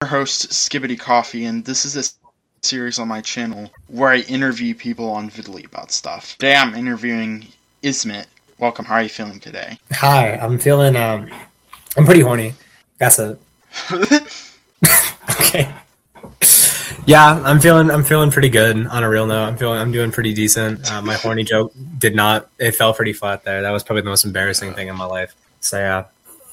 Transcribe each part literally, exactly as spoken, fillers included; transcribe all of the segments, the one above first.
host, Skibbity Coffee, and this is a series on my channel where I interview people on Vidly about stuff. Today I'm interviewing Ismet. Welcome, how are you feeling today? Hi, I'm feeling, um, I'm pretty horny. That's it. Okay. Yeah, I'm feeling, I'm feeling pretty good on a real note. I'm feeling, I'm doing pretty decent. Uh, my horny joke did not, it fell pretty flat there. That was probably the most embarrassing thing in my life. So yeah.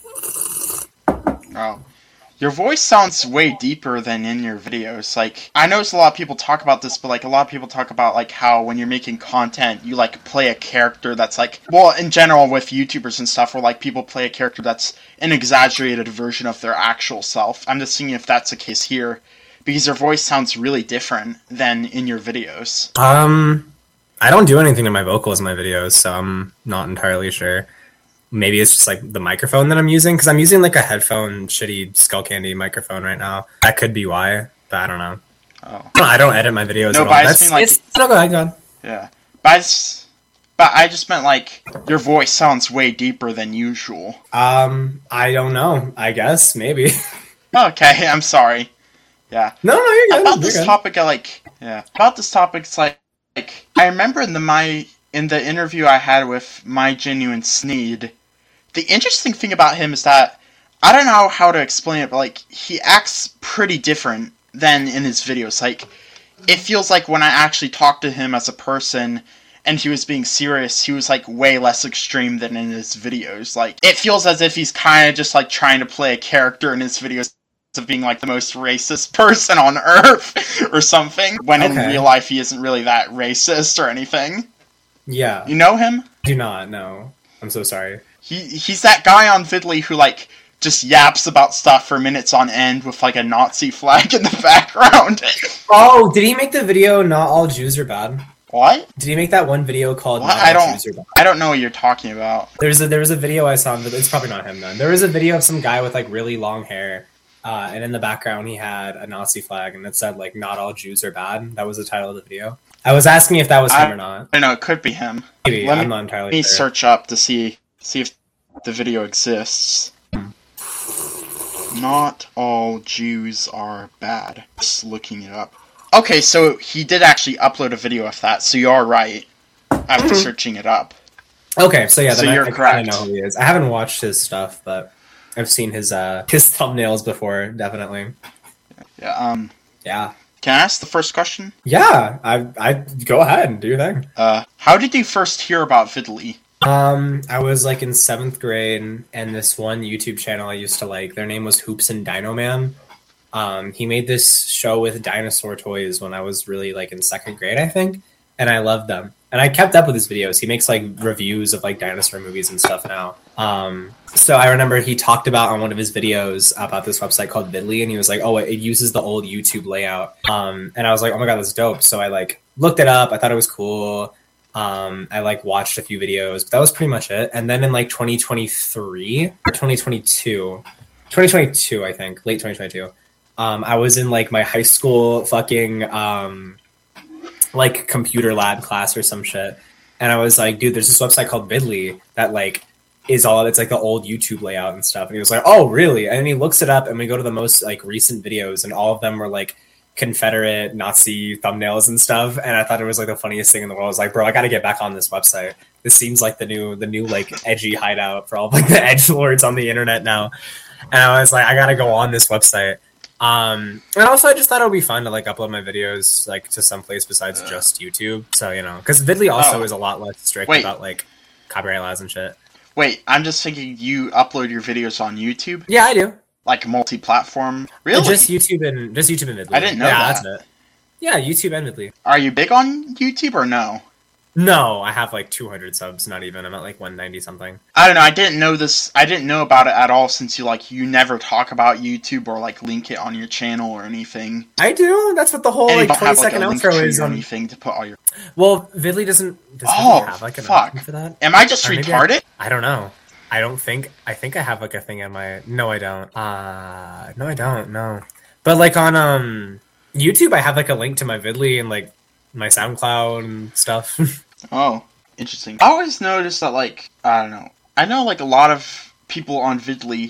Oh. Your voice sounds way deeper than in your videos. Like, I know a lot of people talk about this, but like a lot of people talk about like how when you're making content, you like play a character that's like, well, in general with YouTubers and stuff, where like people play a character that's an exaggerated version of their actual self. I'm just seeing if that's the case here, because your voice sounds really different than in your videos. Um, I don't do anything to my vocals in my videos, so I'm not entirely sure. Maybe it's just like the microphone that I'm using, because I'm using like a headphone shitty Skull Candy microphone right now. That could be why, but I don't know. Oh. I don't edit my videos no, at all. But I That's, just mean, like, no, go ahead, go ahead. Yeah. But I, just, but I just meant like your voice sounds way deeper than usual. Um, I don't know. I guess, maybe. Okay, I'm sorry. Yeah. No, no, you're good. About you're this good. topic, I like, yeah. About this topic, it's like, like, I remember in the, my, in the interview I had with My Genuine Sneed, the interesting thing about him is that, I don't know how to explain it, but like, he acts pretty different than in his videos. Like, it feels like when I actually talked to him as a person, and he was being serious, he was like way less extreme than in his videos. Like, it feels as if he's kind of just like trying to play a character in his videos of being like the most racist person on earth or something, when Okay. in real life he isn't really that racist or anything. Yeah. You know him? Do not, no. I'm so sorry. He He's that guy on Vidly who like just yaps about stuff for minutes on end with like a Nazi flag in the background. Oh, did he make the video Not All Jews Are Bad? What? Did he make that one video called What? Not I All don't Jews Are Bad? I don't know what you're talking about. There's a there was a video I saw, but it's probably not him then. There was a video of some guy with like really long hair, uh, and in the background he had a Nazi flag, and it said like "Not all Jews are bad." That was the title of the video. I was asking if that was I, him or not. I don't know, it could be him. Maybe. Let I'm me, not entirely let me sure. search up to see see if the video exists. Not all Jews are bad. Just looking it up. Okay, so he did actually upload a video of that, so you are right. After Mhm. searching it up. Okay, so yeah, So then you're I, I correct. kinda know who he is. I haven't watched his stuff, but I've seen his uh his thumbnails before, definitely. Yeah, um, Yeah. can I ask the first question? Yeah, I I go ahead and do your thing. Uh, how did you first hear about Vidly? Um, I was like in seventh grade, and this one YouTube channel I used to like, their name was Hoops and Dino Man. Um, he made this show with dinosaur toys when I was really like in second grade, I think, and I loved them. And I kept up with his videos. He makes like reviews of like dinosaur movies and stuff now. Um, so I remember he talked about on one of his videos about this website called Vidly, and he was like, "Oh, it uses the old YouTube layout." Um, and I was like, "Oh my god, that's dope!" So I like looked it up. I thought it was cool. Um, I like watched a few videos, but that was pretty much it. And then in like twenty twenty-three or twenty twenty-two, twenty twenty-two, I think, late twenty twenty-two, um, I was in like my high school fucking um, like computer lab class or some shit. And I was like, dude, there's this website called Vidly that like is all, it's like the old YouTube layout and stuff. And he was like, oh, really? And he looks it up, and we go to the most like recent videos, and all of them were like Confederate Nazi thumbnails and stuff, and I thought it was like the funniest thing in the world. I was like, bro, I gotta get back on this website. This seems like the new the new like edgy hideout for all of, like the edgelords on the internet now. And I was like, I gotta go on this website. Um and also I just thought it would be fun to like upload my videos like to some place besides uh, just YouTube. So, you know, because Vidly also oh. is a lot less strict Wait. about like copyright laws and shit. Wait, I'm just thinking you upload your videos on YouTube? Yeah, I do. Like multi-platform? Really? Just YouTube and just YouTube and Vidly. I didn't know yeah, that. That's it. Yeah, YouTube and Vidly. Are you big on YouTube or no? No, I have like two hundred subs, not even. I'm at like one ninety something. I don't know, I didn't know this, I didn't know about it at all since you like, you never talk about YouTube or like link it on your channel or anything. I do, that's what the whole And you like don't twenty have, like, second a link outro tree is or on. anything to put all your... Well, Vidly doesn't, does Oh, Vidly have like an fuck. option for that? Am I just Or maybe retarded? I, I don't know. I don't think, I think I have like a thing on my, no I don't. Uh, no I don't, no. But like on um YouTube, I have like a link to my Vidly and like my SoundCloud and stuff. Oh, interesting. I always noticed that, like, I don't know. I know, like, a lot of people on Vidly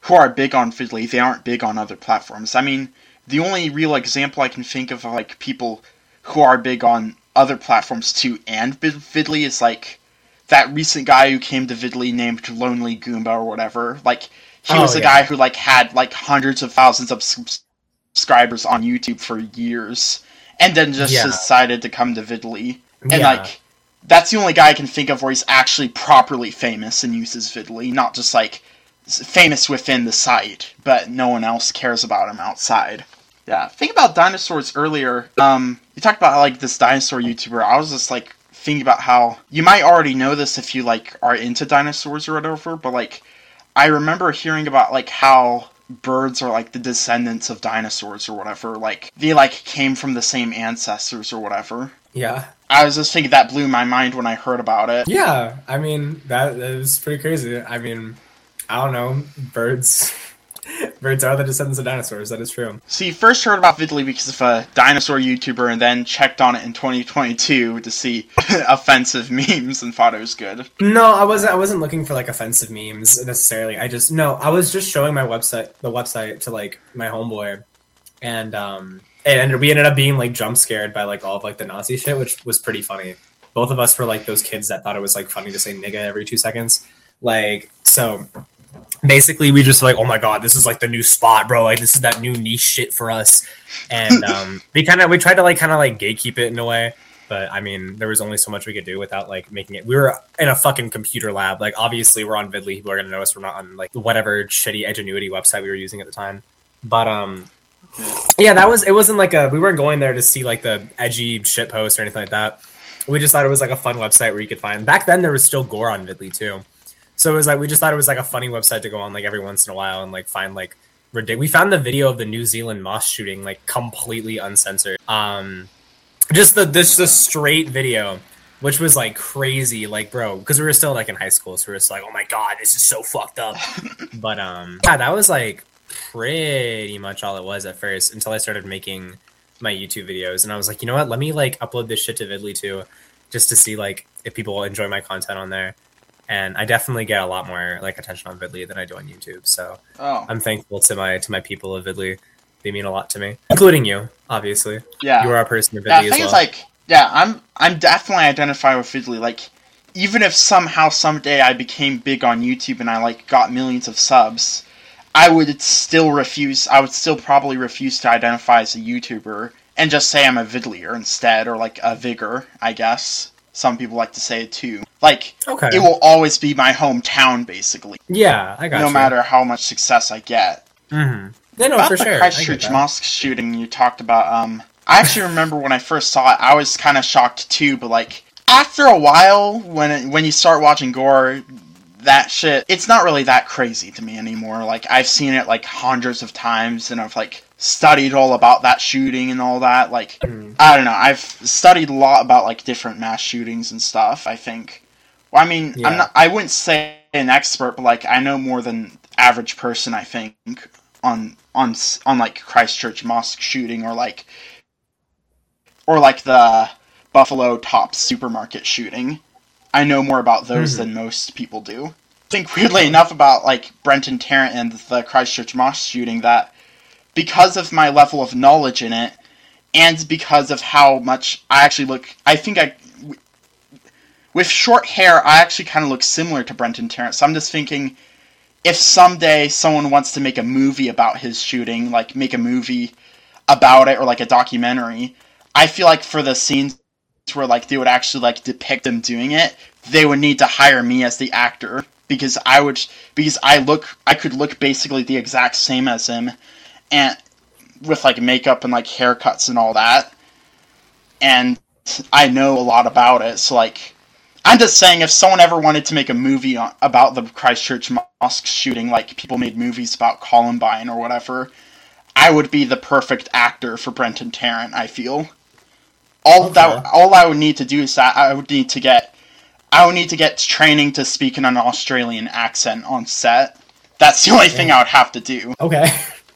who are big on Vidly, they aren't big on other platforms. I mean, the only real example I can think of, like, people who are big on other platforms too and Vidly is, like, that recent guy who came to Vidly named Lonely Goomba or whatever. Like, he oh, was a yeah. guy who, like, had, like, hundreds of thousands of subscribers on YouTube for years, and then just yeah. decided to come to Vidly. And, yeah. like, that's the only guy I can think of where he's actually properly famous and uses Vidly, not just, like, famous within the site, but no one else cares about him outside. Yeah, think about dinosaurs earlier. Um, you talked about, like, this dinosaur YouTuber. I was just, like, thinking about how, you might already know this if you, like, are into dinosaurs or whatever, but, like, I remember hearing about, like, how birds are, like, the descendants of dinosaurs or whatever. Like, they, like, came from the same ancestors or whatever. Yeah. I was just thinking that blew my mind when I heard about it. Yeah, I mean, that, that is pretty crazy. I mean, I don't know, birds... Birds are the descendants of dinosaurs, that is true. So you first heard about Vidly because of a dinosaur YouTuber and then checked on it in twenty twenty-two to see offensive memes and thought it was good. No, I wasn't I wasn't looking for like offensive memes necessarily. I just no, I was just showing my website the website to like my homeboy, and um and we ended up being like jump scared by like all of like the Nazi shit, which was pretty funny. Both of us were like those kids that thought it was like funny to say nigga every two seconds. Like so basically we just like, oh my god, this is like the new spot, bro, like this is that new niche shit for us. And um we kind of we tried to like kind of like gatekeep it in a way, but I mean there was only so much we could do without like making it. We were in a fucking computer lab, like obviously we're on Vidly, people are gonna notice we're not on like whatever shitty Edgenuity website we were using at the time. But um yeah, that was it wasn't like a we weren't going there to see like the edgy shit posts or anything like that. We just thought it was like a fun website where you could find, back then there was still gore on Vidly too. So it was like, we just thought it was like a funny website to go on like every once in a while and like find like ridiculous. We found the video of the New Zealand moss shooting like completely uncensored. Um, just the this the straight video, which was like crazy, like bro, because we were still like in high school, so we were just like, oh my god, this is so fucked up. But um, yeah, that was like pretty much all it was at first until I started making my YouTube videos, and I was like, you know what, let me like upload this shit to Vidly too, just to see like if people enjoy my content on there. And I definitely get a lot more like attention on Vidly than I do on YouTube. So oh. I'm thankful to my to my people of Vidly. They mean a lot to me, including you, obviously. Yeah, you are a person of Vidly yeah, as well. It's like, yeah, I'm I'm definitely identify with Vidly. Like, even if somehow someday I became big on YouTube and I like got millions of subs, I would still refuse. I would still probably refuse to identify as a YouTuber and just say I'm a Vidlier instead, or like a Vigor, I guess. Some people like to say it too. Like, okay. It will always be my hometown, basically. Yeah, I got No you. matter how much success I get. Mm-hmm. Yeah, no, about for the sure. Christchurch mosque shooting you talked about, um, I actually remember when I first saw it, I was kind of shocked too, but like, after a while, when it, when you start watching gore, that shit, it's not really that crazy to me anymore. Like, I've seen it like hundreds of times, and I've like studied all about that shooting and all that. Like, mm. I don't know, I've studied a lot about like different mass shootings and stuff, I think. Well, I mean, yeah. I'm not, I wouldn't say an expert, but like, I know more than average person, I think, on, on, on like Christchurch mosque shooting, or like, or like the Buffalo Tops supermarket shooting. I know more about those mm-hmm. than most people do. I think weirdly enough about like Brenton Tarrant and the Christchurch mosque shooting that because of my level of knowledge in it, and because of how much I actually look, I think I, with short hair, I actually kind of look similar to Brenton Tarrant, so I'm just thinking, if someday someone wants to make a movie about his shooting, like make a movie about it, or like a documentary, I feel like for the scenes where like they would actually like depict them doing it, they would need to hire me as the actor, because I would, because I look, I could look basically the exact same as him, and with like makeup and like haircuts and all that, and I know a lot about it. So like, I'm just saying, if someone ever wanted to make a movie on, about the Christchurch mosque shooting, like people made movies about Columbine or whatever, I would be the perfect actor for Brenton Tarrant, I feel. All okay. that, all I would need to do is that I would need to get, I would need to get training to speak in an Australian accent on set. That's the only yeah. thing I would have to do. Okay.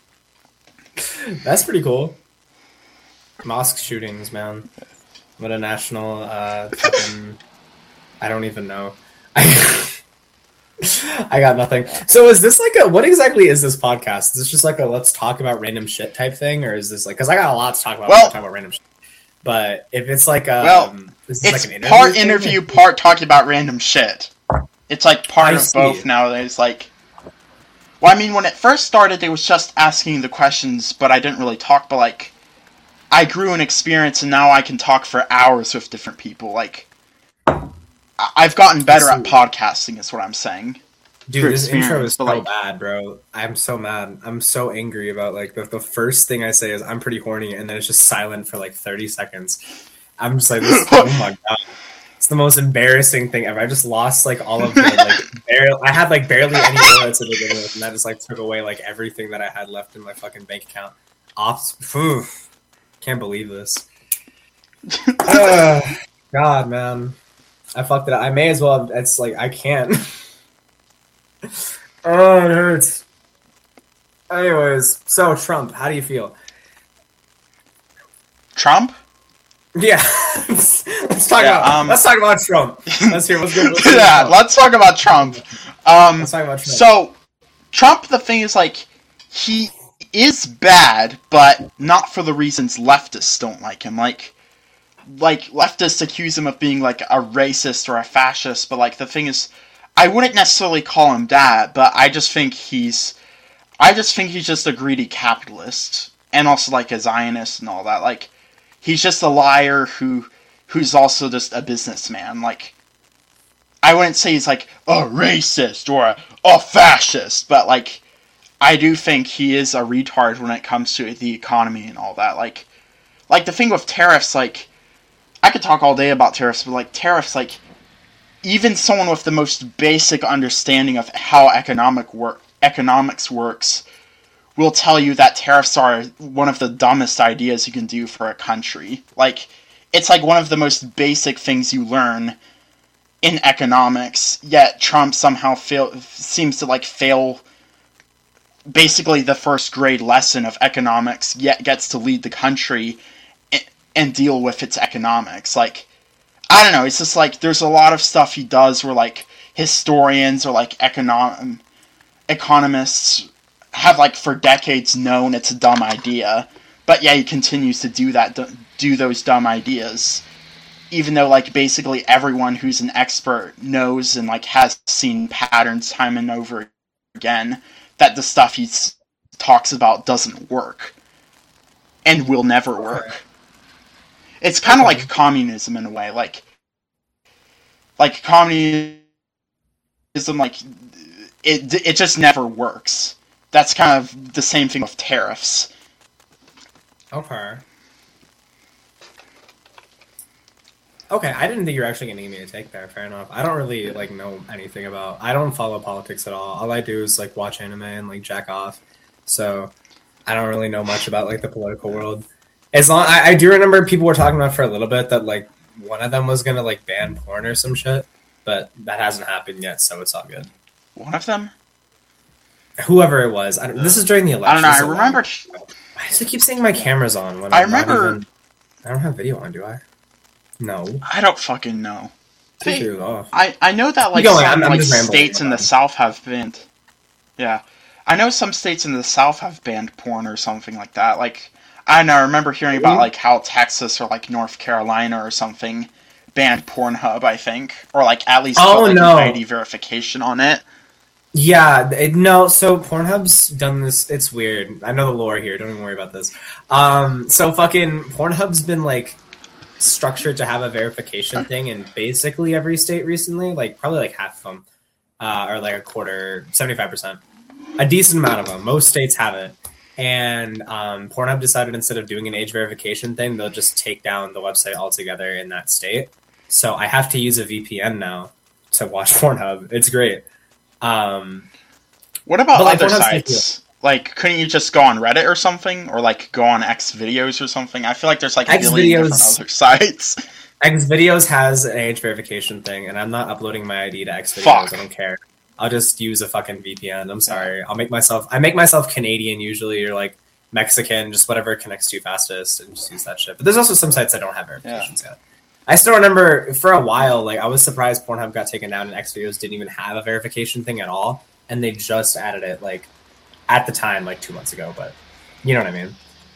That's pretty cool. Mosque shootings, man. What a national, uh, fucking, I don't even know. I got nothing. So is this like a, what exactly is this podcast? Is this just like a let's talk about random shit type thing? Or is this like, because I got a lot to talk about well, when I talk about random shit. But if it's like a, well, um, is it's like an interview part thing? interview, part talking about random shit. It's like part I of see. both nowadays. Like, well, I mean, when it first started, it was just asking the questions, but I didn't really talk. But like, I grew in experience, and now I can talk for hours with different people. Like, I've gotten better at podcasting, is what I'm saying. Dude, this intro is so like, bad, bro. I'm so mad. I'm so angry about like the, the first thing I say is I'm pretty horny, and then it's just silent for like thirty seconds. I'm just like, this, oh my god, it's the most embarrassing thing ever. I just lost like all of the like barely. I had like barely any bullets to begin with, and that just like took away like everything that I had left in my fucking bank account. Ops, phew, can't believe this. uh, God, man, I fucked it up. I may as well. Have, it's like I can't. Oh, it hurts. Anyways, so Trump, how do you feel? Trump? Yeah, let's, let's talk yeah, about um, let's talk about Trump. Let's hear what's good. Let's yeah, let's talk about Trump. Um, let's talk about Trump. So, Trump, the thing is, like, he is bad, but not for the reasons leftists don't like him. Like, like leftists accuse him of being like a racist or a fascist, but like the thing is, I wouldn't necessarily call him that, but I just think he's, I just think he's just a greedy capitalist, and also like a Zionist and all that. Like, he's just a liar who, who's also just a businessman. Like, I wouldn't say he's like a racist or a, a fascist, but like, I do think he is a retard when it comes to the economy and all that. Like, like the thing with tariffs, like, I could talk all day about tariffs, but like tariffs, like, even someone with the most basic understanding of how economic work economics works will tell you that tariffs are one of the dumbest ideas you can do for a country. Like, it's like one of the most basic things you learn in economics, yet Trump somehow fail, seems to like fail basically the first grade lesson of economics, yet gets to lead the country and, and deal with its economics. Like, I don't know, it's just like, there's a lot of stuff he does where, like, historians or, like, econom- economists have, like, for decades known it's a dumb idea, but yeah, he continues to do that, do those dumb ideas, even though, like, basically everyone who's an expert knows and, like, has seen patterns time and over again that the stuff he talks about doesn't work, and will never work. Okay. It's kind of okay. like communism in a way, like, like communism, like, it it just never works. That's kind of the same thing with tariffs. Okay. Okay, I didn't think you were actually going to give me a take there. Fair enough. I don't really, like, know anything about... I don't follow politics at all. All I do is, like, watch anime and, like, jack off. So, I don't really know much about, like, the political world. As long... I, I do remember people were talking about for a little bit that, like, one of them was going to, like, ban porn or some shit. But that hasn't happened yet, so it's all good. One of them? Whoever it was. I don't, this is during the election. I don't know, I remember... Why does it keep saying my camera's on? When I I'm remember... Not even, I don't have video on, do I? No. I don't fucking know. They, off. I, I know that like going, some I'm, I'm like states in the South have banned. Yeah, I know some states in the South have banned porn or something like that. Like, I don't know. I remember hearing about like how Texas or like North Carolina or something banned Pornhub. I think, or like at least oh, put like no. an I D verification on it. Yeah, it, no. So Pornhub's done this. It's weird. I know the lore here. Don't even worry about this. Um, so fucking Pornhub's been like structured to have a verification thing in basically every state recently, like probably like half of them, uh, or like a quarter, seventy-five percent, a decent amount of them. Most states have it, and um, Pornhub decided instead of doing an age verification thing, they'll just take down the website altogether in that state. So I have to use a V P N now to watch Pornhub. It's great. Um, what about like, other sites? Like, couldn't you just go on Reddit or something? Or, like, go on X videos or something? I feel like there's, like, a billion different other sites. X videos has an age verification thing, and I'm not uploading my I D to X videos. Fuck. I don't care. I'll just use a fucking V P N. I'm sorry. I'll make myself... I make myself Canadian usually, or, like, Mexican, just whatever connects to you fastest, and just use that shit. But there's also some sites that don't have verifications yeah. yet. I still remember for a while, like I was surprised Pornhub got taken down and Xvideos didn't even have a verification thing at all, and they just added it like at the time, like two months ago. But you know what I mean.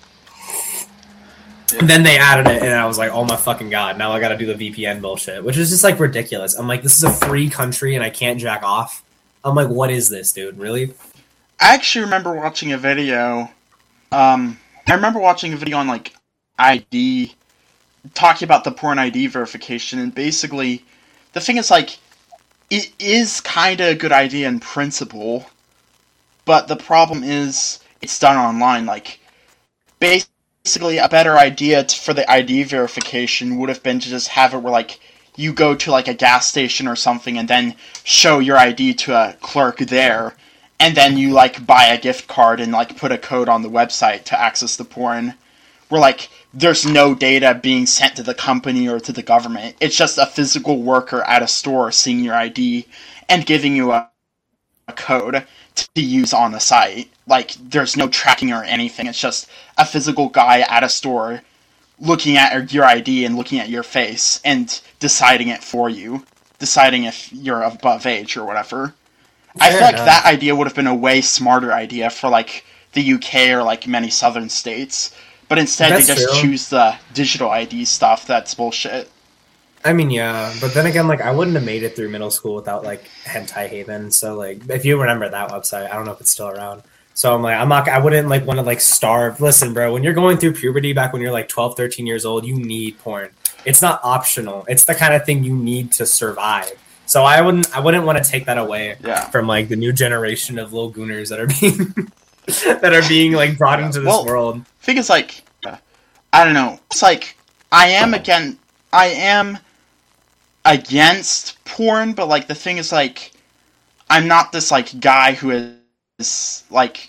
And then they added it, and I was like, "Oh my fucking god!" Now I got to do the V P N bullshit, which is just like ridiculous. I'm like, "This is a free country, and I can't jack off." I'm like, "What is this, dude? Really?" I actually remember watching a video. Um, I remember watching a video on like I D, talking about the porn I D verification, and basically, the thing is like, it is kind of a good idea in principle, but the problem is it's done online. Like, basically. Basically, a better idea to, for the I D verification would have been to just have it where, like, you go to, like, a gas station or something and then show your I D to a clerk there, and then you, like, buy a gift card and, like, put a code on the website to access the porn. Where, like, there's no data being sent to the company or to the government. It's just a physical worker at a store seeing your I D and giving you a, a code to use on the site. Like, there's no tracking or anything. It's just a physical guy at a store looking at your I D and looking at your face and deciding it for you. Deciding if you're above age or whatever. Fair I feel like enough. That idea would have been a way smarter idea for, like, the U K or, like, many southern states. But instead that's they just true. choose the digital I D stuff. That's bullshit. I mean, yeah, but then again, like, I wouldn't have made it through middle school without, like, Hentai Haven, so, like, if you remember that website, I don't know if it's still around, so I'm like, I'm not, I wouldn't, like, want to, like, starve. Listen, bro, when you're going through puberty back when you're, like, twelve, thirteen years old, you need porn. It's not optional. It's the kind of thing you need to survive. So I wouldn't, I wouldn't want to take that away yeah. from, like, the new generation of little gooners that are being, that are being, like, brought into this well, world. I think it's, like, I don't know, it's, like, I am, again, I am... against porn, but, like, the thing is, like, I'm not this, like, guy who is, like,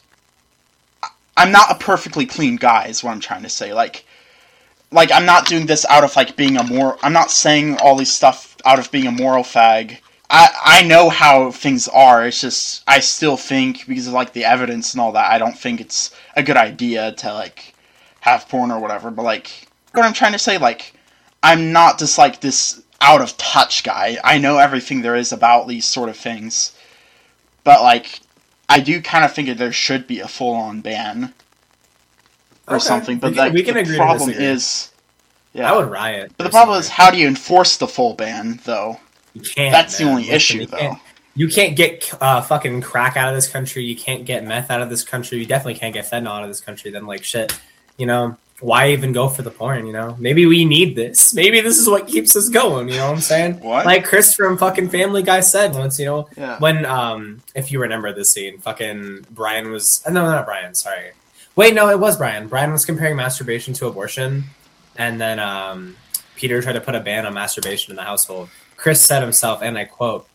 I'm not a perfectly clean guy, is what I'm trying to say, like, like, I'm not doing this out of, like, being a moral, I'm not saying all these stuff out of being a moral fag. I, I know how things are, it's just, I still think, because of, like, the evidence and all that, I don't think it's a good idea to, like, have porn or whatever, but, like, what I'm trying to say, like, I'm not just, like, this out of touch guy. I know everything there is about these sort of things. But, like, I do kind of think that there should be a full-on ban. Or okay. something. But, we can, like, we can the agree problem is... Yeah. I would riot. But the problem is, how do you enforce the full ban, though? You can't, That's man. the only Listen, issue, you though. Can't, you can't get uh, fucking crack out of this country. You can't get meth out of this country. You definitely can't get fentanyl out of this country. Then, like, shit, you know... Why even go for the porn, you know? Maybe we need this. Maybe this is what keeps us going, you know what I'm saying? What? Like Chris from fucking Family Guy said once, you know, yeah. when, um, if you remember this scene, fucking Brian was, no, not Brian, sorry. Wait, no, it was Brian. Brian was comparing masturbation to abortion, and then um, Peter tried to put a ban on masturbation in the household. Chris said himself, and I quote,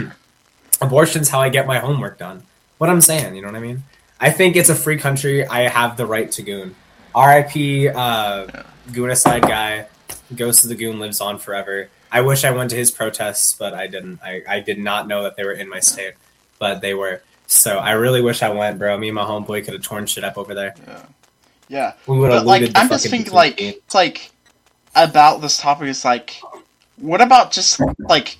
abortion's how I get my homework done. What I'm saying, you know what I mean? I think it's a free country. I have the right to goon. R I P uh, yeah. Goonicide guy. Ghost of the Goon lives on forever. I wish I went to his protests, but I didn't. I, I did not know that they were in my state, but they were. So I really wish I went, bro. Me and my homeboy could have torn shit up over there. Yeah, yeah. We would have but, like, I'm just thinking, like, it's like about this topic is like, what about just like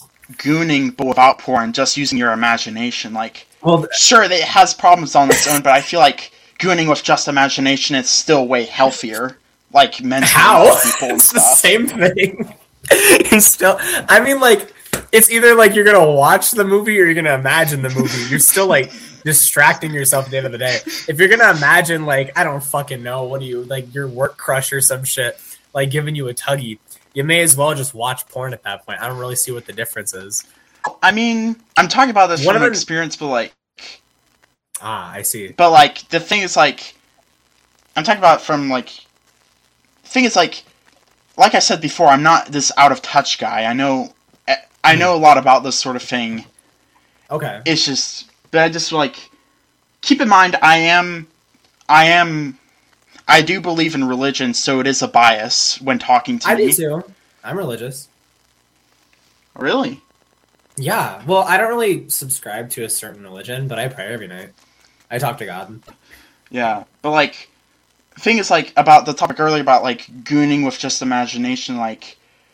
gooning but without porn, just using your imagination? Like, well, sure, it has problems on its own, but I feel like gooning with just imagination is still way healthier. Like, mentally, how? People and it's stuff. the same thing. You're still. I mean, like, it's either like you're gonna watch the movie or you're gonna imagine the movie. You're still like distracting yourself at the end of the day. If you're gonna imagine, like, I don't fucking know, what do you like, your work crush or some shit, like giving you a tuggy, you may as well just watch porn at that point. I don't really see what the difference is. I mean, I'm talking about this What from are- experience, but like. Ah, I see. But, like, the thing is, like, I'm talking about from, like, the thing is, like, like I said before, I'm not this out-of-touch guy. I know, I know a lot about this sort of thing. Okay. It's just, but I just, like, keep in mind, I am, I am, I do believe in religion, so it is a bias when talking to I me. do too. I'm religious. Really? Yeah. Well, I don't really subscribe to a certain religion, but I pray every night. I talk to God. Yeah, but, like, the thing is, like, about the topic earlier about, like, gooning with just imagination, like,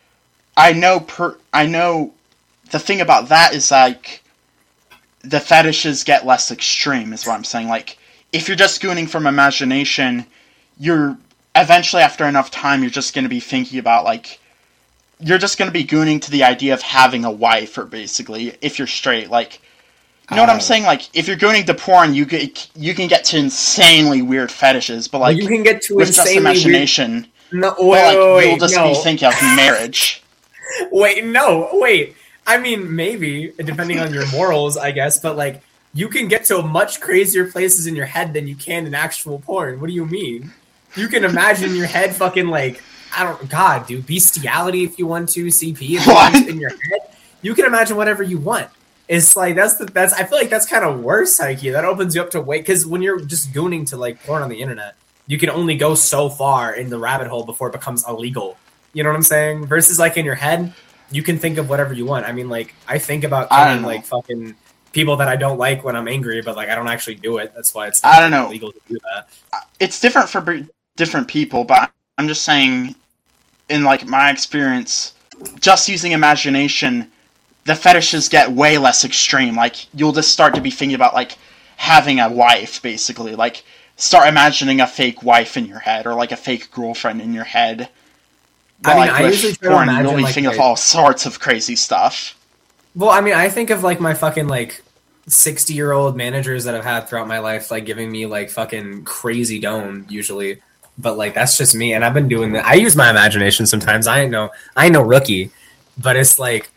I know per I know the thing about that is like the fetishes get less extreme is what I'm saying. Like if you're just gooning from imagination, you're eventually after enough time you're just going to be thinking about like you're just going to be gooning to the idea of having a wife, or basically if you're straight, like you know uh, what I'm saying? Like if you're gooning to porn, you get you can get to insanely weird fetishes, but like you can get to with just imagination. Weird... No, wait, like, wait, wait, you'll just no. be thinking of marriage. Wait, no, wait. I mean, maybe, depending on your morals, I guess, but, like, you can get to much crazier places in your head than you can in actual porn. What do you mean? You can imagine your head fucking, like, I don't, God, dude, bestiality if you want to, C P if you want to, in your head. You can imagine whatever you want. It's like, that's, the, that's, I feel like that's kind of worse, Heike. That opens you up to wait, because when you're just gooning to, like, porn on the internet, you can only go so far in the rabbit hole before it becomes illegal. You know what I'm saying? Versus, like, in your head, you can think of whatever you want. I mean, like, I think about killing, like, fucking people that I don't like when I'm angry, but, like, I don't actually do it. That's why it's not I don't know. illegal to do that. It's different for b- different people, but I'm just saying, in, like, my experience, just using imagination, the fetishes get way less extreme. Like, you'll just start to be thinking about, like, having a wife, basically. Like, start imagining a fake wife in your head, or, like, a fake girlfriend in your head. But, I mean, like, I with usually try porn, to imagine, you only like, think like, of all sorts of crazy stuff. Well, I mean, I think of, like, my fucking, like, sixty-year-old managers that I've had throughout my life, like, giving me, like, fucking crazy dome, usually. But, like, that's just me, and I've been doing that. I use my imagination sometimes. I ain't no, I ain't no rookie. But it's, like,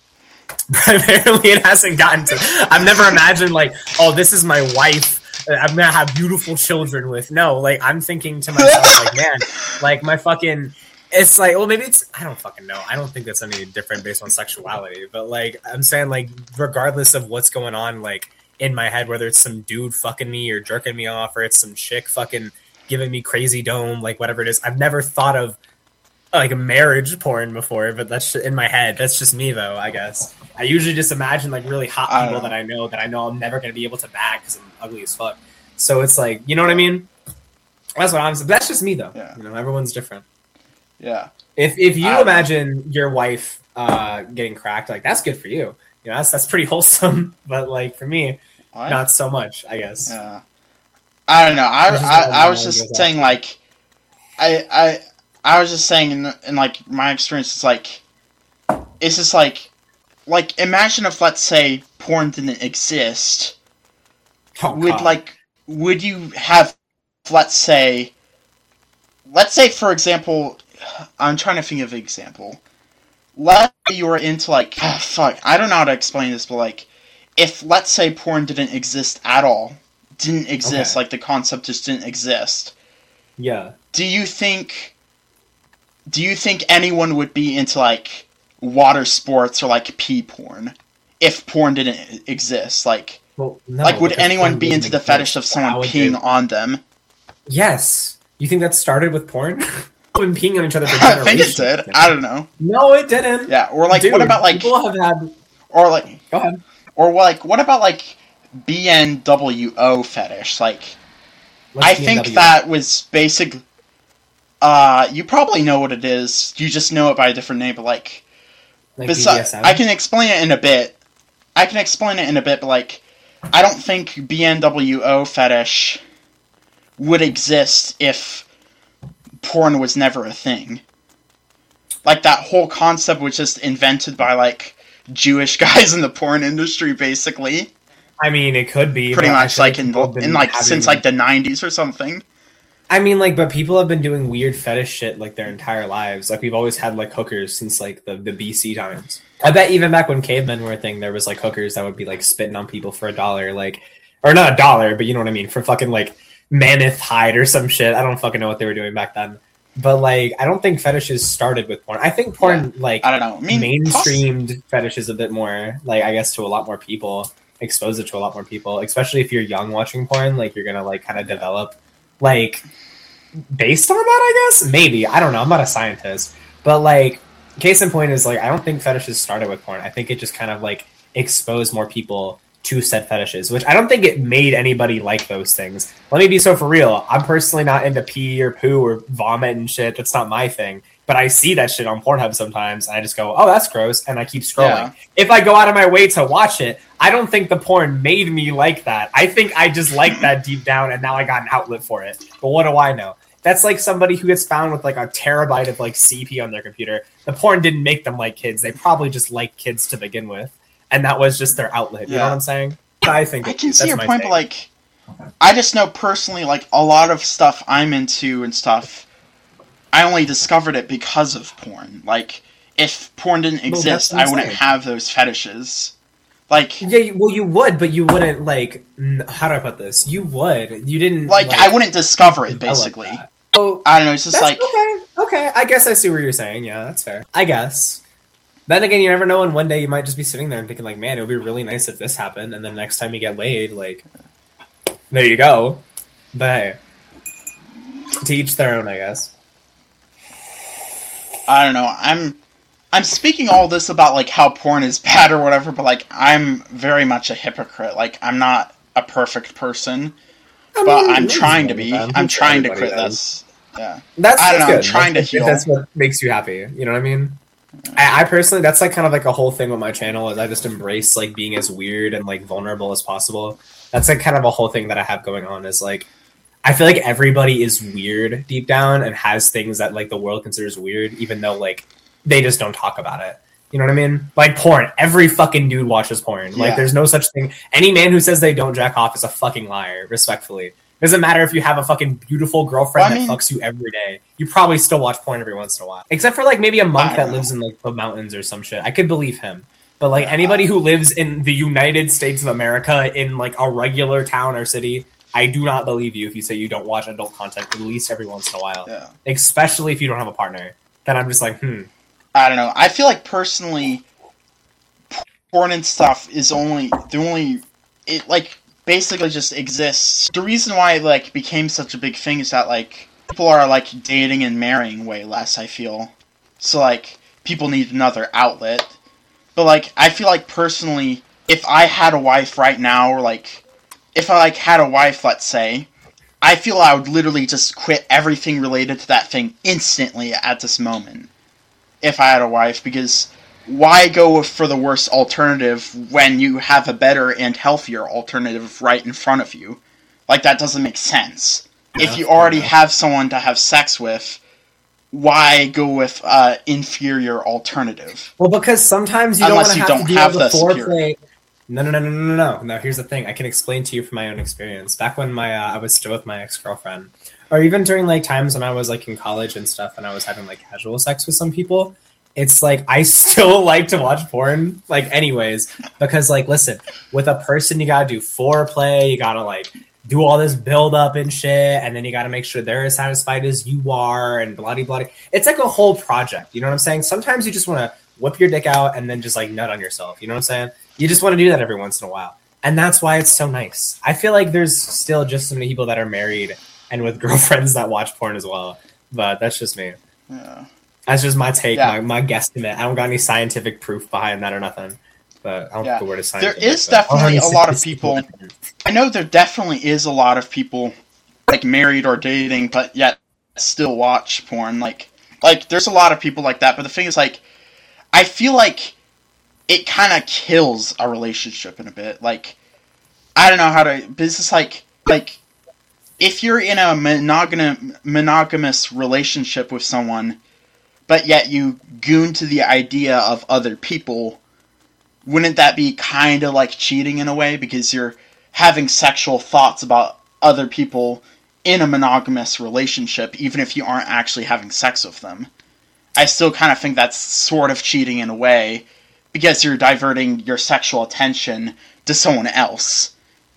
apparently it hasn't gotten to... I've never imagined, like, oh, this is my wife I'm gonna have beautiful children with. No, like, I'm thinking to myself, like, man, like, my fucking... It's like, well, maybe it's, I don't fucking know. I don't think that's any different based on sexuality. But, like, I'm saying, like, regardless of what's going on, like, in my head, whether it's some dude fucking me or jerking me off, or it's some chick fucking giving me crazy dome, like, whatever it is, I've never thought of, like, marriage porn before, but that's in my head. That's just me, though, I guess. I usually just imagine, like, really hot people I that I know that I know I'm never going to be able to bag because I'm ugly as fuck. So it's like, you know what I mean? That's what I'm saying. That's just me, though. Yeah. You know, everyone's different. Yeah. If if you imagine know. your wife uh, getting cracked, like, that's good for you. You know, that's that's pretty wholesome. But, like, for me, what? Not so much, I guess. Yeah. I don't know. I I, I was just saying, like, I I I was just saying in, in like my experience, it's like it's just like like imagine if, let's say, porn didn't exist. Oh, would God. like would you have, let's say, let's say for example. I'm trying to think of an example. Let's say you were into, like, oh, fuck, I don't know how to explain this, but, like, if, let's say, porn didn't exist at all, didn't exist, okay. like, the concept just didn't exist. Yeah. Do you think, do you think anyone would be into, like, water sports or, like, pee porn if porn didn't exist? Like, well, no, like, would anyone be into the fetish of someone peeing on them? Yes. You think that started with porn? Been peeing on each other for generations. I think it did. I don't know. No, it didn't. Yeah, or like, Dude, what about like people have had? Or like, go ahead. Or like, what about like B N W O fetish? Like, What's I B N W O? Think that was basic. Uh, you probably know what it is. You just know it by a different name. But like, like besides, I can explain it in a bit. I can explain it in a bit, but like, I don't think B N W O fetish would exist if porn was never a thing. Like, that whole concept was just invented by, like, Jewish guys in the porn industry, basically. I mean, it could be. Pretty much, like, in, in like, having... since, like, the nineties or something. I mean, like, but people have been doing weird fetish shit, like, their entire lives. Like, we've always had, like, hookers since, like, the, the B C times. I bet even back when cavemen were a thing, there was, like, hookers that would be, like, spitting on people for a dollar, like... Or not a dollar, but you know what I mean, for fucking, like, mammoth hide or some shit. I don't fucking know what they were doing back then. But, like, I don't think fetishes started with porn. I think porn, yeah, like, I don't know. I mean, mainstreamed poss- fetishes a bit more, like, I guess, to a lot more people, expose it to a lot more people, especially if you're young watching porn, like, you're gonna, like, kind of develop, like, based on that, I guess? Maybe. I don't know. I'm not a scientist. But, like, case in point is, like, I don't think fetishes started with porn. I think it just kind of, like, exposed more people to said fetishes, which I don't think it made anybody like those things. Let me be so for real. I'm personally not into pee or poo or vomit and shit. That's not my thing. but I see that shit on Pornhub sometimes, and I just go, oh, that's gross, and I keep scrolling. Yeah. If I go out of my way to watch it, I don't think the porn made me like that. I think I just like that deep down, and now I got an outlet for it. But what do I know? That's like somebody who gets found with like a terabyte of like C P on their computer. The porn didn't make them like kids. They probably just liked kids to begin with, and that was just their outlet. You Yeah. know what I'm saying? I think I it- can see that's your my point, take. but like, I just know personally, like a lot of stuff I'm into and stuff, I only discovered it because of porn. Like, if porn didn't Well, exist, that's what I I'm wouldn't saying. have those fetishes. Like, Yeah, you- well, you would, but you wouldn't like. n- How do I put this? You would. You didn't like I wouldn't discover it develop basically. that. Oh, I don't know. It's just that's like, okay. Okay, I guess I see what you're saying. Yeah, that's fair. I guess. Then again, you never know. And one day you might just be sitting there and thinking, like, man, it would be really nice if this happened. And then next time you get laid, like, there you go. But hey, to each their own, I guess. I don't know. I'm I'm speaking all this about like how porn is bad or whatever, but like I'm very much a hypocrite. Like I'm not a perfect person, I but mean, I'm it's trying to fine, be. man. I'm Who's trying to everybody quit does? this. Yeah. That's, I don't that's know, I'm good. trying to That's- heal. That's what makes you happy. You know what I mean? I, I personally, that's like kind of like a whole thing with my channel is I just embrace like being as weird and like vulnerable as possible. That's like kind of a whole thing that I have going on is like, I feel like everybody is weird deep down and has things that like the world considers weird, even though like they just don't talk about it. You know what I mean? Like porn. Every fucking dude watches porn. Like Yeah. there's no such thing. Any man who says they don't jack off is a fucking liar, respectfully. Doesn't matter if you have a fucking beautiful girlfriend Well, I mean- that fucks you every day. You probably still watch porn every once in a while. Except for like maybe a monk I that don't lives in like the mountains or some shit. I could believe him. But like anybody who lives in the United States of America in like a regular town or city, I do not believe you if you say you don't watch adult content at least every once in a while. Yeah. Especially if you don't have a partner. Then I'm just like, hmm. I don't know. I feel like personally, porn and stuff is only the only it like basically just exists. The reason why it like became such a big thing is that like people are like dating and marrying way less. I feel so like people need another outlet. But like I feel like personally, if I had a wife right now, or like if I like had a wife, let's say, I feel I would literally just quit everything related to that thing instantly at this moment. If I had a wife, because why go for the worst alternative when you have a better and healthier alternative right in front of you? Like, that doesn't make sense. Yeah, if you already yeah. have someone to have sex with, why go with uh, inferior alternative? Well, because sometimes you don't want Unless to you have don't to do have all the the superior. foreplay. No, no, no, no, no, no. No, here's the thing. I can explain to you from my own experience. Back when my uh, I was still with my ex-girlfriend, or even during like times when I was like in college and stuff, and I was having like casual sex with some people. It's like I still like to watch porn, like anyways, because like listen, with a person you gotta do foreplay, you gotta like do all this build up and shit, and then you gotta make sure they're as satisfied as you are, and bloody bloody. It's like a whole project. You know what I'm saying? Sometimes you just want to whip your dick out and then just like nut on yourself. You know what I'm saying? You just want to do that every once in a while, and that's why it's so nice. I feel like there's still just so many people that are married and with girlfriends that watch porn as well, but that's just me. Yeah. That's just my take, Yeah. my, my guesstimate. I don't got any scientific proof behind that or nothing. But I don't Yeah. think the word is There scientific. is but I don't have definitely any a lot of statistical people. evidence. I know there definitely is a lot of people like married or dating, but yet still watch porn. Like, like there's a lot of people like that. But the thing is, like, I feel like it kind of kills a relationship in a bit. Like, I don't know how to. But it's just like, like, if you're in a monogam- monogamous relationship with someone, but yet you goon to the idea of other people, wouldn't that be kind of like cheating in a way? Because you're having sexual thoughts about other people in a monogamous relationship, even if you aren't actually having sex with them. I still kind of think that's sort of cheating in a way, because you're diverting your sexual attention to someone else.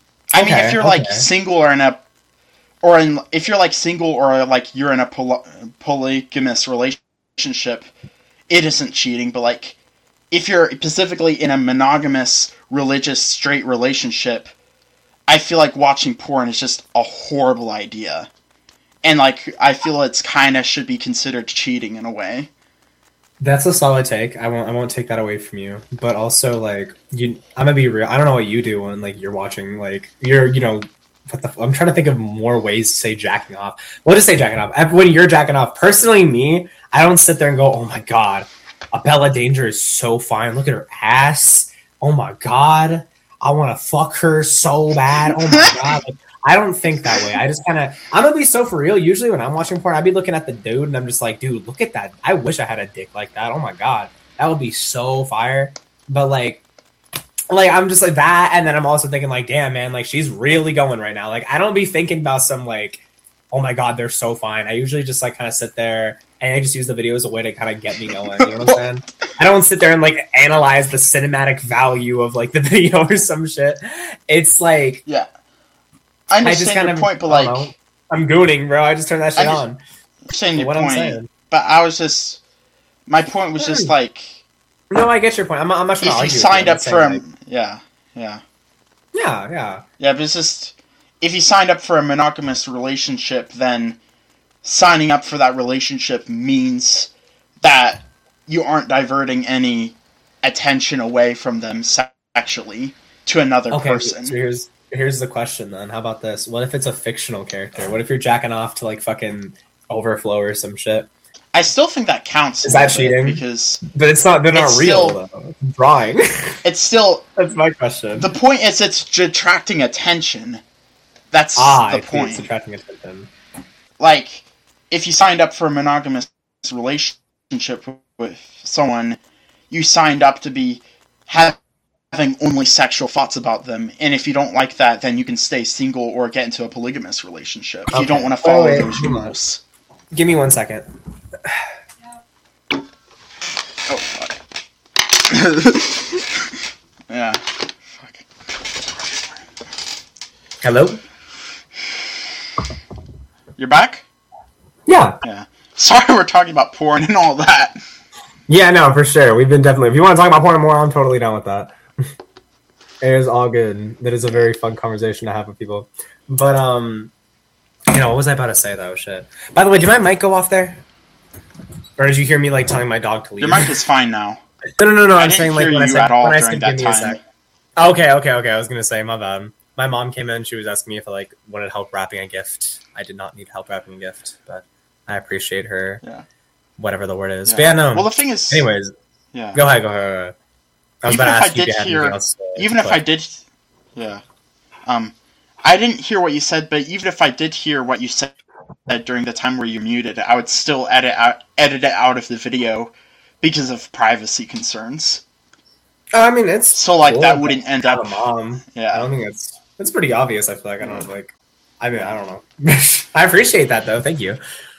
I mean, Okay, if you're like okay. single or in a, or in if you're like single or like you're in a poly- polygamous relationship, it isn't cheating. But like, if you're specifically in a monogamous, religious, straight relationship, I feel like watching porn is just a horrible idea. And like, I feel it's kind of should be considered cheating in a way. That's a solid take. I won't. I won't take that away from you. But also, like, you, I'm gonna be real. I don't know what you do when like you're watching like you're you know what the, I'm trying to think of more ways to say jacking off. We'll just say jacking off. When you're jacking off, personally, me, I don't sit there and go, oh my god, Bella Danger is so fine. Look at her ass. Oh my god, I want to fuck her so bad. Oh my god. Like, I don't think that way. I just kind of, I'm gonna be so for real. Usually when I'm watching porn, I'd be looking at the dude and I'm just like, dude, look at that. I wish I had a dick like that. Oh my god, that would be so fire. But like, like I'm just like that, and then I'm also thinking like, damn man, like she's really going right now. Like I don't be thinking about some like, oh my god, they're so fine. I usually just like kind of sit there and I just use the video as a way to kind of get me going. You know what I'm saying? I don't sit there and like analyze the cinematic value of like the video or some shit. It's like, yeah. I understand I just your kind point, but like... Know, I'm gooning, bro. I just turned that shit I on. I'm saying your what point, I'm saying. But I was just... My point was just like... No, I get your point. I'm, I'm not trying to argue. If you signed you, up for a... Like, yeah, yeah. Yeah, yeah. Yeah, but it's just... If you signed up for a monogamous relationship, then signing up for that relationship means that you aren't diverting any attention away from them sexually to another okay, person. So here's... Here's the question then. How about this? What if it's a fictional character? What if you're jacking off to like fucking Overflow or some shit? I still think that counts. Is that cheating? Because but it's not. They're not real still, though. Drawing. It's still. That's my question. The point is, it's attracting attention. That's ah, the I point. It's attracting attention. Like, if you signed up for a monogamous relationship with someone, you signed up to be have. having only sexual thoughts about them, and if you don't like that, then you can stay single or get into a polygamous relationship. If okay. you don't want to follow oh, those rules. Give me one second. Oh, fuck. Yeah. Fuck. Hello? You're back? Yeah. Yeah. Sorry we're talking about porn and all that. Yeah, no, for sure. We've been definitely... If you want to talk about porn more, I'm totally down with that. It is all good. That is a very fun conversation to have with people. But, um, you know, what was I about to say, though? Shit. By the way, did my mic go off there? Or did you hear me, like, telling my dog to leave? Your mic is fine now. No, no, no, no. I I'm didn't saying, like, hear when you I said, at all when I during said that give me a time. sec. Okay, okay, okay. I was going to say, my bad. My mom came in. She was asking me if I, like, wanted help wrapping a gift. I did not need help wrapping a gift, but I appreciate her. Yeah. Whatever the word is. Yeah. But yeah, no. Well, the thing is... Anyways. Yeah. Go ahead, go ahead. I was even about to ask if I you did if you hear, had else, uh, even if I did, yeah, um, I didn't hear what you said, but even if I did hear what you said during the time where you muted, I would still edit out, edit it out of the video because of privacy concerns. I mean, it's so like cool, that wouldn't end up. Mom, yeah, I don't think it's it's pretty obvious. I feel like I don't like. I mean, I don't know. I appreciate that though. Thank you.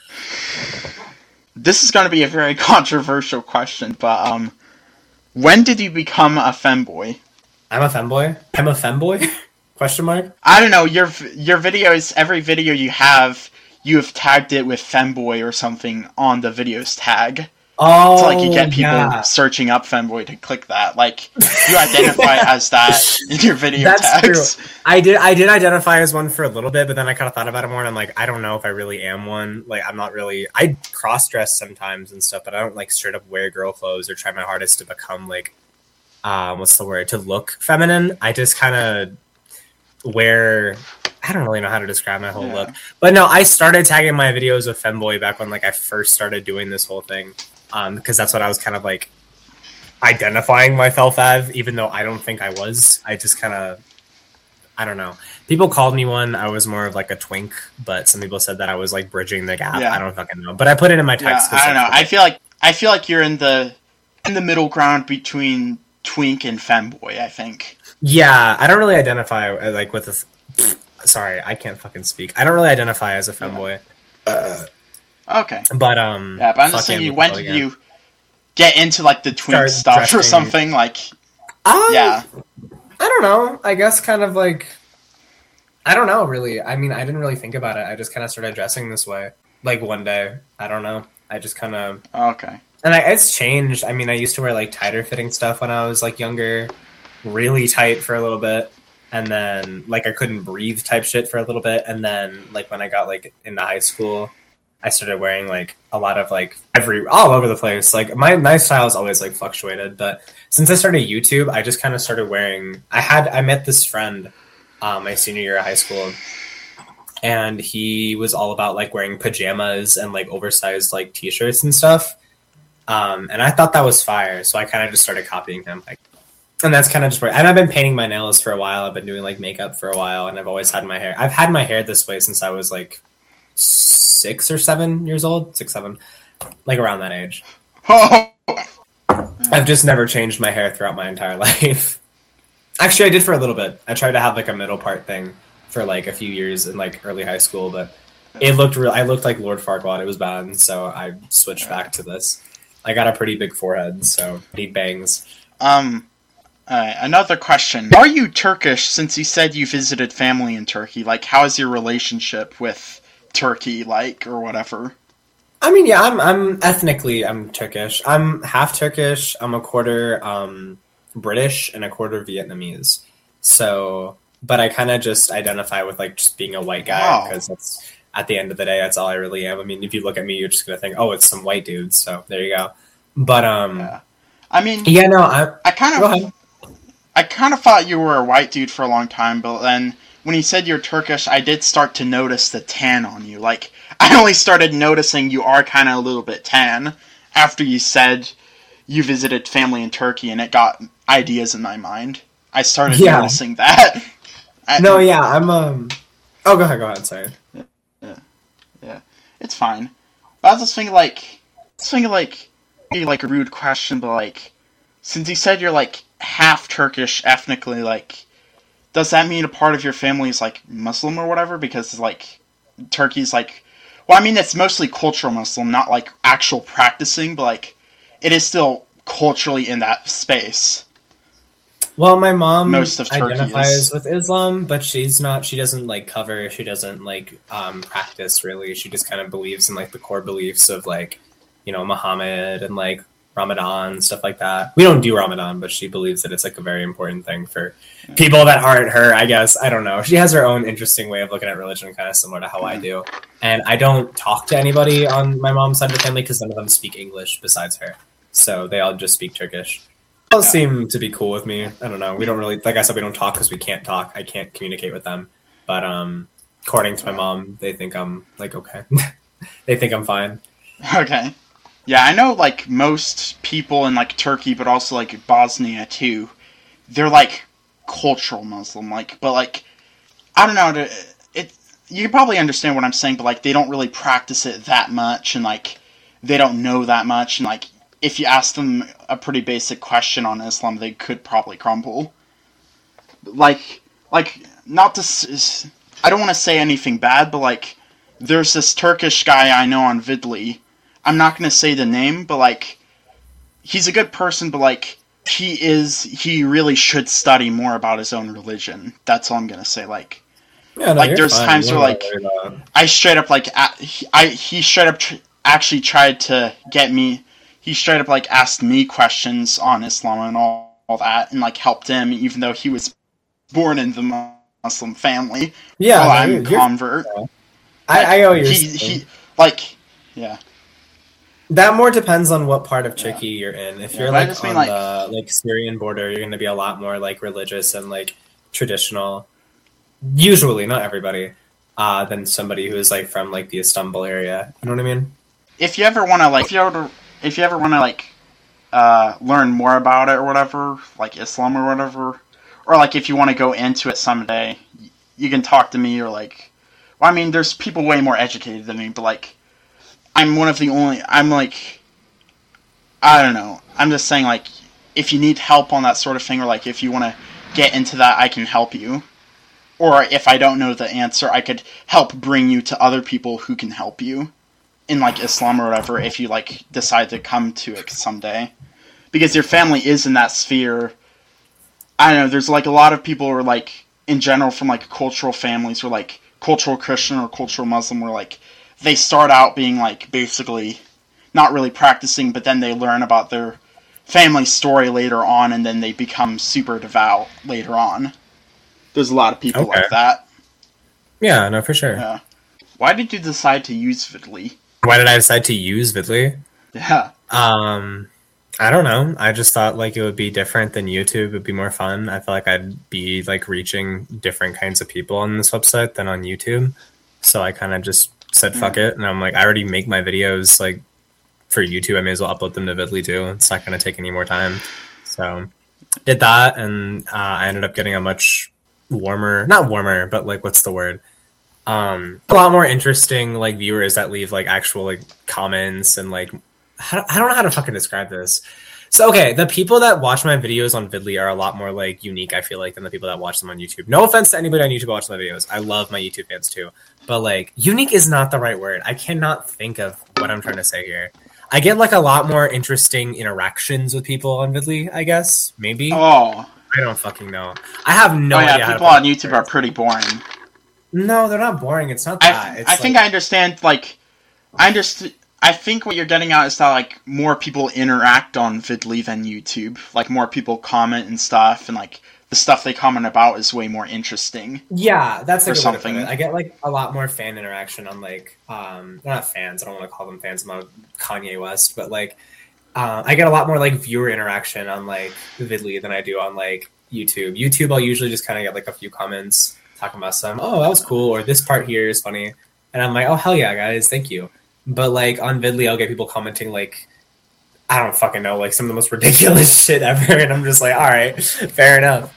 This is going to be a very controversial question, but um. When did you become a femboy? I'm a femboy? I'm a femboy? Question mark? I don't know. Your your videos, every video you have, you have tagged it with femboy or something on the video's tag. Oh, so like you get people yeah. searching up femboy to click that. Like you identify as that in your video That's tags. True. I did I did identify as one for a little bit, but then I kind of thought about it more, and I'm like, I don't know if I really am one. Like I'm not really. I cross dress sometimes and stuff, but I don't like straight up wear girl clothes or try my hardest to become like, um, what's the word? To look feminine. I just kind of wear. I don't really know how to describe my whole yeah. look, but no, I started tagging my videos with femboy back when like I first started doing this whole thing. Um, because that's what I was kind of like identifying myself as, even though I don't think I was. I just kind of, I don't know. People called me one. I was more of like a twink, but some people said that I was like bridging the gap. Yeah. I don't fucking know, but I put it in my text. Yeah, I don't know. I feel like I feel like you're in the in the middle ground between twink and femboy. I think. Yeah, I don't really identify like with a. Sorry, I can't fucking speak. I don't really identify as a femboy. Yeah. Uh, Okay. But, um... Yeah, but I'm just saying, you, when did you get into, like, the twink Start stuff dressing. Or something? Like, um, yeah. I don't know. I guess kind of, like... I don't know, really. I mean, I didn't really think about it. I just kind of started dressing this way. Like, one day. I don't know. I just kind of... Okay. And I, it's changed. I mean, I used to wear, like, tighter fitting stuff when I was, like, younger. Really tight for a little bit. And then, like, I couldn't breathe type shit for a little bit. And then, like, when I got, like, into high school... I started wearing like a lot of like every all over the place. Like my my style has always like fluctuated, but since I started YouTube, I just kind of started wearing. I had I met this friend uh, my senior year of high school. And he was all about like wearing pajamas and like oversized like t-shirts and stuff. Um, and I thought that was fire. So I kind of just started copying him. Like, and that's kind of just where, and I've been painting my nails for a while. I've been doing like makeup for a while, and I've always had my hair. I've had my hair this way since I was like six or seven years old, six, seven, like around that age. I've just never changed my hair throughout my entire life. Actually, I did for a little bit. I tried to have like a middle part thing for like a few years in like early high school, but it looked real. I looked like Lord Farquaad. It was bad, so I switched back to this. I got a pretty big forehead, so need bangs. Um, uh, another question: are you Turkish? Since you said you visited family in Turkey, like, how is your relationship with Turkey, like, or whatever? I mean, yeah, I'm I'm ethnically I'm Turkish. I'm half Turkish. I'm a quarter um, British and a quarter Vietnamese. So. But I kind of just identify with like just being a white guy because wow. that's at the end of the day, that's all I really am. I mean, if you look at me, you're just gonna think, oh, it's some white dude. So there you go. But um, yeah. I mean, yeah, no, I I kind of I kind of thought you were a white dude for a long time, but then when you said you're Turkish, I did start to notice the tan on you. Like, I only started noticing you are kind of a little bit tan after you said you visited family in Turkey, and it got ideas in my mind. I started yeah. noticing that. No, yeah, I'm, um... Oh, go ahead, go ahead, sorry. Yeah, yeah, yeah. It's fine. But I was just thinking, like... I was thinking, like... Maybe, like, a rude question, but, like... Since you said you're, like, half Turkish ethnically, like... Does that mean a part of your family is, like, Muslim or whatever? Because, like... Turkey's, like... Well, I mean, it's mostly cultural Muslim, not, like, actual practicing, but, like... It is still culturally in that space. Well, my mom Most of identifies is. with Islam, but she's not, she doesn't, like, cover, she doesn't, like, um, practice, really. She just kind of believes in, like, the core beliefs of, like, you know, Muhammad and, like, Ramadan, stuff like that. We don't do Ramadan, but she believes that it's, like, a very important thing for people that aren't her, I guess. I don't know. She has her own interesting way of looking at religion, kind of similar to how I do. And I don't talk to anybody on my mom's side of the family because none of them speak English besides her. So they all just speak Turkish. They all seem to be cool with me. I don't know. We don't really, like I said, we don't talk because we can't talk. I can't communicate with them. But um, according to my mom, they think I'm, like, okay. They think I'm fine. Okay. Yeah, I know, like, most people in, like, Turkey, but also, like, Bosnia, too, they're, like, cultural Muslim, like, but, like, I don't know, it, you can probably understand what I'm saying, but, like, they don't really practice it that much, and, like, they don't know that much, and, like, if you ask them a pretty basic question on Islam, they could probably crumble. Like, like, not to, s- I don't want to say anything bad, but, like, there's this Turkish guy I know on Vidly. I'm not going to say the name, but, like, he's a good person, but, like, he is, he really should study more about his own religion. That's all I'm going to say, like, yeah, no, like, there's fine. times you're where, like, I straight up, like, a- he, I, he straight up tr- actually tried to get me, he straight up, like, asked me questions on Islam and all, all that, and, like, helped him, even though he was born in the Muslim family. Yeah, well, no, I'm you're, a convert. You're, I, I owe you. He, he, like, yeah. That more depends on what part of Turkey yeah. you're in. If yeah, you're, like, on mean, like, the, like, Syrian border, you're going to be a lot more, like, religious and, like, traditional. Usually, not everybody, uh, than somebody who is, like, from, like, the Istanbul area. You know what I mean? If you ever want to, like, if you ever, if you ever want to, like, uh, learn more about it or whatever, like Islam or whatever, or, like, if you want to go into it someday, you can talk to me or, like, well, I mean, there's people way more educated than me, but, like, I'm one of the only, I'm, like, I don't know, I'm just saying, like, if you need help on that sort of thing, or, like, if you want to get into that, I can help you. Or if I don't know the answer, I could help bring you to other people who can help you in, like, Islam or whatever, if you, like, decide to come to it someday. Because your family is in that sphere. I don't know, there's, like, a lot of people who are, like, in general from, like, cultural families, or, like, cultural Christian or cultural Muslim, where, like, they start out being, like, basically not really practicing, but then they learn about their family story later on, and then they become super devout later on. There's a lot of people okay. like that. Yeah, no, for sure. Yeah. Why did you decide to use Vidly? Why did I decide to use Vidly? Yeah. Um, I don't know. I just thought like it would be different than YouTube. It'd be more fun. I feel like I'd be like reaching different kinds of people on this website than on YouTube. So I kind of just said fuck it, and I'm like, I already make my videos like for YouTube. I may as well upload them to Vidly too. It's not going to take any more time. So did that, and uh, I ended up getting a much warmer, not warmer, but like what's the word? Um, a lot more interesting like viewers that leave like actual like comments and like I don't know how to fucking describe this. So, okay, the people that watch my videos on Vidly are a lot more, like, unique, I feel like, than the people that watch them on YouTube. No offense to anybody on YouTube who watches my videos. I love my YouTube fans, too. But, like, unique is not the right word. I cannot think of what I'm trying to say here. I get, like, a lot more interesting interactions with people on Vidly, I guess. Maybe. Oh. I don't fucking know. I have no oh, yeah, idea how people on YouTube are pretty boring. No, they're not boring. It's not that. I, it's I like... think I understand, like, I understand... I think what you're getting at is that, like, more people interact on Vidly than YouTube. Like, more people comment and stuff, and, like, the stuff they comment about is way more interesting. Yeah, that's like or something. I get, like, a lot more fan interaction on, like, um, they're not fans, I don't want to call them fans, I'm not Kanye West, but, like, uh, I get a lot more, like, viewer interaction on, like, Vidly than I do on, like, YouTube. YouTube, I'll usually just kind of get, like, a few comments talking about some, oh, that was cool, or this part here is funny. And I'm like, oh, hell yeah, guys, thank you. But, like, on Vidly, I'll get people commenting, like, I don't fucking know, like, some of the most ridiculous shit ever, and I'm just like, all right, fair enough.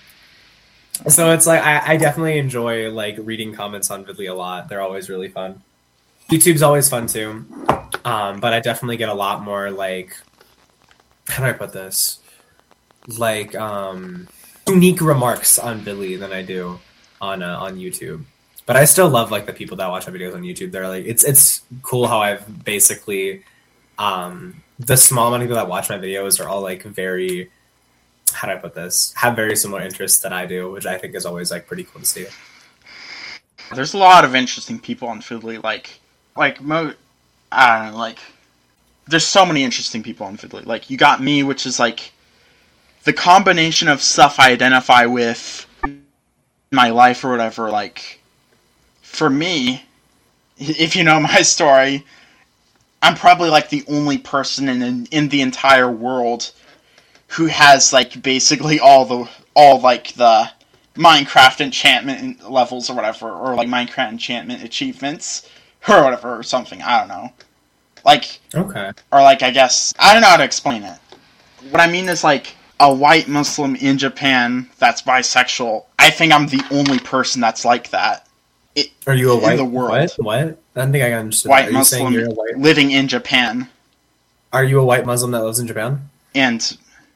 So it's like, I, I definitely enjoy, like, reading comments on Vidly a lot. They're always really fun. YouTube's always fun, too. Um, but I definitely get a lot more, like, how do I put this? Like, um, unique remarks on Vidly than I do on uh, on YouTube. But I still love, like, the people that watch my videos on YouTube. They're like, it's it's cool how I've basically, um, the small amount of people that watch my videos are all, like, very, how do I put this? Have very similar interests that I do, which I think is always, like, pretty cool to see. There's a lot of interesting people on Vidly, like, like, mo- I don't know, like, there's so many interesting people on Vidly. Like, you got me, which is, like, the combination of stuff I identify with in my life or whatever, like, for me, if you know my story, I'm probably, like, the only person in in the entire world who has, like, basically all the, all, like, the Minecraft enchantment levels or whatever, or, like, Minecraft enchantment achievements, or whatever, or something, I don't know. Like, okay. Or, like, I guess, I don't know how to explain it. What I mean is, like, a white Muslim in Japan that's bisexual, I think I'm the only person that's like that. It, Are you a white, in the world. What? What? I don't think I understood. White Are Muslim you white... living in Japan. Are you a white Muslim that lives in Japan? And,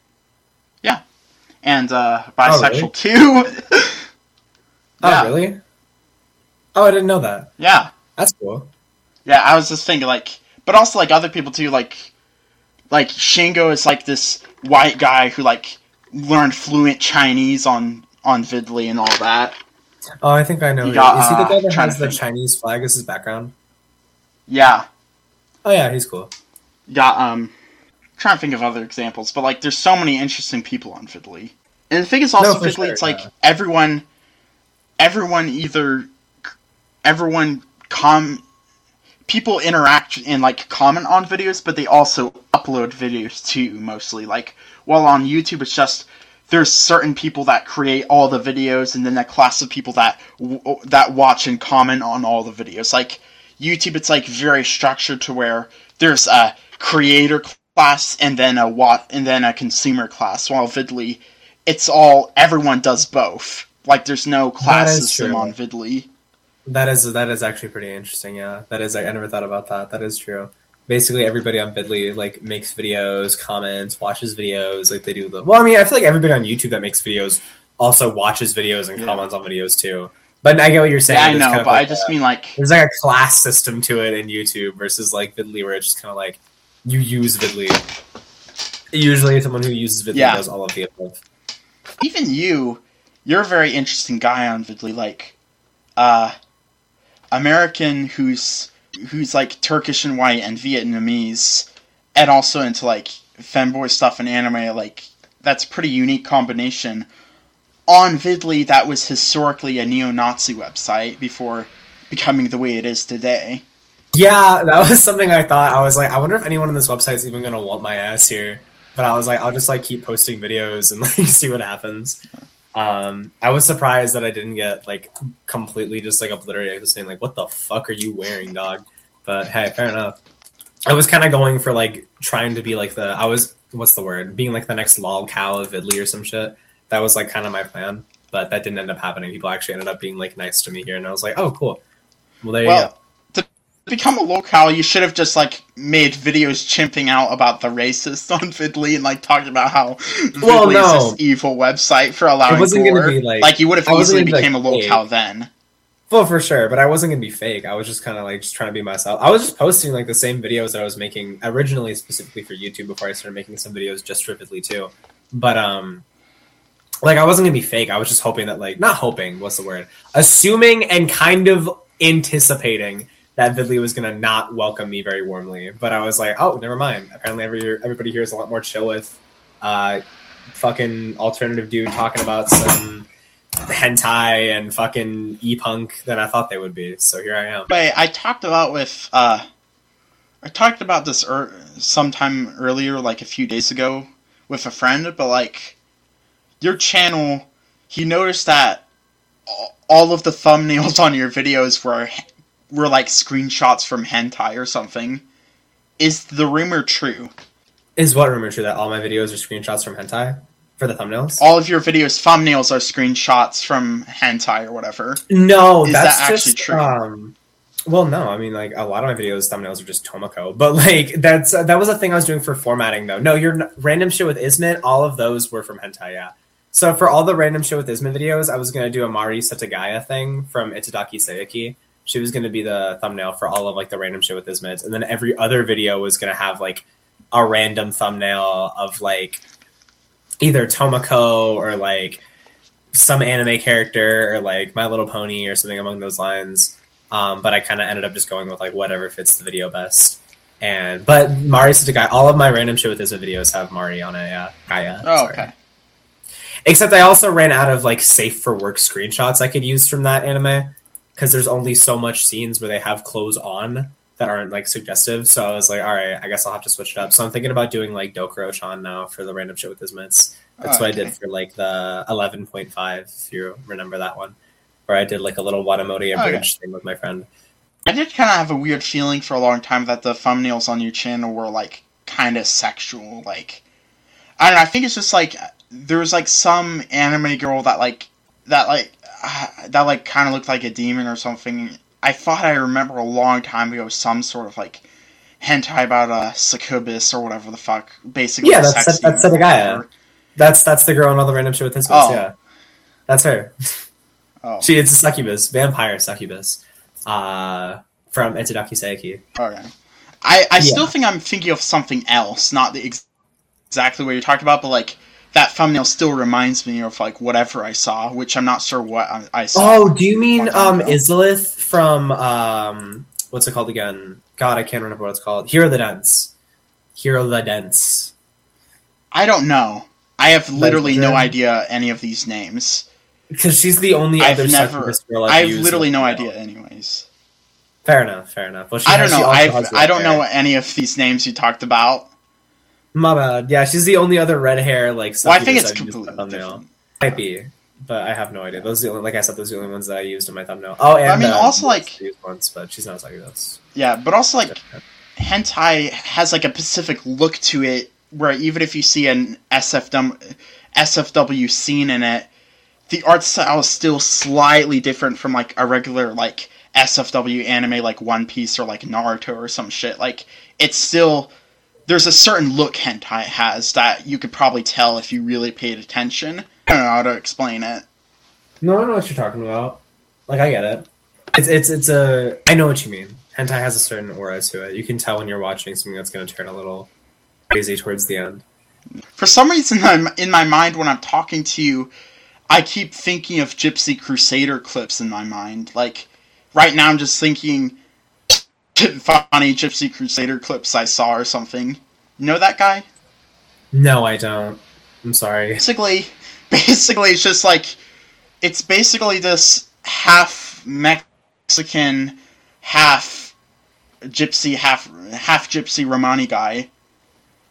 yeah. And, uh, bisexual, oh, really? too. Oh, yeah. really? Oh, I didn't know that. Yeah. That's cool. Yeah, I was just thinking, like, but also, like, other people, too, like, like, Shingo is, like, this white guy who, like, learned fluent Chinese on, on Vidly and all that. Oh, I think I know. He got, is he the guy that uh, has the think. Chinese flag as his background? Yeah. Oh, yeah, he's cool. Yeah, um, I'm trying to think of other examples, but, like, there's so many interesting people on Vidly. And the thing is also, no, Vidly, sure, it's yeah. like, everyone, everyone either, everyone com, people interact and, like, comment on videos, but they also upload videos, too, mostly. Like, while on YouTube, it's just, there's certain people that create all the videos, and then a class of people that w- that watch and comment on all the videos. Like, YouTube, it's, like, very structured to where there's a creator class, and then a wa- and then a consumer class, while Vidly, it's all, everyone does both. Like, there's no class system on Vidly. That is, that is actually pretty interesting, yeah. That is, I never thought about that. That is true. Basically, everybody on Vidly, like, makes videos, comments, watches videos, like, they do the... Well, I mean, I feel like everybody on YouTube that makes videos also watches videos and yeah. comments on videos, too. But I get what you're saying. Yeah, I know, kind of but like I just a, mean, like... There's, like, a class system to it in YouTube versus, like, Vidly, where it's just kind of like, you use Vidly. Usually, someone who uses Vidly yeah. does all of the above. Even you, you're a very interesting guy on Vidly, like, uh, American who's... who's, like, Turkish and white and Vietnamese, and also into, like, femboy stuff and anime, like, that's a pretty unique combination. On Vidly, that was historically a neo-Nazi website before becoming the way it is today. Yeah, that was something I thought. I was like, I wonder if anyone on this website is even going to want my ass here. but I was like, I'll just like keep posting videos and like see what happens. Um, I was surprised that I didn't get like completely just like obliterated, just saying like, "What the fuck are you wearing, dog?" But hey, fair enough. I was kind of going for like trying to be like the I was what's the word being like the next lol cow of Vidley or some shit. That was like kind of my plan, but that didn't end up happening. People actually ended up being like nice to me here, and I was like, "Oh, cool." Well, there well, you go. Become a locale, you should have just like made videos chimping out about the racists on Vidley and like talking about how Vidley well, no. is this evil website for allowing it wasn't gore. Gonna be like, like you would have easily became like, a locale fake. then. Well, for sure, but I wasn't gonna be fake. I was just kind of like just trying to be myself. I was just posting like the same videos that I was making originally specifically for YouTube before I started making some videos just for Vidley too. But um, like I wasn't gonna be fake. I was just hoping that like not hoping. What's the word? Assuming and kind of anticipating that Vidley was going to not welcome me very warmly. But I was like, oh, never mind. Apparently every, everybody here is a lot more chill with uh, fucking alternative dude talking about some hentai and fucking e-punk than I thought they would be. So here I am. But I talked about with... Uh, I talked about this er- sometime earlier, like a few days ago, with a friend. But, like, your channel, he noticed that all of the thumbnails on your videos were... were like screenshots from hentai or something. Is the rumor true? Is what rumor true? That all my videos are screenshots from hentai? For the thumbnails? All of your videos' thumbnails are screenshots from hentai or whatever. No, is that's that actually just, true? Um, well, no. I mean, like, a lot of my videos' thumbnails are just Tomoko. But, like, that's uh, that was a thing I was doing for formatting, though. No, your n- random shit with Ismet, all of those were from hentai, yeah. So for all the random shit with Ismet videos, I was going to do a Mari Setagaya thing from Itadaki Seiki. She was going to be the thumbnail for all of, like, the random shit with Ismet. And then every other video was going to have, like, a random thumbnail of, like, either Tomoko or, like, some anime character or, like, My Little Pony or something along those lines. Um, but I kind of ended up just going with, like, whatever fits the video best. And But Mari Setagaya, all of my random shit with Ismet videos have Mari on it, yeah. Kaya, oh, sorry. okay. Except I also ran out of, like, safe for work screenshots I could use from that anime. Because there's only so much scenes where they have clothes on that aren't, like, suggestive. So I was like, all right, I guess I'll have to switch it up. So I'm thinking about doing, like, Dokuro-chan now for the random shit with Ismets. That's oh, what okay. I did for, like, the eleven point five, if you remember that one. Where I did, like, a little Watamote abridged okay. thing with my friend. I did kind of have a weird feeling for a long time that the thumbnails on your channel were, like, kind of sexual. Like, I don't know, I think it's just, like, there was, like, some anime girl that, like, that, like, Uh, that, like, kind of looked like a demon or something. I thought I remember a long time ago some sort of, like, hentai about a succubus or whatever the fuck. Basically, yeah, that's that's, that's Setagaya. That's that's the girl in all the random shit with his oh. yeah. That's her. Oh. She is a succubus, vampire succubus, uh, from Itadaki Seiki. Okay. I, I yeah. still think I'm thinking of something else, not the ex- exactly what you're talking about, but, like, that thumbnail still reminds me of, like, whatever I saw, which I'm not sure what I, I saw. Oh, do you mean um, Izalith from, um, what's it called again? God, I can't remember what it's called. Hero the Dance. Hero the Dance. I don't know. I have literally like, no idea any of these names. Because she's the only I've other never, girl I've I have used literally no idea anyways. Fair enough, fair enough. Well, she I don't has, know. I've, I don't know any of these names you talked about. My bad. Yeah, she's the only other red hair, like, well, I think it's completely different. Might be, but I have no idea. Those are the only, like I said, those are the only ones that I used in my thumbnail. Oh, and I mean, uh, also, like... used once, but she's not talking about. Yeah, but also, like, hentai has, like, a specific look to it, where even if you see an S F W, S F W scene in it, the art style is still slightly different from, like, a regular, like, S F W anime, like One Piece or, like, Naruto or some shit. Like, it's still... There's a certain look hentai has that you could probably tell if you really paid attention. I don't know how to explain it. No, I know what you're talking about. Like, I get it. It's it's it's a... I know what you mean. Hentai has a certain aura to it. You can tell when you're watching something that's going to turn a little crazy towards the end. For some reason, I'm, in my mind, when I'm talking to you, I keep thinking of Gypsy Crusader clips in my mind. Like, right now I'm just thinking... funny Gypsy Crusader clips I saw or something. You know that guy? No, I don't. I'm sorry. Basically, basically, it's just like, it's basically this half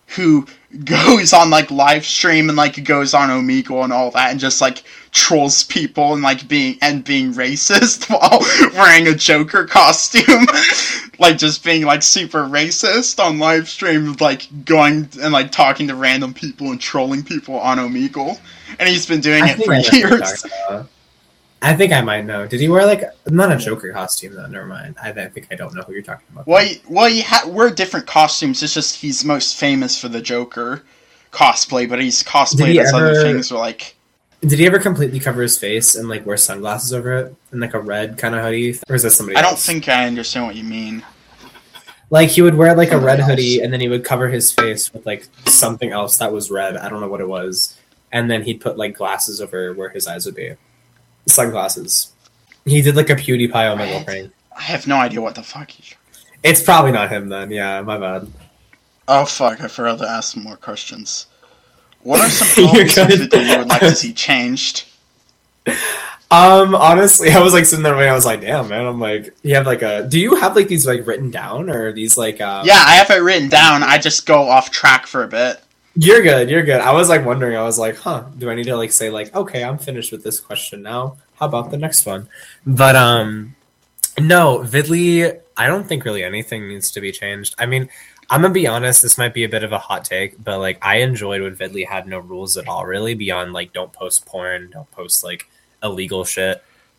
who goes on like live stream and like goes on Omegle and all that and just like trolls people and like being and being racist while wearing a Joker costume. Like just being like super racist on live stream, like going and like talking to random people and trolling people on Omegle. And he's been doing I it think for I know who you're years. talking about. I think I might know. Did he wear like not a Joker costume though? Never mind. I, I think I don't know who you're talking about. Well, he, well, he ha- wear different costumes. It's just he's most famous for the Joker cosplay, but he's cosplayed he as ever- other things. Or like, Did he ever completely cover his face and like wear sunglasses over it and like a red kind of hoodie, or is that somebody I else? don't think I understand what you mean. Like he would wear like a Somebody red else. hoodie and then he would cover his face with like something else that was red. I don't know what it was, and then he'd put like glasses over where his eyes would be, sunglasses. He did like a PewDiePie Omegle What? prank. I have no idea what the fuck he's. It's probably not him then. Yeah, my bad. Oh fuck! I forgot to ask some more questions. What are some You're problems with good. it you would like to see changed? Um, honestly, I was like sitting there and I was like, damn, man. I'm like, you have like a. Do you have like these like written down or are these like? Um, Yeah, I have it written down. I just go off track for a bit. You're good. You're good. I was like wondering. I was like, huh? Do I need to like say like, okay, I'm finished with this question now. How about the next one? But um, no, Vidly. I don't think really anything needs to be changed. I mean, I'm gonna be honest. This might be a bit of a hot take, but like, I enjoyed when Vidly had no rules at all, really, beyond like, don't post porn, don't post like illegal shit.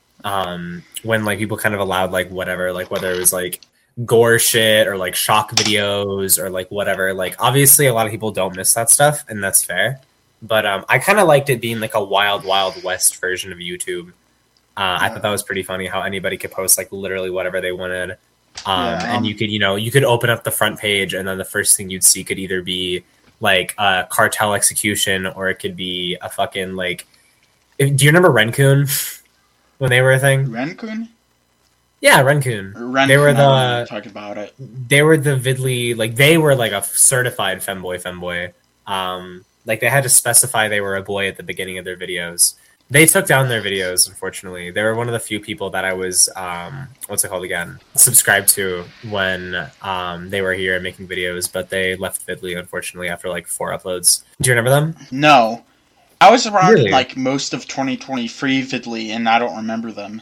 Um, when like people kind of allowed like whatever, like whether it was like gore shit or like shock videos or like whatever. Like obviously a lot of people don't miss that stuff and that's fair. But um, I kind of liked it being like a wild, wild west version of YouTube. Uh, I thought that was pretty funny how anybody could post like literally whatever they wanted. Um, Yeah, um, and you could, you know, you could open up the front page and then the first thing you'd see could either be like a cartel execution or it could be a fucking like, if, do you remember Rencoon when they were a thing? Rencoon? Yeah, Rencoon. Rencoon. They were I don't know the talk about it. they were the Vidly, like they were like a certified femboy femboy. Um, like they had to specify they were a boy at the beginning of their videos. They took down their videos, unfortunately. They were one of the few people that I was, um, what's it called again? Subscribed to when um, they were here making videos, but they left Vidly, unfortunately, after like four uploads. Do you remember them? No. I was around Really? like most of twenty twenty-three Vidly, and I don't remember them.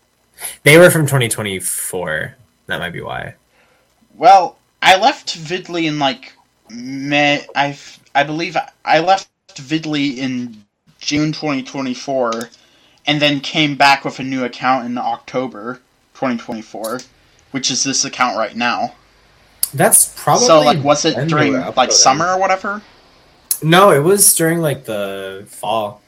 They were from twenty twenty-four. That might be why. Well, I left Vidly in like May. I I believe I left Vidly in June twenty twenty-four, and then came back with a new account in October twenty twenty-four, which is this account right now. That's probably So, like, was it when they during were like uploading. summer or whatever? No, it was during like the fall,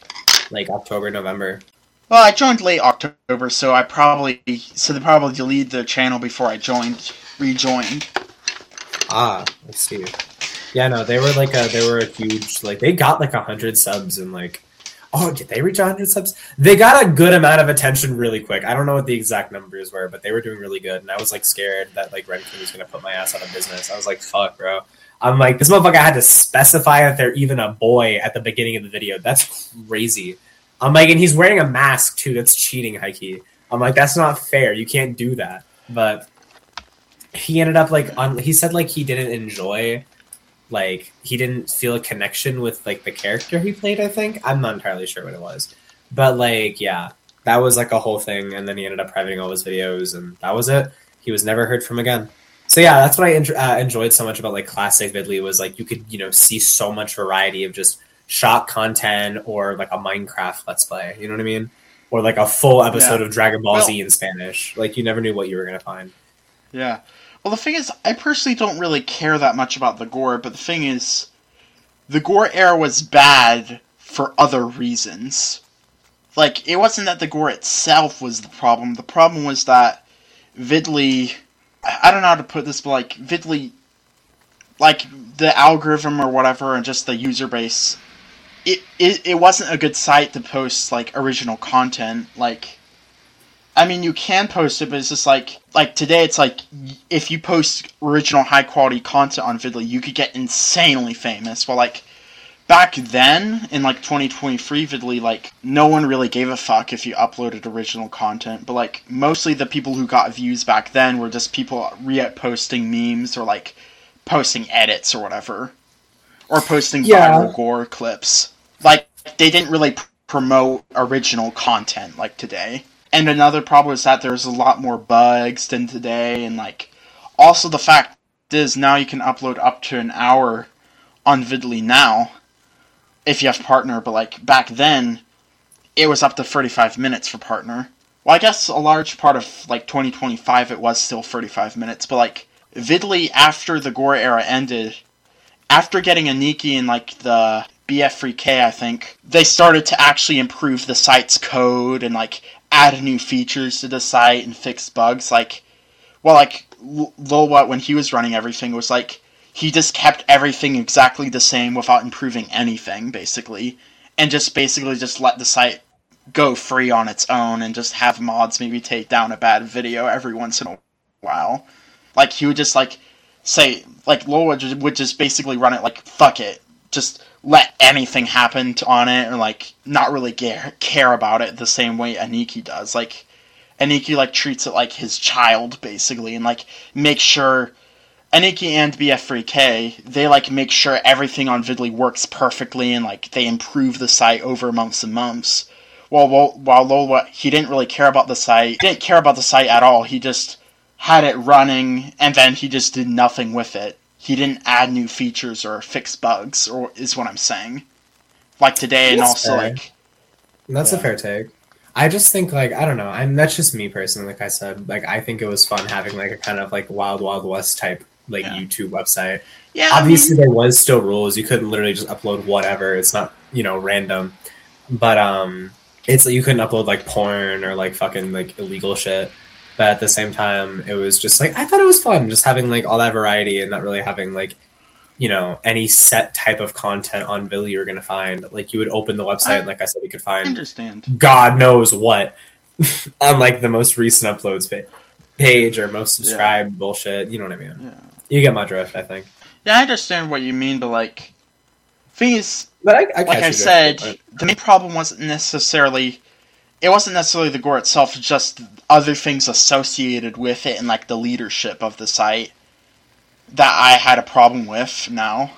like October, November. Well, I joined late October, so I probably so they probably deleted the channel before I joined, rejoined. Ah, let's see. Yeah, no, they were like a they were a huge like they got like a hundred subs and like oh did they reach a hundred subs? They got a good amount of attention really quick. I don't know what the exact numbers were, but they were doing really good, and I was like scared that like Renkin was gonna put my ass out of business. I was like, fuck, bro. I'm like, this motherfucker had to specify that they're even a boy at the beginning of the video. That's crazy. I'm like, and he's wearing a mask too. That's cheating, Heike. I'm like, that's not fair. You can't do that. But he ended up like on. He said like he didn't enjoy, like he didn't feel a connection with like the character he played. I think I'm not entirely sure what it was, but like yeah, that was like a whole thing. And then he ended up privating all his videos, and that was it. He was never heard from again. So yeah, that's what I en- uh, enjoyed so much about like classic Vidly was like you could you know see so much variety of just shot content or like a Minecraft Let's Play. You know what I mean? Or like a full episode Yeah. of Dragon Ball Well- Z in Spanish. Like you never knew what you were gonna find. Yeah. Well, the thing is, I personally don't really care that much about the gore, but the thing is, the gore era was bad for other reasons. Like, it wasn't that the gore itself was the problem. The problem was that Vidly, I I don't know how to put this, but like, Vidly, like, the algorithm or whatever, and just the user base, it, it, it wasn't a good site to post, like, original content. Like, I mean, you can post it, but it's just like, like today it's like, if you post original high quality content on Vidly, you could get insanely famous. Well, like, back then, in like twenty twenty-three Vidly, like, no one really gave a fuck if you uploaded original content, but like, mostly the people who got views back then were just people re-posting memes or like, posting edits or whatever. or posting Yeah. viral gore clips. Like, they didn't really pr- promote original content like today. And another problem is that there's a lot more bugs than today, and like, also the fact is now you can upload up to an hour on Vidly now, if you have Partner, but like, back then, it was up to thirty-five minutes for Partner. Well, I guess a large part of, like, twenty twenty-five, it was still thirty-five minutes, but, like, Vidly, after the gore era ended, after getting Aniki and, like, the B F three K, I think, they started to actually improve the site's code and, like, add new features to the site and fix bugs. Like, well, like, L- Lolwat, when he was running everything, was like, he just kept everything exactly the same without improving anything, basically, and just basically just let the site go free on its own and just have mods maybe take down a bad video every once in a while. Like, he would just, like, say, like, Lolwat would just basically run it like, fuck it, just let anything happen on it, or, like, not really care, care about it the same way Aniki does. Like, Aniki, like, treats it like his child, basically, and, like, make sure... Aniki and B F three K, they, like, make sure everything on Vidly works perfectly, and, like, they improve the site over months and months. While, while Lolwat, he didn't really care about the site. He didn't care about the site at all. He just had it running, and then he just did nothing with it. He didn't add new features or fix bugs, or is what I'm saying. Like today, and That's also, fair. like... That's Yeah. a fair take. I just think, like, I don't know. I'm that's just me personally. Like I said, like I think it was fun having like a kind of like Wild Wild West type like Yeah. YouTube website. Yeah, I Obviously, mean, there was still rules. You couldn't literally just upload whatever. It's not, you know, random. But um, it's you couldn't upload like porn or like fucking like illegal shit. But at the same time, it was just like I thought it was fun, just having like all that variety and not really having like, you know, any set type of content on Billy you're gonna find. Like you would open the website, I- and like I said, you could I find understand. God knows what on like the most recent uploads pa- page or most subscribed bullshit. You know what I mean? Yeah. You get my drift, I think. Yeah, I understand what you mean, but, like... Thing is, But I, I like catch I your said, drift, the main problem wasn't necessarily... It wasn't necessarily the gore itself, just other things associated with it and, like, the leadership of the site that I had a problem with now.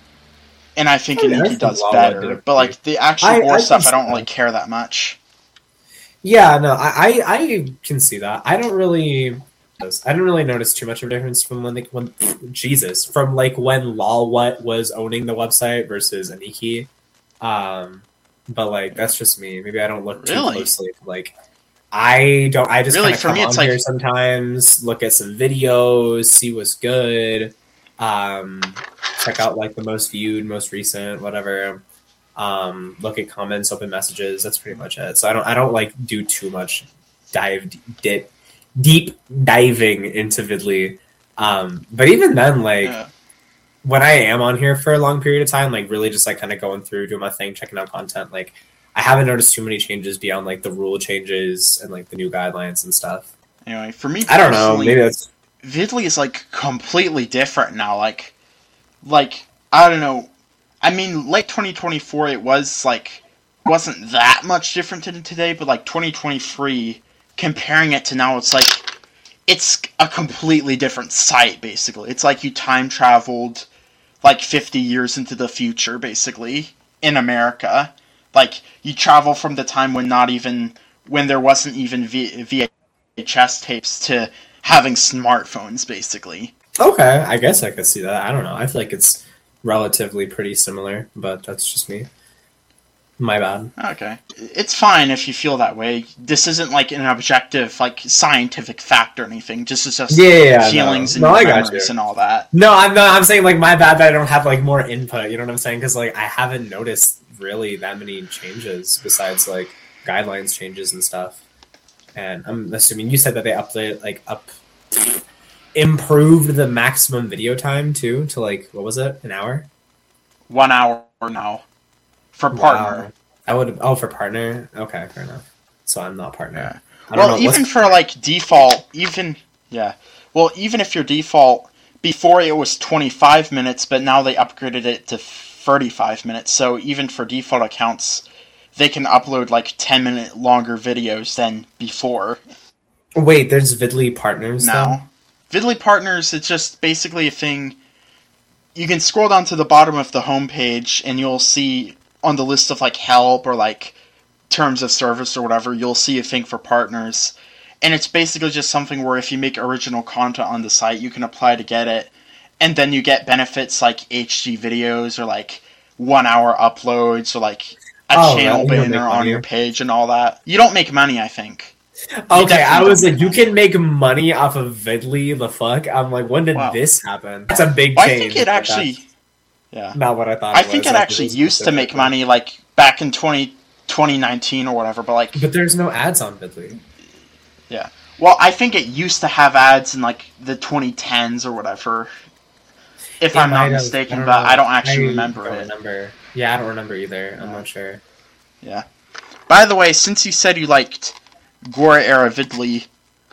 And I think Oh, yeah, I Aniki think does Lala did better. it But, like, the actual I- gore I stuff, can I don't see really that. care that much. Yeah, no, I, I, I can see that. I don't really, I don't really notice too much of a difference from when, they, when Jesus, from like when Lolwet was owning the website versus Aniki. Um, but like that's just me. Maybe I don't look too Really? closely. Like I don't. I just Really, kind of for come me, on it's like- here sometimes, look at some videos, see what's good. Um, check out like the most viewed, most recent, whatever. Um, look at comments, open messages. That's pretty much it. So I don't, I don't like do too much dive deep, deep diving into Vidly. Um, but even then, like Yeah. when I am on here for a long period of time, like really just like kind of going through, doing my thing, checking out content, like I haven't noticed too many changes beyond like the rule changes and like the new guidelines and stuff. Anyway, for me I don't know. personally, Maybe that's Vidly is, like, completely different now. Like, like, I don't know. I mean, late twenty twenty-four, it was, like, wasn't that much different than today, but, like, twenty twenty-three, comparing it to now, it's, like, it's a completely different site, basically. It's like you time traveled, like, fifty years into the future, basically, in America. Like, you travel from the time when not even, when there wasn't even v- V H S tapes to having smartphones, basically. okay. I guess I could see that. I don't know. I feel like it's relatively pretty similar, but that's just me. My bad. Okay. It's fine if you feel that way. This isn't like an objective, like, scientific fact or anything. Just it's just Yeah, yeah, yeah, feelings no. and No, I got memories you. and all that. No, I'm not. I'm saying like my bad that I don't have like more input. You know what I'm saying? Because like I haven't noticed really that many changes besides like guidelines changes and stuff. And I'm assuming you said that they updated like up improved the maximum video time too to like what was it an hour? One hour now. For partner. Wow. I would oh for partner. Okay, fair enough. So I'm not partner. Yeah. I don't Well, know, what's- even for, like, default, even, yeah. Well, even if your default, before it was twenty-five minutes, but now they upgraded it to thirty-five minutes, so even for default accounts, they can upload, like, ten-minute longer videos than before wait, there's Vidly partners now. Vidly Partners, it's just basically a thing, you can scroll down to the bottom of the homepage, and you'll see on the list of like help or like terms of service or whatever, you'll see a thing for partners. And it's basically just something where if you make original content on the site, you can apply to get it. And then you get benefits like H D videos or like one hour uploads or like a Oh, channel right, you don't banner make on money. your page and all that. You don't make money, I think. Okay, I definitely was don't like, you make can make money off of Vidly, the fuck? I'm like, when did Wow. this happen? That's a big Well, I change. think it but actually... that's Yeah. not what I thought I it think was. it Like, actually was used to make specific. money like back in twenty, twenty nineteen or whatever, but like... But there's no ads on Vidly. Yeah. Well, I think it used to have ads in like the twenty tens or whatever. If It I'm not might have- mistaken, don't but know. I don't actually I remember don't it. remember. Yeah, I don't remember either. I'm not sure. Yeah. By the way, since you said you liked Gora era Vidly,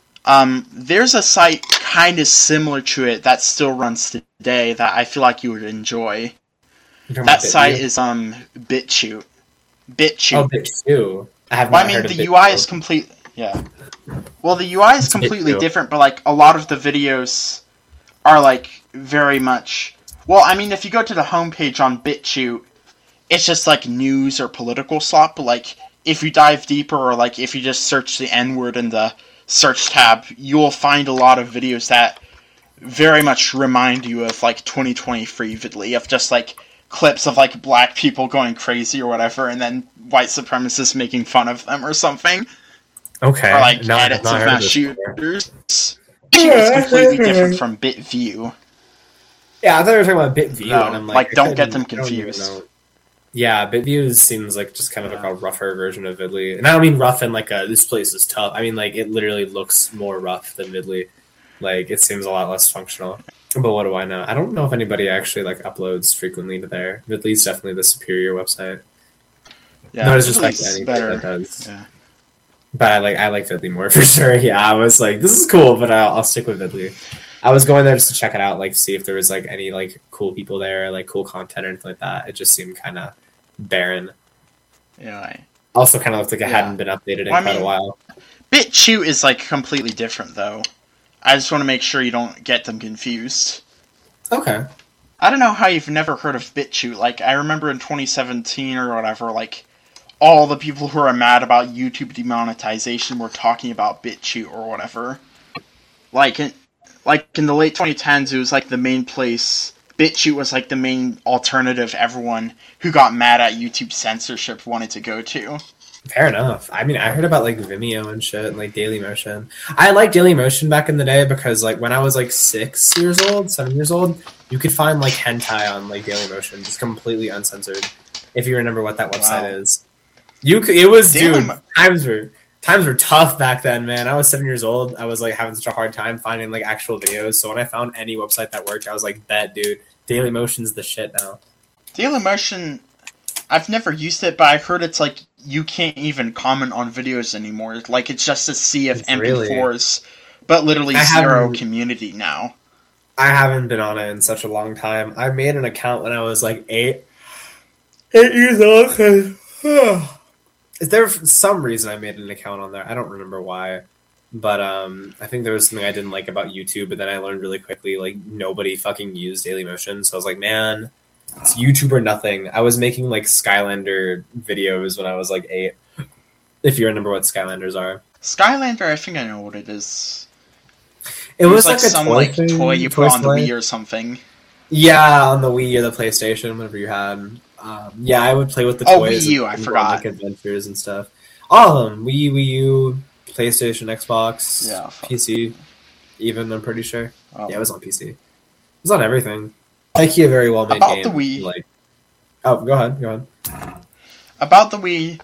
um, there's a site kind of similar to it that still runs today that I feel like you would enjoy. You're talking That about site BitView? is um BitChute. BitChute. Oh, BitView. I have Well, not I mean, heard of the U I is BitView. complete. Yeah. Well, the U I is It's completely BitView. different, but like a lot of the videos are like very much. Well, I mean, if you go to the homepage on BitChute, it's just like news or political slop. But like, if you dive deeper, or like if you just search the N word in the search tab, you'll find a lot of videos that very much remind you of like twenty twenty-three Vidly, of just like clips of like black people going crazy or whatever, and then white supremacists making fun of them or something, Okay. or like no, I have edits not of heard of mass this before. shooters. It's completely different from BitView. Yeah, I thought you were talking about BitView, No, and I'm like, like, I don't get couldn't- them I don't even confused. know. Yeah, BitView seems like just kind of like a rougher version of Vidly, and I don't mean rough in like a this place is tough. I mean like it literally looks more rough than Vidly. Like it seems a lot less functional. But what do I know? I don't know if anybody actually like uploads frequently to there. Vidly's definitely the superior website. Yeah, no disrespect to Vidly's anything better. that does. Yeah. But I like I like Vidly more for sure. Yeah, I was like, this is cool, but I'll, I'll stick with Vidly. I was going there just to check it out, like see if there was like any like cool people there, like cool content or anything like that. It just seemed kind of barren. Yeah. I- Also, kind of looked like it Yeah. hadn't been updated in Well, I quite mean- a while. BitChute is like completely different though. I just want to make sure you don't get them confused. Okay. I don't know how you've never heard of BitChute. Like, I remember in twenty seventeen or whatever, like, all the people who are mad about YouTube demonetization were talking about BitChute or whatever. Like, in, like in the late twenty tens, it was like the main place. BitChute was like the main alternative everyone who got mad at YouTube censorship wanted to go to. Fair enough. I mean, I heard about like Vimeo and shit, and like Dailymotion. I liked Dailymotion back in the day because like when I was like six years old, seven years old, you could find like hentai on like Dailymotion, just completely uncensored. If you remember what that website Wow. is, you could, it was dude. Daily- Times were times were tough back then, man. I was seven years old. I was like having such a hard time finding like actual videos. So when I found any website that worked, I was like, bet, dude. Dailymotion's the shit now. Dailymotion, I've never used it, but I heard it's like you can't even comment on videos anymore. Like, it's just a sea of It's M P fours, really- but literally I zero haven't- community now. I haven't been on it in such a long time. I made an account when I was like eight. Eight years old. 'cause- Is there some reason I made an account on there? I don't remember why. But um, I think there was something I didn't like about YouTube, but then I learned really quickly, like, nobody fucking used Dailymotion. So I was like, man, it's YouTube or nothing. I was making, like, Skylander videos when I was, like, eight. If you remember what Skylanders are. Skylander, I think I know what it is. It, was, like, like, a some toy like thing, toy you toy put on the toy. Wii or something. Yeah, on the Wii or the PlayStation, whatever you had. Um, yeah, I would play with the Oh, toys. Wii U, and I go on, forgot. like, adventures and stuff. All of them. Wii, Wii U, PlayStation, Xbox, Yeah, fuck. P C. Even, I'm pretty sure. Oh. Yeah, it was on P C. It was on everything. Ikea, very well made About game. the Wii. Like, oh, go ahead, go ahead. About the Wii,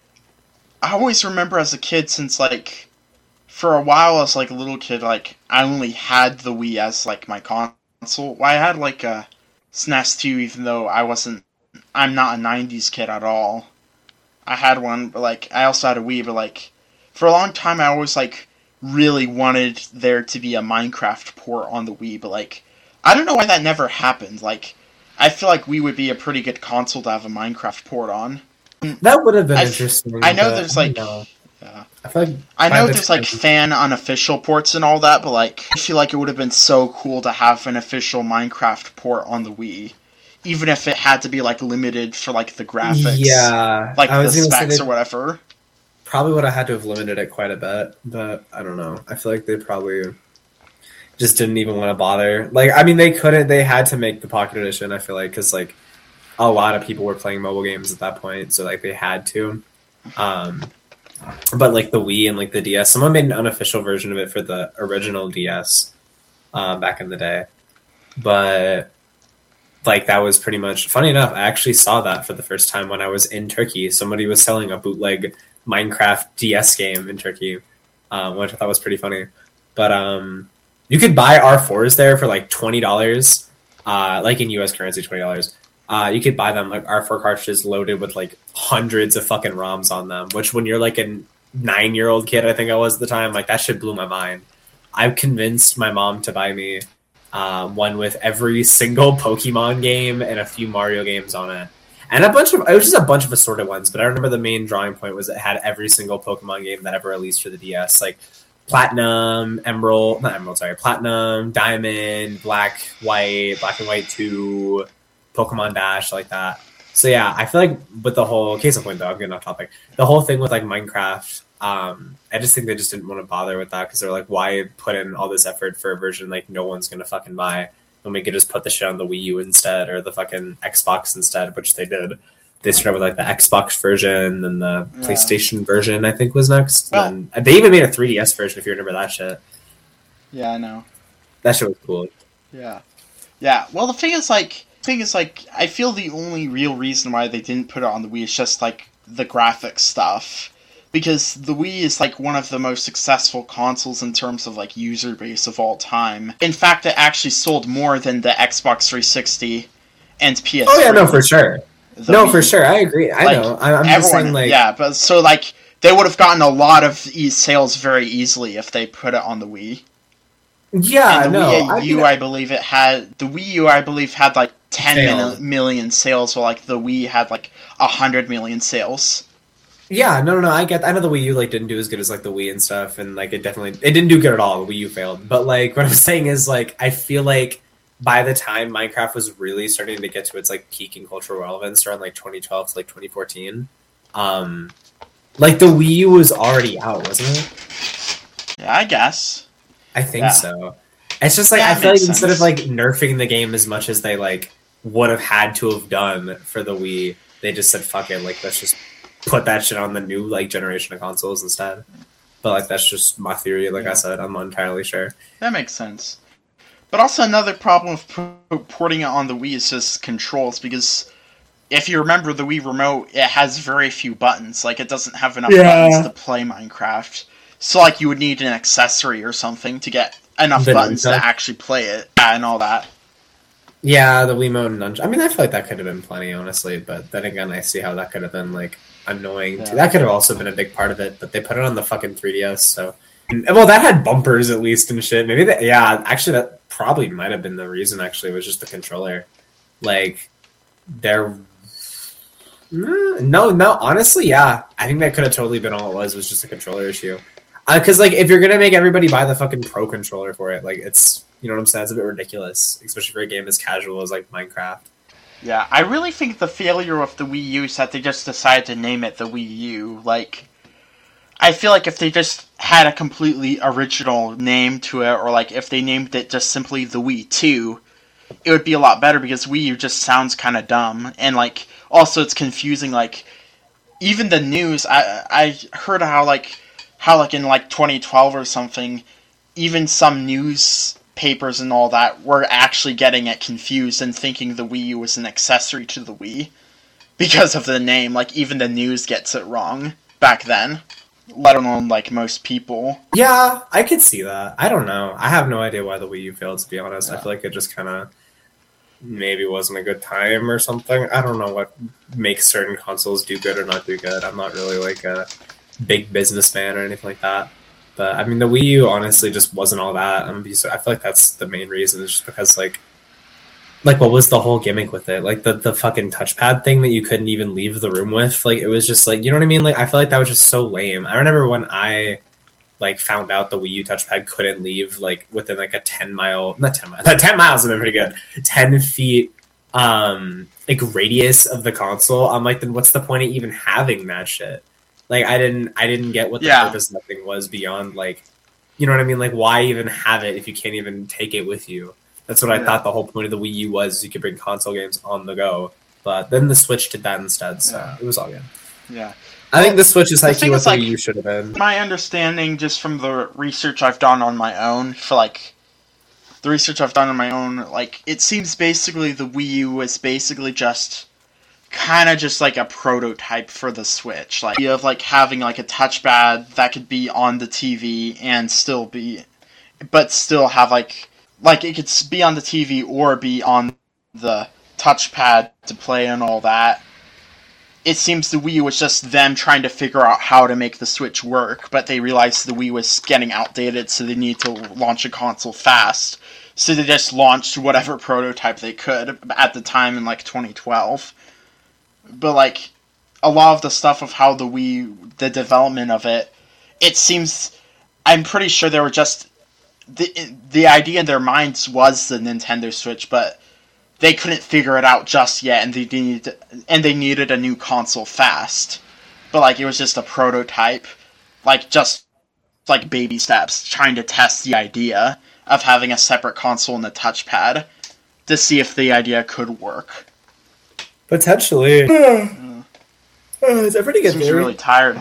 I always remember as a kid, since, like, for a while as, like, a little kid, like, I only had the Wii as, like, my console. Well, I had, like, a S N E S too, even though I wasn't, I'm not a nineties kid at all. I had one, but, like, I also had a Wii, but, like, for a long time I always, like, really wanted there to be a Minecraft port on the Wii, but, like, I don't know why that never happened. Like, I feel like Wii would be a pretty good console to have a Minecraft port on. That would have been I- interesting. I know but there's, I like, don't know. Yeah. I feel like I by know the there's like time- fan unofficial ports and all that, but like I feel like it would have been so cool to have an official Minecraft port on the Wii, even if it had to be like limited for like the graphics, yeah, like I the was gonna say specs they or whatever. probably would have had to have limited it quite a bit, but I don't know. I feel like they probably just didn't even want to bother. Like, I mean, they couldn't. They had to make the Pocket Edition. I feel like because like a lot of people were playing mobile games at that point, so like they had to. Um, but like the Wii and like the D S, someone made an unofficial version of it for the original D S uh, back in the day. But like that was pretty much funny enough. I actually saw that for the first time when I was in Turkey. Somebody was selling a bootleg Minecraft D S game in Turkey, um, which I thought was pretty funny. But um, you could buy R fours there for like twenty dollars, uh, like in U S currency, twenty dollars. Uh, you could buy them like R four cartridges loaded with like hundreds of fucking ROMs on them, which when you're like a nine year old kid, I think I was at the time, like that shit blew my mind. I've convinced my mom to buy me uh, one with every single Pokemon game and a few Mario games on it. And a bunch of, it was just a bunch of assorted ones, but I remember the main drawing point was it had every single Pokemon game that ever released for the D S, like Platinum, Emerald, not Emerald, sorry, Platinum, Diamond, Black, White, Black and White two, Pokemon Dash, like that. So yeah, I feel like with the whole case in point though, I'm getting off topic. The whole thing with like Minecraft, um, I just think they just didn't want to bother with that because they're like, why put in all this effort for a version like no one's gonna fucking buy when we could just put the shit on the Wii U instead or the fucking Xbox instead, which they did. They started with like the Xbox version, then the Yeah. PlayStation version, I think was next. Well- and they even made a three D S version if you remember that shit. Yeah, I know. That shit was cool. Yeah. Yeah. Well, the thing is, like, thing is, like, I feel the only real reason why they didn't put it on the Wii is just like the graphics stuff, because the Wii is like one of the most successful consoles in terms of like user base of all time. In fact, it actually sold more than the Xbox three sixty and P S three. Oh yeah, no, for sure. The No, Wii- for sure. I agree. I like, know. I- I'm just everyone, saying, like, yeah, but so like they would have gotten a lot of e- sales very easily if they put it on the Wii. yeah, And the no. Wii I U, mean, I believe it had the Wii U. I believe had like ten Failed. mil- million sales, while like the Wii had like a hundred million sales. yeah, no, no, no. I get. I know the Wii U like didn't do as good as like the Wii and stuff, and like it definitely it didn't do good at all. The Wii U failed, but like what I'm saying is like I feel like by the time Minecraft was really starting to get to its like peak in cultural relevance around like twenty twelve to like twenty fourteen, um, like the Wii U was already out, wasn't it? Yeah, I guess. I think Yeah. so. It's just like Yeah, I it feel like makes instead of sense. like nerfing the game as much as they like would have had to have done for the Wii, they just said fuck it, like let's just put that shit on the new like generation of consoles instead. But like that's just my theory. Like Yeah. I said, I'm not entirely sure. That makes sense. But also another problem with p- porting it on the Wii is just controls, because if you remember the Wii Remote, it has very few buttons. Like, it doesn't have enough Yeah. buttons to play Minecraft. So, like, you would need an accessory or something to get enough The buttons nunchuck? to actually play it and all that. Yeah, the Wiimote and nunchuck. I mean, I feel like that could have been plenty, honestly. But then again, I see how that could have been like annoying. Yeah. Too. That could have also been a big part of it. But they put it on the fucking three D S, so well, that had bumpers at least and shit. Maybe that. Yeah, actually, that probably might have been the reason. Actually, was just the controller. Like, there. No, no. Honestly, yeah, I think that could have totally been all it was. Was just a controller issue. Because like, if you're gonna make everybody buy the fucking pro controller for it, like it's. You know what I'm saying? It's a bit ridiculous, especially for a game as casual as like Minecraft. Yeah, I really think the failure of the Wii U is that they just decided to name it the Wii U. Like, I feel like if they just had a completely original name to it, or like if they named it just simply the Wii two, it would be a lot better, because Wii U just sounds kind of dumb, and like also it's confusing. Like, even the news, I I heard how like how like in like twenty twelve or something, even some news papers and all that were actually getting it confused and thinking the Wii U was an accessory to the Wii because of the name. Like, even the news gets it wrong back then, let alone like most people. Yeah, I could see that. I don't know. I have no idea why the Wii U failed, to be honest. Yeah. I feel like it just kind of maybe wasn't a good time or something. I don't know what makes certain consoles do good or not do good. I'm not really like a big businessman or anything like that. But I mean, the Wii U honestly just wasn't all that. I'm be so, I feel like that's the main reason. Is just because like like, what was the whole gimmick with it? Like, the, the fucking touchpad thing that you couldn't even leave the room with? Like, it was just, like, you know what I mean? Like, I feel like that was just so lame. I remember when I, like, found out the Wii U touchpad couldn't leave, like, within, like, a ten mile... Not ten miles. ten miles would have been pretty good. ten feet, um, like, radius of the console. I'm like, then what's the point of even having that shit? Like, I didn't I didn't get what the Yeah. purpose of that thing was beyond, like... You know what I mean? Like, why even have it if you can't even take it with you? That's what I Yeah. thought the whole point of the Wii U was. You could bring console games on the go. But then the Switch did that instead, so Yeah. it was all good. Yeah. I think the Switch is the like thing what is, the like, Wii U should have been. My understanding, just from the research I've done on my own, for like the research I've done on my own, like it seems basically the Wii U was basically just kind of just like a prototype for the Switch. Like you have like having like a touchpad that could be on the T V and still be, but still have like like it could be on the T V or be on the touchpad to play and all that. It seems the Wii U was just them trying to figure out how to make the Switch work, but they realized the Wii was getting outdated, so they need to launch a console fast. So they just launched whatever prototype they could at the time in like twenty twelve. But like a lot of the stuff of how the Wii, the development of it, it seems, I'm pretty sure they were just, the the idea in their minds was the Nintendo Switch, but they couldn't figure it out just yet, and they needed and they needed a new console fast. But like it was just a prototype, like just like baby steps, trying to test the idea of having a separate console and a touchpad to see if the idea could work. Potentially. Uh, it's a pretty good Seems theory. really tired.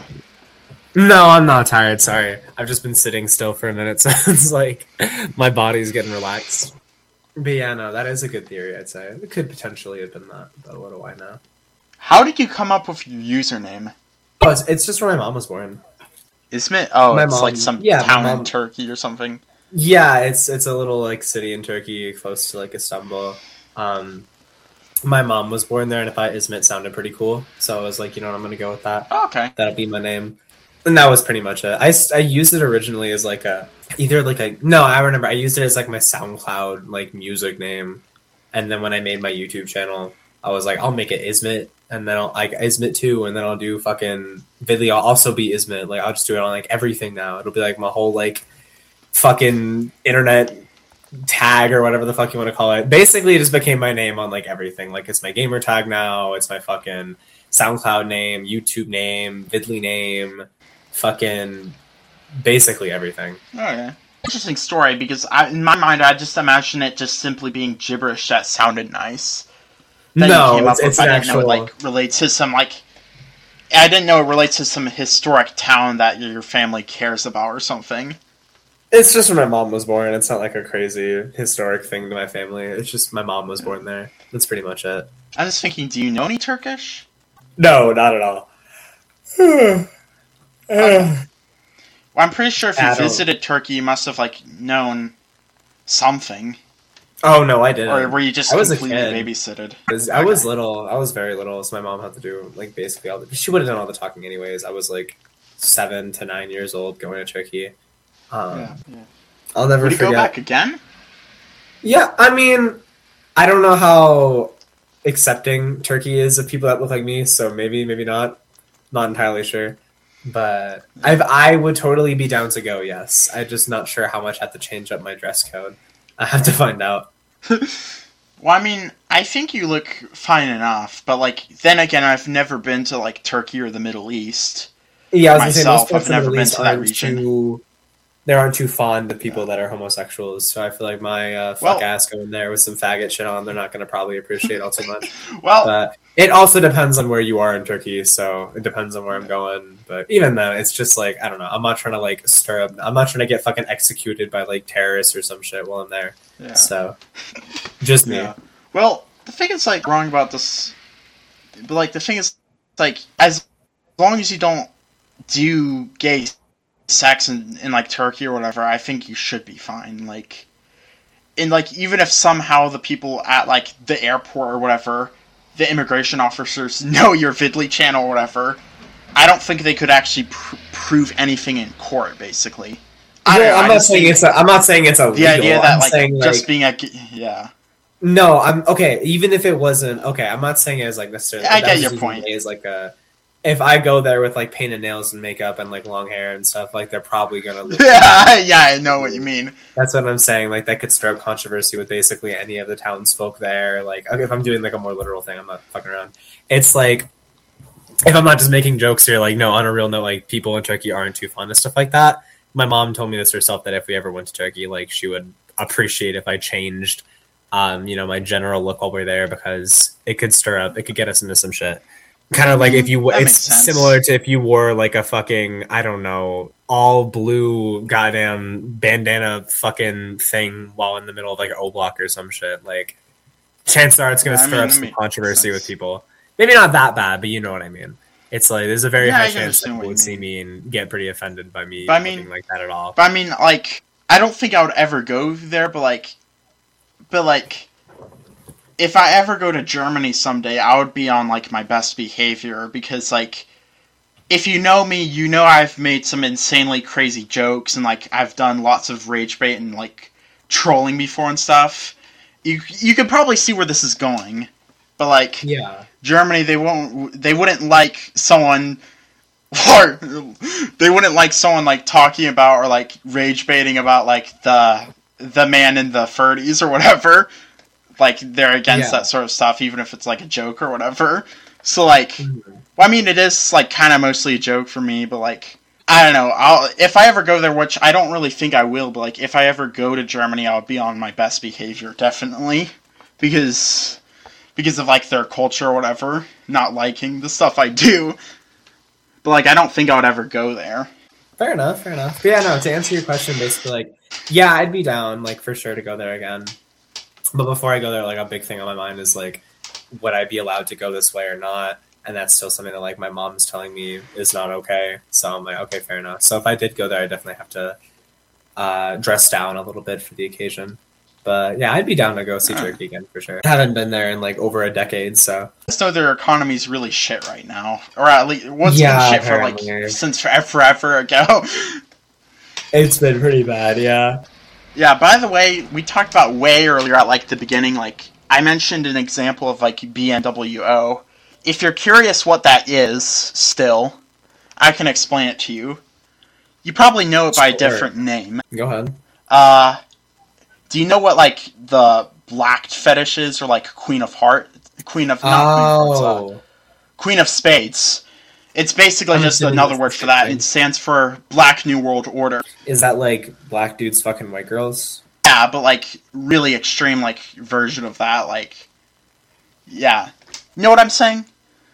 No, I'm not tired. Sorry, I've just been sitting still for a minute, so it's like my body's getting relaxed. But yeah, no, that is a good theory. I'd say it could potentially have been that, but what do I know? How did you come up with your username? Oh, it's, it's just where my mom was born. Isn't it? Oh, My it's mom- like some yeah, my town mom- in Turkey or something. Yeah, it's it's a little like city in Turkey, close to like Istanbul. Um, my mom was born there, and I thought Izmit sounded pretty cool, so I was like, you know what, I'm gonna go with that. Oh, okay. That'll be my name. And that was pretty much it. I, s- I used it originally as like a either like a no, I remember I used it as like my SoundCloud like music name, and then when I made my YouTube channel, I was like, I'll make it Izmit, and then I'll like Izmit two, and then I'll do fucking Vidly. I'll also be Izmit. Like I'll just do it on like everything now. It'll be like my whole like fucking internet tag or whatever the fuck you want to call it. Basically, it just became my name on like everything. Like it's my gamer tag now. It's my fucking SoundCloud name, YouTube name, Vidly name. Fucking basically everything. Oh, yeah. Interesting story, because I, in my mind, I just imagine it just simply being gibberish that sounded nice. That No, you came up it's, with. it's I an didn't know it actual. like relates to some like. I didn't know it relates to some historic town that your family cares about or something. It's just where my mom was born. It's not like a crazy historic thing to my family. It's just my mom was born there. That's pretty much it. I'm just thinking, do you know any Turkish? No, not at all. Well, I'm pretty sure if you I don't- visited Turkey, you must have like known something, Oh no, I didn't. or were you just I was a completely kid. babysitted? 'Cause I was little. I was very little, so my mom had to do like basically all the. She would have done all the talking anyways. I was like seven to nine years old going to Turkey. Um, Yeah, yeah. I'll never Would you forget. go back again? Yeah, I mean, I don't know how accepting Turkey is of people that look like me, so maybe, maybe not. Not entirely sure. But I I would totally be down to go, yes. I'm just not sure how much I have to change up my dress code. I have to find out. Well, I mean, I think you look fine enough, but like, then again, I've never been to like Turkey or the Middle East. Yeah, I was gonna say, Myself, most parts I've never of the Middle been East to that aren't region. too- They aren't too fond of people that are homosexuals, so I feel like my uh, fuck Well- ass going there with some faggot shit on, they're not going to probably appreciate all too much. Well, But it also depends on where you are in Turkey, so it depends on where I'm going. But even then, it's just like, I don't know, I'm not trying to like stir up, I'm not trying to get fucking executed by like terrorists or some shit while I'm there. yeah. So, just me. Yeah. Well, the thing is like wrong about this, but like the thing is like as long as you don't do gay sex in, in like Turkey or whatever, I think you should be fine. Like, and like even if somehow the people at like the airport or whatever, the immigration officers know your Vidly channel or whatever, I don't think they could actually pr- prove anything in court. Basically, I don't Well, know, I'm I not just saying think it's. A, I'm not saying it's illegal. the idea that I'm like saying, just like, being a yeah. No, I'm okay. Even if it wasn't okay, I'm not saying it as like necessarily. I that get was your just point. Is like a if I go there with like painted nails and makeup and like long hair and stuff, like they're probably gonna look. Yeah, yeah, I know what you mean. That's what I'm saying. Like that could stir up controversy with basically any of the townsfolk there. Like okay, if I'm doing like a more literal thing, I'm not fucking around. It's like if I'm not just making jokes here, like no, on a real note, like people in Turkey aren't too fond of stuff like that. My mom told me this herself that if we ever went to Turkey, like she would appreciate if I changed, um, you know, my general look while we're there because it could stir up, it could get us into some shit. Kind of like if you, That it's makes sense. similar to if you wore like a fucking, I don't know, all blue goddamn bandana fucking thing while in the middle of like an O block or some shit. Like, chances are it's going to Yeah, I stir mean, up that some makes controversy sense. with people. Maybe not that bad, but you know what I mean. It's like there's a very Yeah, I high can chance that understand what people you would see mean. me and get pretty offended by me But I mean- looking like that at all. But I mean, like, I don't think I would ever go there, but like, but like, if I ever go to Germany someday, I would be on like my best behavior because like, if you know me, you know I've made some insanely crazy jokes and like I've done lots of rage bait and like trolling before and stuff. You you could probably see where this is going, but like Yeah. Germany, they won't they wouldn't like someone. Or they wouldn't like someone like talking about or like rage baiting about like the the man in the thirties or whatever. Like they're against Yeah. that sort of stuff, even if it's like a joke or whatever. So like, Mm-hmm. well, I mean, it is like kind of mostly a joke for me, but like, I don't know. I'll if I ever go there, which I don't really think I will, but like if I ever go to Germany, I'll be on my best behavior definitely because because of like their culture or whatever, not liking the stuff I do. But, like, I don't think I would ever go there. Fair enough, fair enough. But yeah, no, to answer your question, basically, like, yeah, I'd be down, like, for sure to go there again. But before I go there, like, a big thing on my mind is, like, would I be allowed to go this way or not? And that's still something that, like, my mom's telling me is not okay. So I'm like, okay, fair enough. So if I did go there, I definitely have to uh, dress down a little bit for the occasion. But yeah, I'd be down to go see Turkey again for sure. I haven't been there in, like, over a decade, so... I just know their economy's really shit right now. Or at least, what's Yeah, been shit for, like, apparently. since forever ago. It's been pretty bad, yeah. Yeah, by the way, we talked about way earlier at, like, the beginning, like, I mentioned an example of, like, B N W O. If you're curious what that is, still, I can explain it to you. You probably know it by a Sure. different name. Go ahead. Uh, do you know what, like, the black fetish is, or, like, Queen of Heart? Queen of, not Queen of Hearts, uh, Oh. Queen of Spades. It's basically I'm just assuming another it's word the for same that. thing. It stands for Black New World Order. Is that like black dudes fucking white girls? Yeah, but like really extreme like version of that. Like, yeah, you know what I'm saying?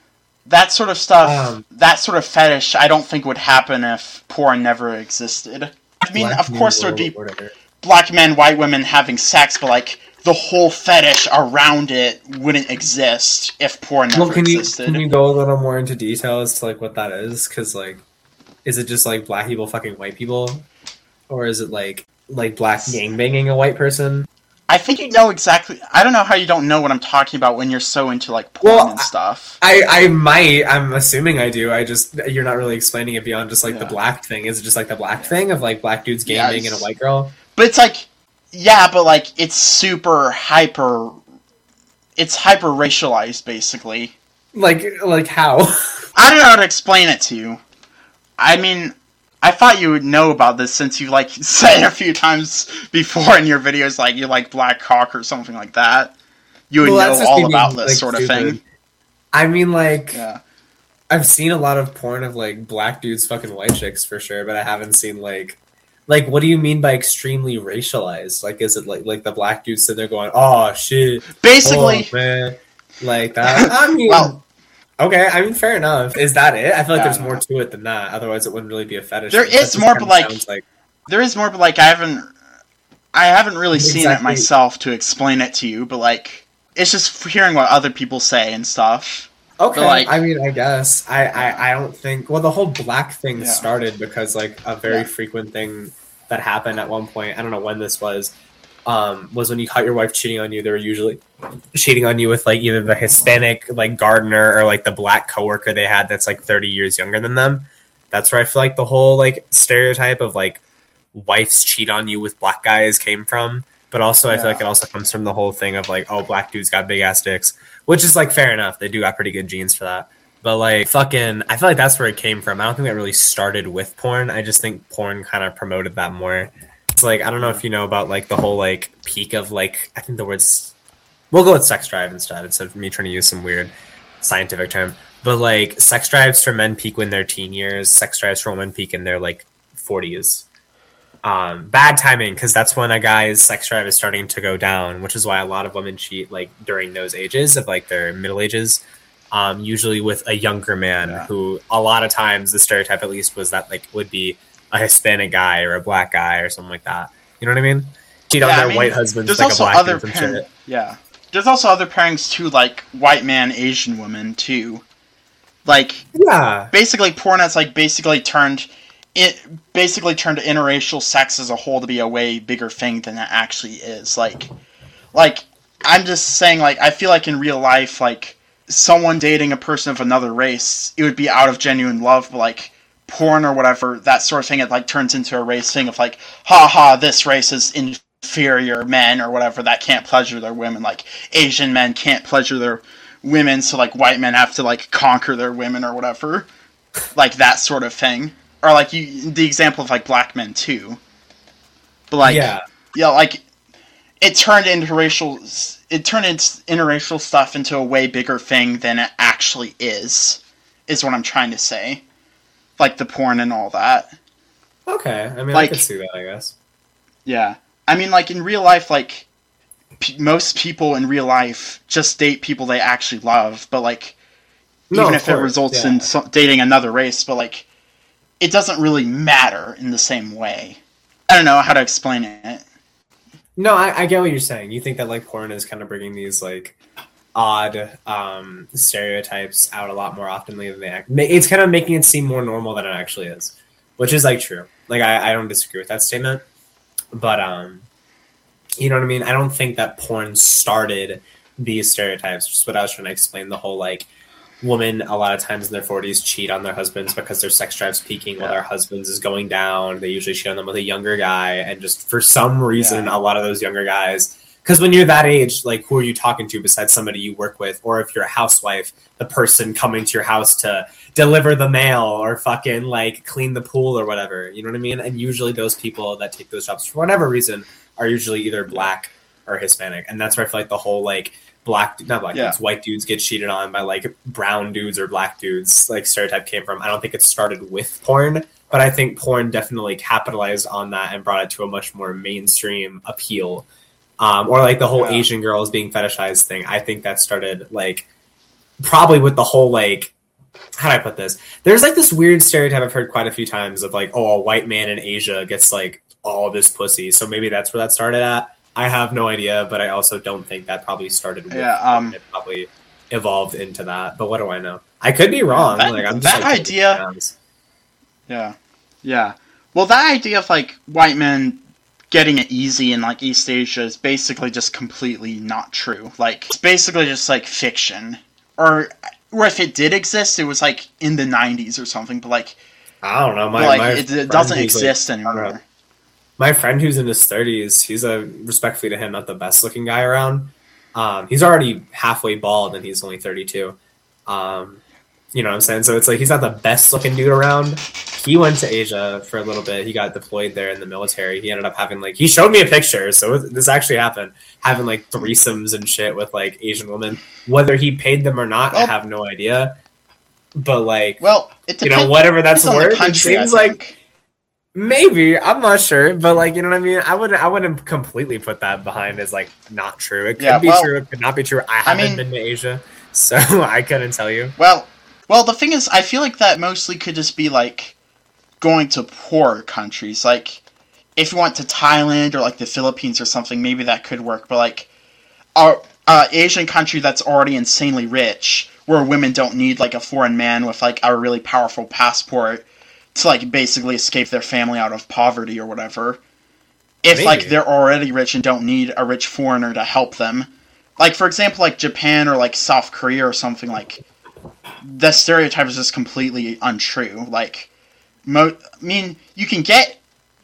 That sort of stuff, Um, that sort of fetish, I don't think would happen if porn never existed. I mean, Black of New course there'd be World Order. black men, white women having sex, but like the whole fetish around it wouldn't exist if porn never Well, can you existed. can you go a little more into detail as to like what that is? Because like, is it just like black people fucking white people, or is it like like black gangbanging a white person? I think you know exactly. I don't know how you don't know what I'm talking about when you're so into like porn Well, and stuff. I I might. I'm assuming I do. I just you're not really explaining it beyond just like the Yeah. black thing. Is it just like the black thing of like black dudes Yeah, gangbanging it's- and a white girl? But it's like, yeah, but like it's super hyper. It's hyper racialized, basically. Like like how? I don't know how to explain it to you. I mean, I thought you would know about this since you like said a few times before in your videos, like you like black cock or something like that. You would Well, that's know just all me about being, this like, sort of stupid. thing. I mean, like Yeah. I've seen a lot of porn of like black dudes fucking white chicks for sure, but I haven't seen like like what do you mean by extremely racialized? Like is it like like the black dudes sit there going, "Oh shit, Basically, oh, man," like that? I mean, well, okay, I mean, fair enough. Is that it? I feel like Yeah, there's I more know. to it than that. Otherwise, it wouldn't really be a fetish. There That is just more, kinda but, like- sounds like there is more, but like I haven't, I haven't really seen it Exactly. myself to explain it to you. But like, it's just hearing what other people say and stuff. okay. but, like- I mean, I guess I, I I don't think. Well, the whole black thing Yeah. started because like a very Yeah. frequent thing that happened at one point. I don't know when this was. Um, was when you caught your wife cheating on you. They were usually cheating on you with like either the Hispanic like gardener or like the black coworker they had that's like thirty years younger than them. That's where I feel like the whole like stereotype of like wives cheat on you with black guys came from. But also, I Yeah. feel like it also comes from the whole thing of like, oh, black dudes got big ass dicks, which is like fair enough. They do got pretty good genes for that. But like, fucking, I feel like that's where it came from. I don't think that really started with porn. I just think porn kind of promoted that more. It's like, I don't know if you know about like the whole like peak of like, I think the words, we'll go with sex drive instead, instead of me trying to use some weird scientific term. But like, sex drives for men peak when they're teen years. Sex drives for women peak in their like forties. Um, bad timing, because that's when a guy's sex drive is starting to go down, which is why a lot of women cheat like during those ages of like their middle ages, um, usually with a younger man Yeah. who a lot of times the stereotype at least was that like would be a Hispanic guy or a black guy or something like that. You know what I mean? Cheat on Yeah, their I mean, white husbands there's like a also black other dude from parent- shit. Yeah. There's also other pairings too, like white man, Asian woman too. Like Yeah. basically, porn has like basically turned it basically turned interracial sex as a whole to be a way bigger thing than it actually is. Like, like I'm just saying, like I feel like in real life, like someone dating a person of another race, it would be out of genuine love, but like porn or whatever, that sort of thing, it like turns into a race thing of like, ha ha, this race is inferior men or whatever that can't pleasure their women. Like Asian men can't pleasure their women, so like white men have to like conquer their women or whatever, like that sort of thing. Or like you, the example of like black men too. But like, Yeah. yeah, like it turned interracial, it turned its interracial stuff into a way bigger thing than it actually is. Is what I'm trying to say. Like the porn and all that. Okay. I mean, Like- I could see that, I guess. Yeah. I mean, like, in real life, like, p- most people in real life just date people they actually love, but, like, No, even of if it course, results yeah. in so- dating another race, but, like, it doesn't really matter in the same way. I don't know how to explain it. No, I, I get what you're saying. You think that like porn is kind of bringing these like odd um, stereotypes out a lot more oftenly than they act. ma- It's kind of making it seem more normal than it actually is, which is like true. Like I, I don't disagree with that statement, but um, you know what I mean. I don't think that porn started these stereotypes. Just what I was trying to explain. The whole like women a lot of times in their forties cheat on their husbands because their sex drive's peaking while Yeah. their husbands is going down. They usually cheat on them with a younger guy, and just for some reason, Yeah. a lot of those younger guys. Because when you're that age, like who are you talking to besides somebody you work with, or if you're a housewife, the person coming to your house to deliver the mail or fucking like clean the pool or whatever. You know what I mean? And usually those people that take those jobs for whatever reason are usually either black or Hispanic, and that's where I feel like the whole like black, not black Yeah. dudes, white dudes get cheated on by like brown dudes or black dudes, like stereotype came from. I don't think it started with porn, but I think porn definitely capitalized on that and brought it to a much more mainstream appeal. Um, or like the whole Yeah. Asian girls being fetishized thing. I think that started like probably with the whole like, how do I put this? There's like this weird stereotype I've heard quite a few times of like, oh, a white man in Asia gets like all this pussy. So maybe that's where that started at. I have no idea, but I also don't think that probably started with Yeah, um, it probably evolved into that. But what do I know? I could be wrong. That- like I'm just that like, idea- Yeah. Yeah. Well, that idea of, like, white men getting it easy in, like, East Asia is basically just completely not true. Like, it's basically just, like, fiction. Or, or if it did exist, it was, like, in the nineties or something, but, like, I don't know. My, like my it, it friend doesn't who's, like, exist I don't know. anymore. My friend who's in his thirties, he's a respectfully to him, not the best looking guy around. Um, he's already halfway bald and he's only thirty-two. Um, you know what I'm saying? So it's like he's not the best looking dude around. He went to Asia for a little bit. He got deployed there in the military. He ended up having like, he showed me a picture. So it- this actually happened. Having like threesomes and shit with like Asian women. Whether he paid them or not, I Well- have no idea. But like, Well, it you depends. know, whatever that's on the worth, it country, I seems like think. maybe, I'm not sure, but like, you know what I mean? I wouldn't, I wouldn't completely put that behind as like not true. It could Yeah, be well, true, it could not be true. I I haven't mean- been to Asia, so I couldn't tell you. Well, well, the thing is, I feel like that mostly could just be, like, going to poor countries. Like, if you went to Thailand or, like, the Philippines or something, maybe that could work. But, like, a uh, Asian country that's already insanely rich, where women don't need, like, a foreign man with, like, a really powerful passport to, like, basically escape their family out of poverty or whatever. If, like, Maybe. they're already rich and don't need a rich foreigner to help them. Like, for example, like, Japan or, like, South Korea or something, like, the stereotype is just completely untrue. Like, mo- I mean, you can get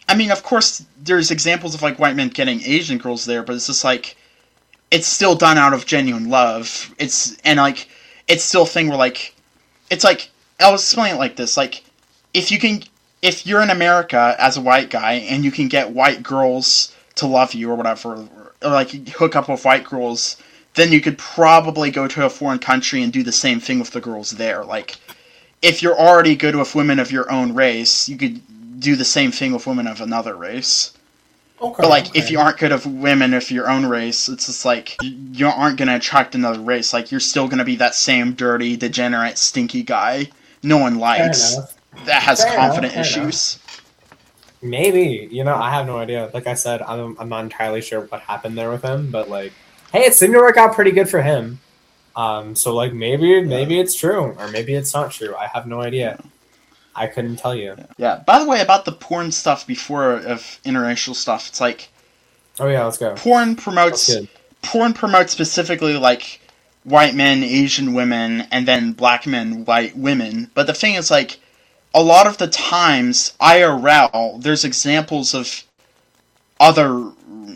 I mean, of course, there's examples of like white men getting Asian girls there, but it's just like it's still done out of genuine love. It's and like it's still a thing where like it's like I'll explain it like this: like if you can, if you're in America as a white guy and you can get white girls to love you or whatever, or like hook up with white girls, then you could probably go to a foreign country and do the same thing with the girls there. Like if you're already good with women of your own race, you could do the same thing with women of another race. Okay, but like, okay. If you aren't good with women of your own race, it's just like you aren't gonna attract another race. Like you're still gonna be that same dirty, degenerate, stinky guy no one likes that has Fair confident enough. issues. Maybe, you know, I have no idea. Like I said, I'm I'm not entirely sure what happened there with him, but like, hey, it seemed to work out pretty good for him. Um, so like maybe maybe it's true or maybe it's not true. I have no idea. I couldn't tell you. Yeah. By the way, about the porn stuff before of interracial stuff, it's like, oh yeah, let's go. Porn promotes porn promotes specifically like white men, Asian women, and then black men, white women. But the thing is, like, a lot of the times I R L, there's examples of other.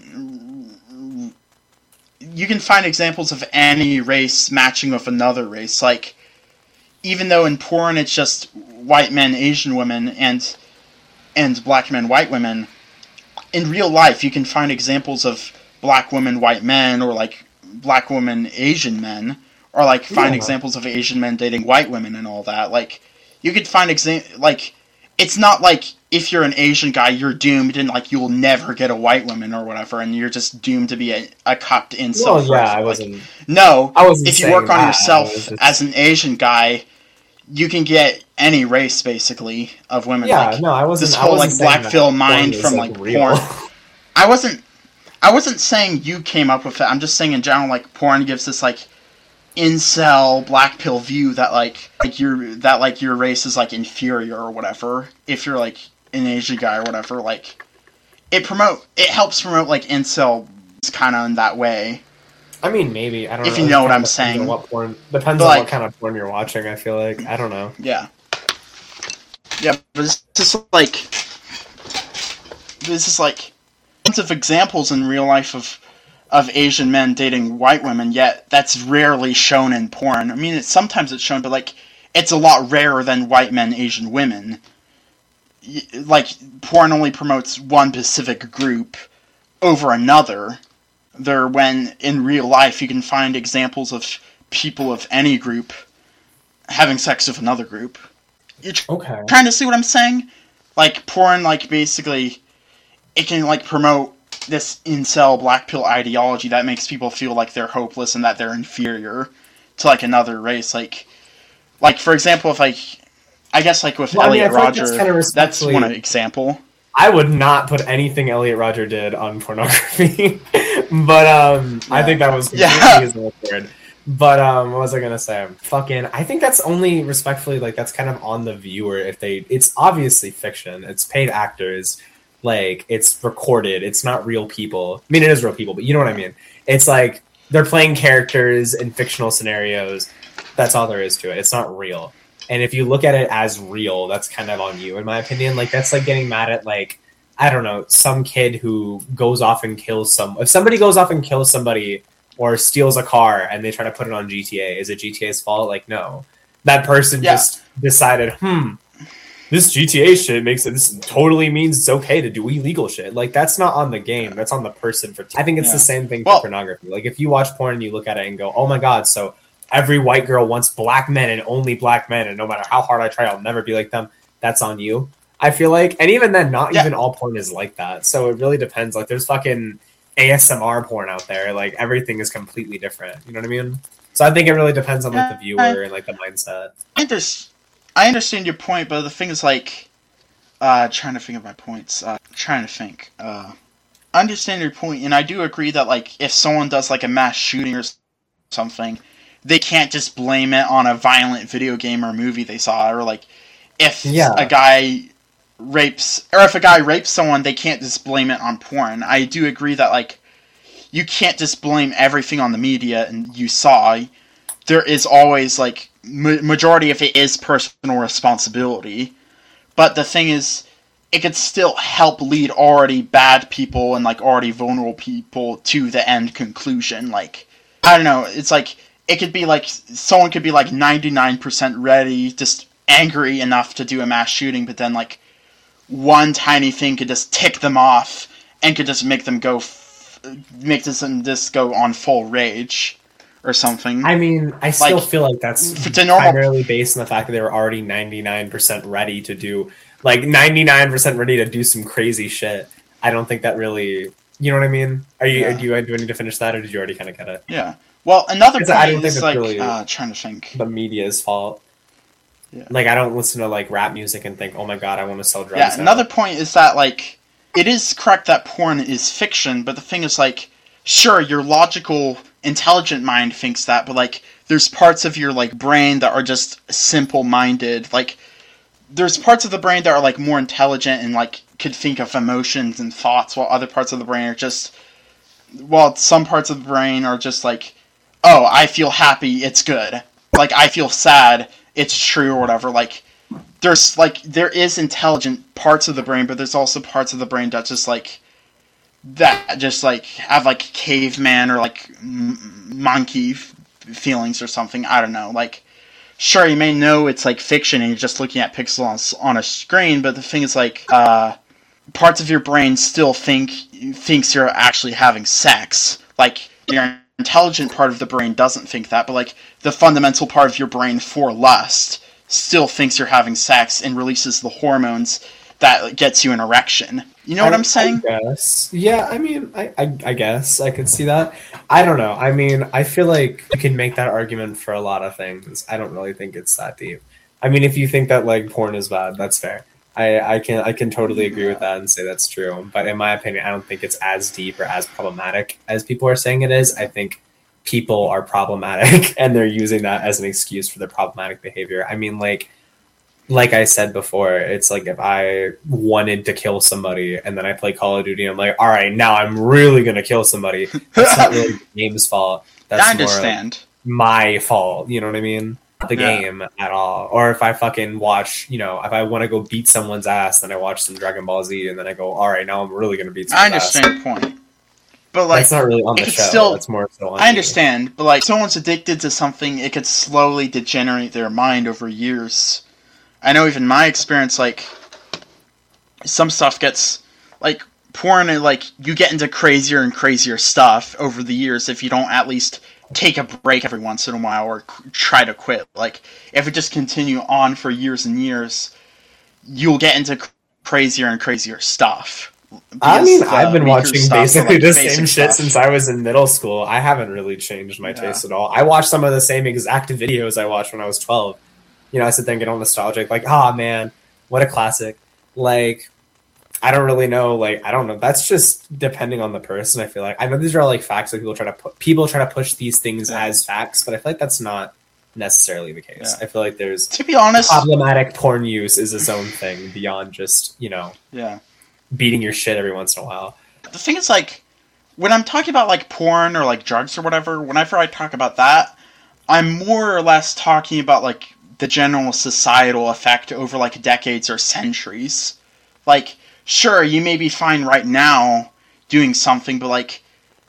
You can find examples of any race matching with another race, like. Even though in porn it's just white men, Asian women, and and black men, white women, in real life you can find examples of black women, white men, or like black women, Asian men, or like find yeah. examples of Asian men dating white women and all that. Like you could find exa- like it's not like if you're an Asian guy you're doomed and like you'll never get a white woman or whatever, and you're just doomed to be a, a cucked incel. Well, yeah, like, I wasn't. No, I wasn't if you work on that. yourself just... as an Asian guy, you can get any race basically of women. Yeah, like, no, I wasn't. This whole I wasn't like black Phil mind from like, like real. porn. I wasn't. I wasn't saying you came up with it. I'm just saying in general, like porn gives this like incel black pill view that like like your that like your race is like inferior or whatever. If you're like an Asian guy or whatever, like it promote it helps promote like incel kind of in that way. I mean, maybe I don't. If know. you know what I'm saying. What porn depends but on like, what kind of porn you're watching. I feel like I don't know. Yeah. Yeah, but it's just like this is like tons of examples in real life of of Asian men dating white women. Yet that's rarely shown in porn. I mean, it's, sometimes it's shown, but like it's a lot rarer than white men, Asian women. Like porn only promotes one specific group over another. There, when in real life you can find examples of people of any group having sex with another group. You're tr- okay. trying to see what I'm saying? Like porn, like basically, it can like promote this incel black pill ideology that makes people feel like they're hopeless and that they're inferior to like another race. Like, like for example, if like, I guess like with well, Elliot I mean, I Rodger, that's, kind of that's one example. I would not put anything Elliot Rodger did on pornography, but um, yeah. I think that was yeah. weird. But um, what was I gonna say? Fucking, I think that's only respectfully like that's kind of on the viewer if they. It's obviously fiction. It's paid actors. Like it's recorded. It's not real people. I mean, it is real people, but you know what I mean. It's like they're playing characters in fictional scenarios. That's all there is to it. It's not real. And if you look at it as real, that's kind of on you, in my opinion. Like, that's like getting mad at, like, I don't know, some kid who goes off and kills some... If somebody goes off and kills somebody or steals a car and they try to put it on G T A, is it G T A's fault? Like, no. That person yeah. just decided, hmm, this G T A shit makes it... This totally means it's okay to do illegal shit. Like, that's not on the game. That's on the person. For. I think it's yeah. the same thing for well, pornography. Like, if you watch porn and you look at it and go, oh my god, so... Every white girl wants black men and only black men, and no matter how hard I try, I'll never be like them. That's on you, I feel like. And even then, not yeah. even all porn is like that. So it really depends. Like, there's fucking A S M R porn out there. Like, everything is completely different. You know what I mean? So I think it really depends on, like, the viewer and, like, the mindset. I, under- I understand your point, but the thing is, like, uh, trying to think of my points. Uh, trying to think. Uh, I understand your point, and I do agree that, like, if someone does, like, a mass shooting or something... They can't just blame it on a violent video game or movie they saw, or like if yeah. a guy rapes or if a guy rapes someone, they can't just blame it on porn. I do agree that like you can't just blame everything on the media and you saw. There is always like ma- majority of it is personal responsibility, but the thing is, it could still help lead already bad people and like already vulnerable people to the end conclusion. Like, I don't know, it's like, it could be like, someone could be like ninety-nine percent ready, just angry enough to do a mass shooting, but then like, one tiny thing could just tick them off and could just make them go, f- make this and this go on full rage or something. I mean, I still Like, feel like that's the normal- primarily based on the fact that they were already ninety-nine percent ready to do, like ninety-nine percent ready to do some crazy shit. I don't think that really, you know what I mean? Are you, Yeah. do you, do I need to finish that, or did you already kind of get it? Yeah. Well, another Because I don't point think is it's like, really- uh, trying to think. The media's fault. Yeah. Like, I don't listen to like rap music and think, oh my god, I want to sell drugs. Yeah, now. another point is that, like, it is correct that porn is fiction, but the thing is, like, sure, your logical, intelligent mind thinks that, but, like, there's parts of your, like, brain that are just simple-minded. Like, there's parts of the brain that are, like, more intelligent and, like, could think of emotions and thoughts, while other parts of the brain are just... Well, some parts of the brain are just, like, oh, I feel happy, it's good. Like, I feel sad, it's true, or whatever. Like, there's, like, there is intelligent parts of the brain, but there's also parts of the brain that just, like, that just, like, have, like, caveman or, like, m- monkey f- feelings or something. I don't know. Like, sure, you may know it's, like, fiction and you're just looking at pixels on, on a screen, but the thing is, like, uh, parts of your brain still think, thinks you're actually having sex. Like, your intelligent part of the brain doesn't think that, but, like, the fundamental part of your brain for lust still thinks you're having sex and releases the hormones that gets you an erection. You know what I'm saying? I guess. Yeah, I mean, I, I, I guess I could see that. I don't know. I mean, I feel like you can make that argument for a lot of things. I don't really think it's that deep. I mean, if you think that like porn is bad, that's fair. I, I can I can totally agree with that and say that's true. But in my opinion, I don't think it's as deep or as problematic as people are saying it is. I think people are problematic and they're using that as an excuse for their problematic behavior. I mean, like, like I said before, it's like if I wanted to kill somebody and then I play Call of Duty, I'm like, all right, now I'm really going to kill somebody. That's not really the game's fault. That's I understand. more my fault. You know what I mean? Not the Yeah. game at all. Or if I fucking watch, you know, if I want to go beat someone's ass, then I watch some Dragon Ball Z and then I go, all right, now I'm really going to beat I someone's ass. understand your point. But, like, That's not really on it the could show. still- That's more so on I me. understand, but, like, someone's addicted to something, it could slowly degenerate their mind over years. I know even my experience, like, some stuff gets, like, porn, and, like, you get into crazier and crazier stuff over the years if you don't at least take a break every once in a while or c- try to quit. Like, if it just continue on for years and years, you'll get into cr- crazier and crazier stuff. I Because mean, the I've been weaker watching stuff, basically like, the basic same shit stuff. since I was in middle school. I haven't really changed my Yeah. taste at all. I watch some of the same exact videos I watched when I was twelve. You know, I sit there and get all nostalgic, like, ah, man, what a classic. Like, I don't really know, like, I don't know. That's just depending on the person, I feel like. I know these are all, like, facts that people try to put, people try to push these things Yeah. as facts, but I feel like that's not necessarily the case. Yeah. I feel like there's To be honest, problematic porn use is its own thing beyond just, you know, yeah. beating your shit every once in a while. The thing is, like, when I'm talking about, like, porn or, like, drugs or whatever, whenever I talk about that, I'm more or less talking about, like, the general societal effect over, like, decades or centuries. Like, sure, you may be fine right now doing something, but, like,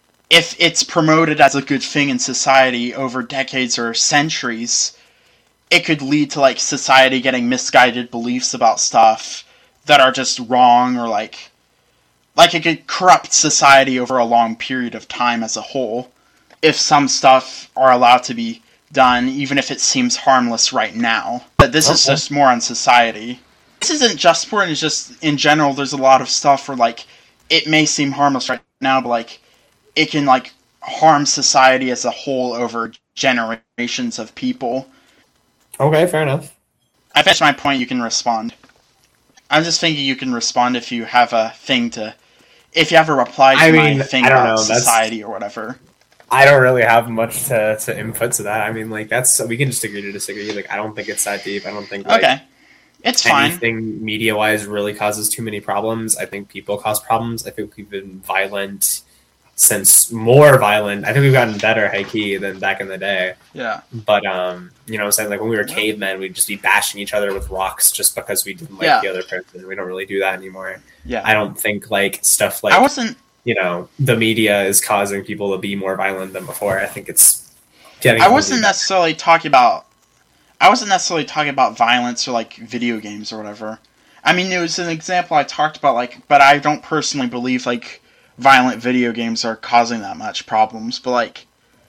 if it's promoted as a good thing in society over decades or centuries, it could lead to, like, society getting misguided beliefs about stuff that are just wrong, or, like, like it could corrupt society over a long period of time as a whole, if some stuff are allowed to be done, even if it seems harmless right now. But this is Okay. just more on society. This isn't just porn, it's just, in general, there's a lot of stuff where, like, it may seem harmless right now, but, like, it can, like, harm society as a whole over generations of people. Okay, fair enough. I finished my point, you can respond. I'm just thinking you can respond if you have a thing to... If you have a reply to I my mean, thing I don't about know, that's- society or whatever. I don't really have much to, to input to that. I mean, like, that's, we can just agree to disagree. Like, I don't think it's that deep. I don't think, like, Okay. It's fine. anything media-wise really causes too many problems. I think people cause problems. I think we've been violent, since more violent. I think we've gotten better high key than back in the day. Yeah. But um, you know what I'm saying? Like when we were cavemen, we'd just be bashing each other with rocks just because we didn't like Yeah. the other person. We don't really do that anymore. Yeah. I don't think like stuff like I wasn't you know, the media is causing people to be more violent than before. I think it's getting I wasn't necessarily talking about I wasn't necessarily talking about violence or like video games or whatever. I mean, it was an example I talked about, like, but I don't personally believe like violent video games are causing that much problems. But like,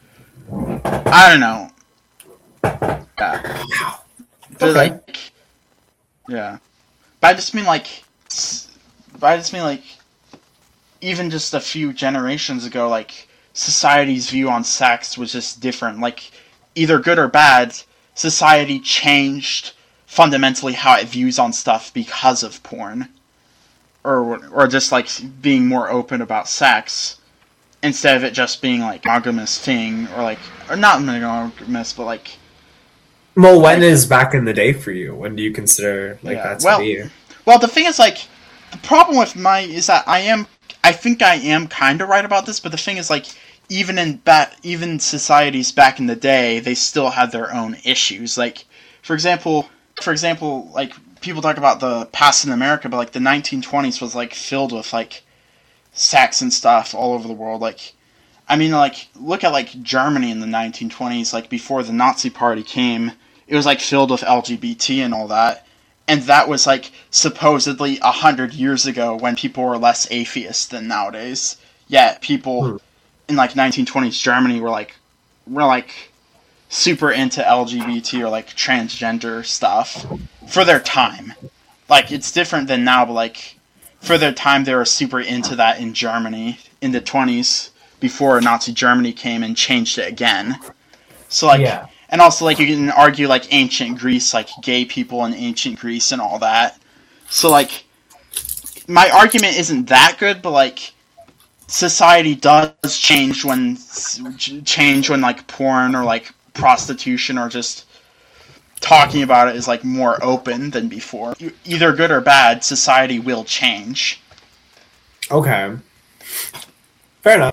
I don't know. Yeah. But, Okay. like, yeah. But I just mean like, but I just mean like, even just a few generations ago, like society's view on sex was just different. Like, either good or bad, society changed fundamentally how it views on stuff because of porn, or or just like being more open about sex instead of it just being like monogamous thing, or like or not monogamous, but like. Well, when is back in the day for you? When do you consider like Yeah, that's well, to be? Well, the thing is, like, the problem with my is that I am, I think I am kind of right about this, but the thing is, like, even in back, even societies back in the day, they still had their own issues. Like, for example, for example, like people talk about the past in America, but like the nineteen twenties was like filled with like sex and stuff all over the world. Like, I mean, like, look at like Germany in the nineteen twenties, like before the Nazi Party came, it was like filled with L G B T and all that. And that was like supposedly a hundred years ago when people were less atheist than nowadays. Yet people Hmm. in like nineteen twenties Germany were like were like super into L G B T or like transgender stuff for their time. Like, it's different than now, but like for their time they were super into that in Germany in the twenties before Nazi Germany came and changed it again. So like Yeah. and also, like, you can argue, like, ancient Greece, like, gay people in ancient Greece and all that. So, like, my argument isn't that good, but, like, society does change when, change when, like, porn or, like, prostitution or just talking about it is, like, more open than before. Either good or bad, society will change. Okay. Fair enough.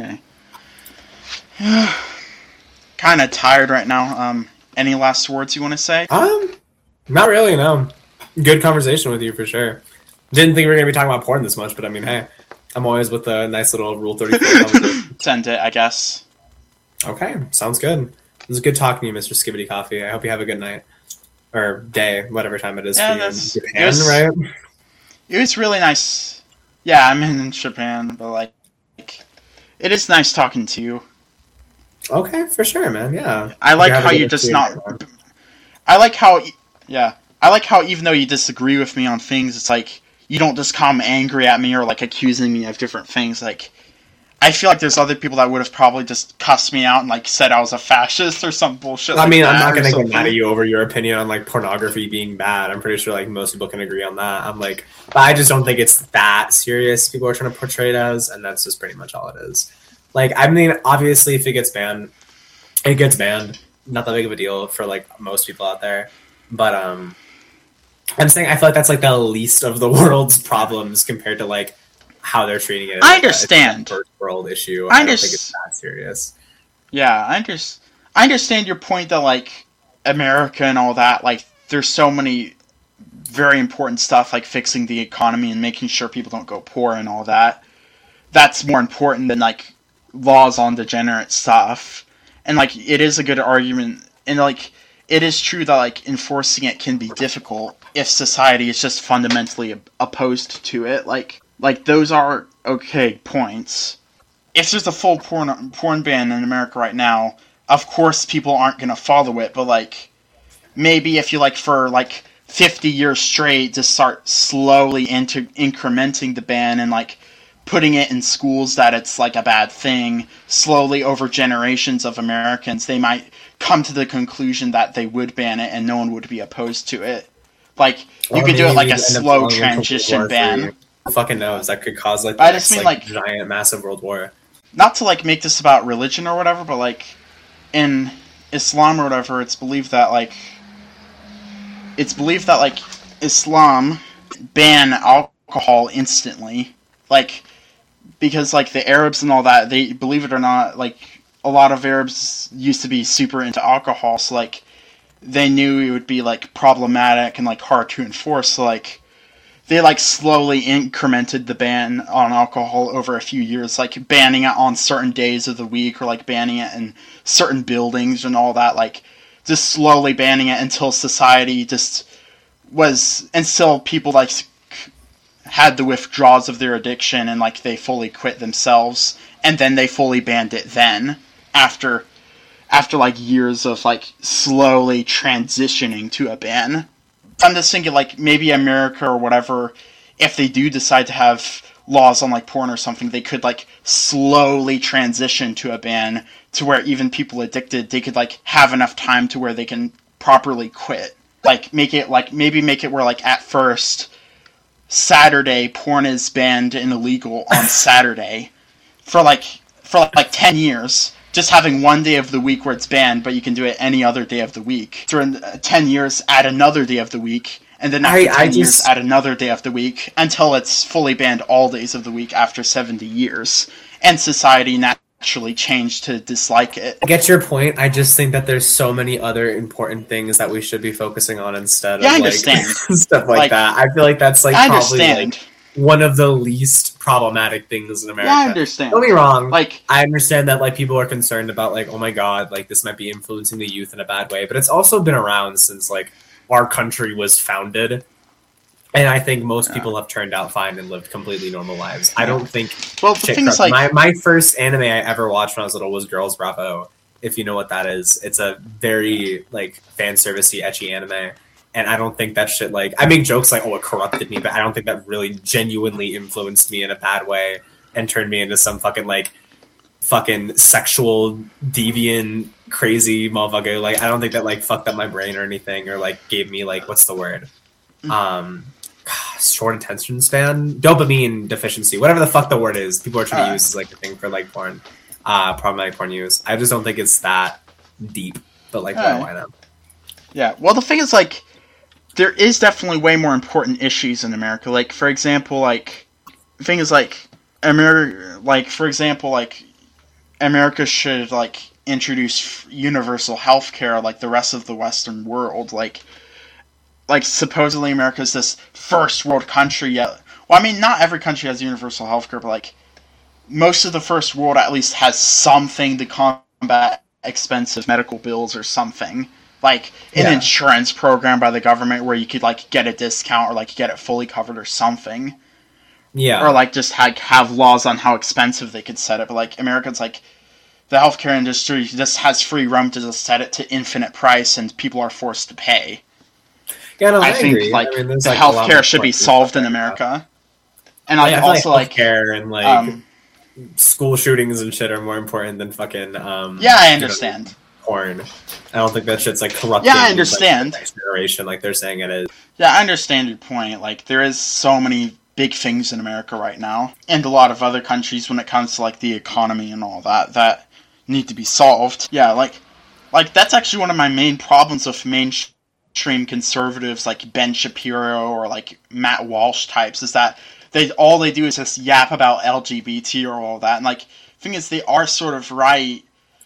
Yeah. Kind of tired right now. Um, any last words you want to say? Um, not really, no. Good conversation with you for sure. Didn't think we were going to be talking about porn this much, but I mean, hey, I'm always with a nice little Rule thirty-four conversation. Send it, I guess. Okay, sounds good. It was good talking to you, Mister Skibbity Coffee. I hope you have a good night. Or day, whatever time it is Yeah, for you in that's- Japan, it was- right? It was really nice. Yeah, I'm in Japan, but like, it is nice talking to you. Okay, for sure, man, yeah. I like You have a how good you're just experience, not. man. I like how, yeah, I like how even though you disagree with me on things, it's like you don't just come angry at me or like accusing me of different things. Like, I feel like there's other people that would have probably just cussed me out and like said I was a fascist or some bullshit. I like mean, I'm that not or gonna get something. mad at you over your opinion on like pornography being bad. I'm pretty sure like most people can agree on that. I'm like, but I just don't think it's that serious. People are trying to portray it as, and that's just pretty much all it is. Like, I mean, obviously, if it gets banned, it gets banned. Not that big of a deal for like most people out there. But um, I'm saying I feel like that's like the least of the world's problems compared to like how they're treating it. as, I like, a- understand. It's a first world issue. I I, don't underst- think it's that serious. Yeah, I, under- I understand your point that, like, America and all that, like, there's so many very important stuff, like fixing the economy and making sure people don't go poor and all that. That's more important than, like, laws on degenerate stuff. And, like, it is a good argument. And, like, it is true that, like, enforcing it can be difficult if society is just fundamentally opposed to it. Like, like those are okay points. If there's a full porn porn ban in America right now, of course people aren't going to follow it, but like maybe if you like for like fifty years straight just start slowly into incrementing the ban and like putting it in schools that it's like a bad thing, slowly over generations of Americans, they might come to the conclusion that they would ban it and no one would be opposed to it. Like, you Or could do it maybe like a we'd end up slow going into World transition War ban. Three. Who fucking knows? That could cause like the I next, just mean, like, like- giant, massive world war. Not to like make this about religion or whatever, but like in Islam or whatever, it's believed that like it's believed that like Islam ban alcohol instantly. Like because like the Arabs and all that, they believe it or not, like a lot of Arabs used to be super into alcohol, so like they knew it would be like problematic and like hard to enforce. So, like they like slowly incremented the ban on alcohol over a few years, like banning it on certain days of the week or like banning it in certain buildings and all that, like just slowly banning it until society just was, until people like had the withdrawals of their addiction and like they fully quit themselves, and then they fully banned it then after after like years of like slowly transitioning to a ban. I'm just thinking like maybe America or whatever, if they do decide to have laws on like porn or something, they could like slowly transition to a ban to where even people addicted, they could like have enough time to where they can properly quit. Like make it like maybe make it where like at first Saturday porn is banned and illegal on Saturday for like for like ten years. Just having one day of the week where it's banned, but you can do it any other day of the week. During ten years, add another day of the week, and then after I, ten I just... years, add another day of the week, until it's fully banned all days of the week after seventy years. And society naturally changed to dislike it. I get your point. I just think that there's so many other important things that we should be focusing on instead yeah, of I understand. Like, stuff like, like that. I feel like that's like I probably understand. Like, one of the least problematic things in America. Yeah, I understand. Don't be wrong. Like, I understand that like people are concerned about like, oh my god, like this might be influencing the youth in a bad way, but it's also been around since like our country was founded. And I think most yeah. people have turned out fine and lived completely normal lives. Yeah. I don't think well, the thing is, like, my my first anime I ever watched when I was little was Girls Bravo. If you know what that is. It's a very like fan servicey, etchy anime. And I don't think that shit, like, I make jokes like, oh, it corrupted me, but I don't think that really genuinely influenced me in a bad way and turned me into some fucking, like, fucking sexual, deviant, crazy motherfucker. Like, I don't think that, like, fucked up my brain or anything or, like, gave me, like, what's the word? Um, short attention span? Dopamine deficiency. Whatever the fuck the word is. People are trying uh, to use as, like, a thing for, like, porn. Uh, problematic porn use. I just don't think it's that deep. But, like, uh, why not? Yeah, well, the thing is, like, there is definitely way more important issues in America. Like, for example, like, the thing is, like, America, like, for example, like, America should, like, introduce universal health care like the rest of the Western world. Like, like, supposedly America is this first world country yet. Well, I mean, not every country has universal health care, but, like, most of the first world at least has something to combat expensive medical bills or something. Like, an yeah. insurance program by the government where you could, like, get a discount or, like, get it fully covered or something. Yeah. Or, like, just ha- have laws on how expensive they could set it. But, like, Americans, like, the healthcare industry just has free room to just set it to infinite price and people are forced to pay. Yeah, no, I, I think, agree. like, I mean, the like healthcare should be solved in America. And, like, yeah, also, like, like... healthcare and, like, um, school shootings and shit are more important than fucking, um... Yeah, I understand. You know, porn. I don't think that shit's like corrupting. Yeah, I understand. Like, the next generation, like they're saying it is. Yeah, I understand your point. Like, there is so many big things in America right now, and a lot of other countries when it comes to like the economy and all that that need to be solved. Yeah, like, like that's actually one of my main problems with mainstream conservatives like Ben Shapiro or like Matt Walsh types is that they all they do is just yap about L G B T or all that. And like, the thing is, they are sort of right.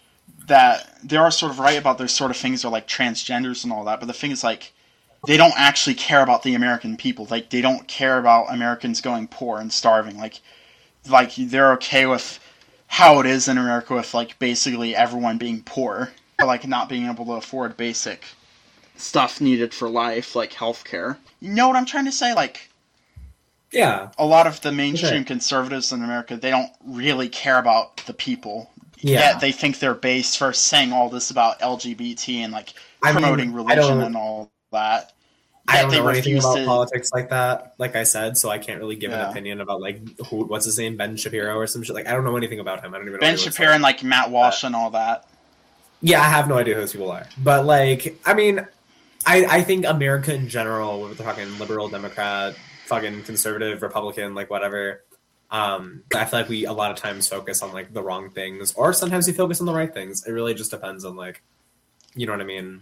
That they are sort of right about those sort of things or like transgenders and all that, but the thing is like they don't actually care about the American people. Like they don't care about Americans going poor and starving. Like like they're okay with how it is in America with like basically everyone being poor or like not being able to afford basic stuff needed for life, like healthcare. You know what I'm trying to say? Like yeah, a lot of the mainstream okay. conservatives in America, they don't really care about the people. Yeah. Yet they think they're based for saying all this about L G B T and like promoting I mean, religion and all that. I don't know anything about to... politics like that, like I said, so I can't really give yeah. an opinion about like who, what's his name, Ben Shapiro or some shit. Like I don't know anything about him. I don't even know Ben Shapiro and like Matt Walsh and all that. Yeah, I have no idea who those people are. But like, I mean, I I think America in general, we're talking liberal, Democrat, fucking conservative, Republican, like whatever. Um, I feel like we a lot of times focus on like the wrong things, or sometimes we focus on the right things. It really just depends on like, you know what I mean?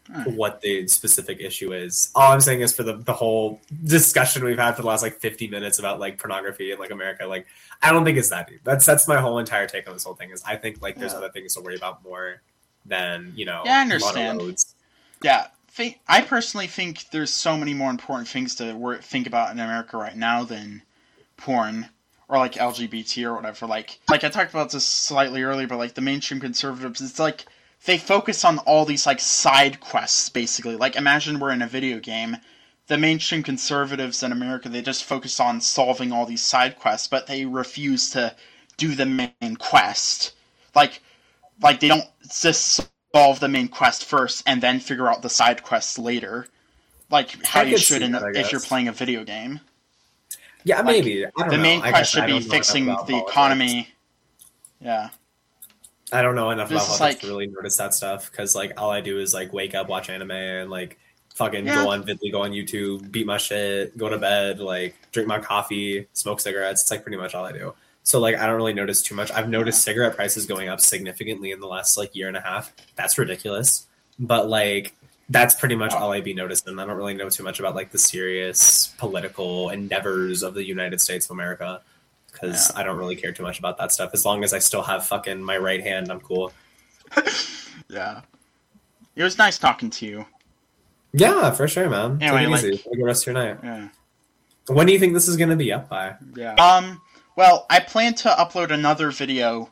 Right. what the specific issue is. All I'm saying is for the, the whole discussion we've had for the last like fifty minutes about like pornography in like America, like I don't think it's that deep. That's that's my whole entire take on this whole thing. Is I think like there's Yeah. other things to worry about more than you know. Yeah, I understand. monologues. Yeah, think, I personally think there's so many more important things to wor- think about in America right now than porn or like L G B T or whatever. Like, like I talked about this slightly earlier, but like the mainstream conservatives, it's like they focus on all these like side quests basically. Like, imagine we're in a video game. The mainstream conservatives in America, they just focus on solving all these side quests, but they refuse to do the main quest. Like, like they don't just solve the main quest first and then figure out the side quests later. Like how I you could should see in, that, I if you're guess. playing a video game. Yeah, Like, maybe. I don't the know. main I quest guess should I be don't know fixing enough about the politics. economy. Yeah. I don't know enough This about is politics like- to really notice that stuff because like all I do is like wake up, watch anime, and like fucking Yeah. go on Vidly, go on YouTube, beat my shit, go to bed, like drink my coffee, smoke cigarettes. It's like pretty much all I do. So like I don't really notice too much. I've noticed cigarette prices going up significantly in the last like year and a half. That's ridiculous. But like that's pretty much all I be noticing. I don't really know too much about like the serious political endeavors of the United States of America because Yeah. I don't really care too much about that stuff. As long as I still have fucking my right hand, I'm cool. Yeah. It was nice talking to you. Yeah, for sure, man. Anyway, Take it like- easy. Have a good rest of your night. Yeah. When do you think this is going to be up by? Yeah. Um, well, I plan to upload another video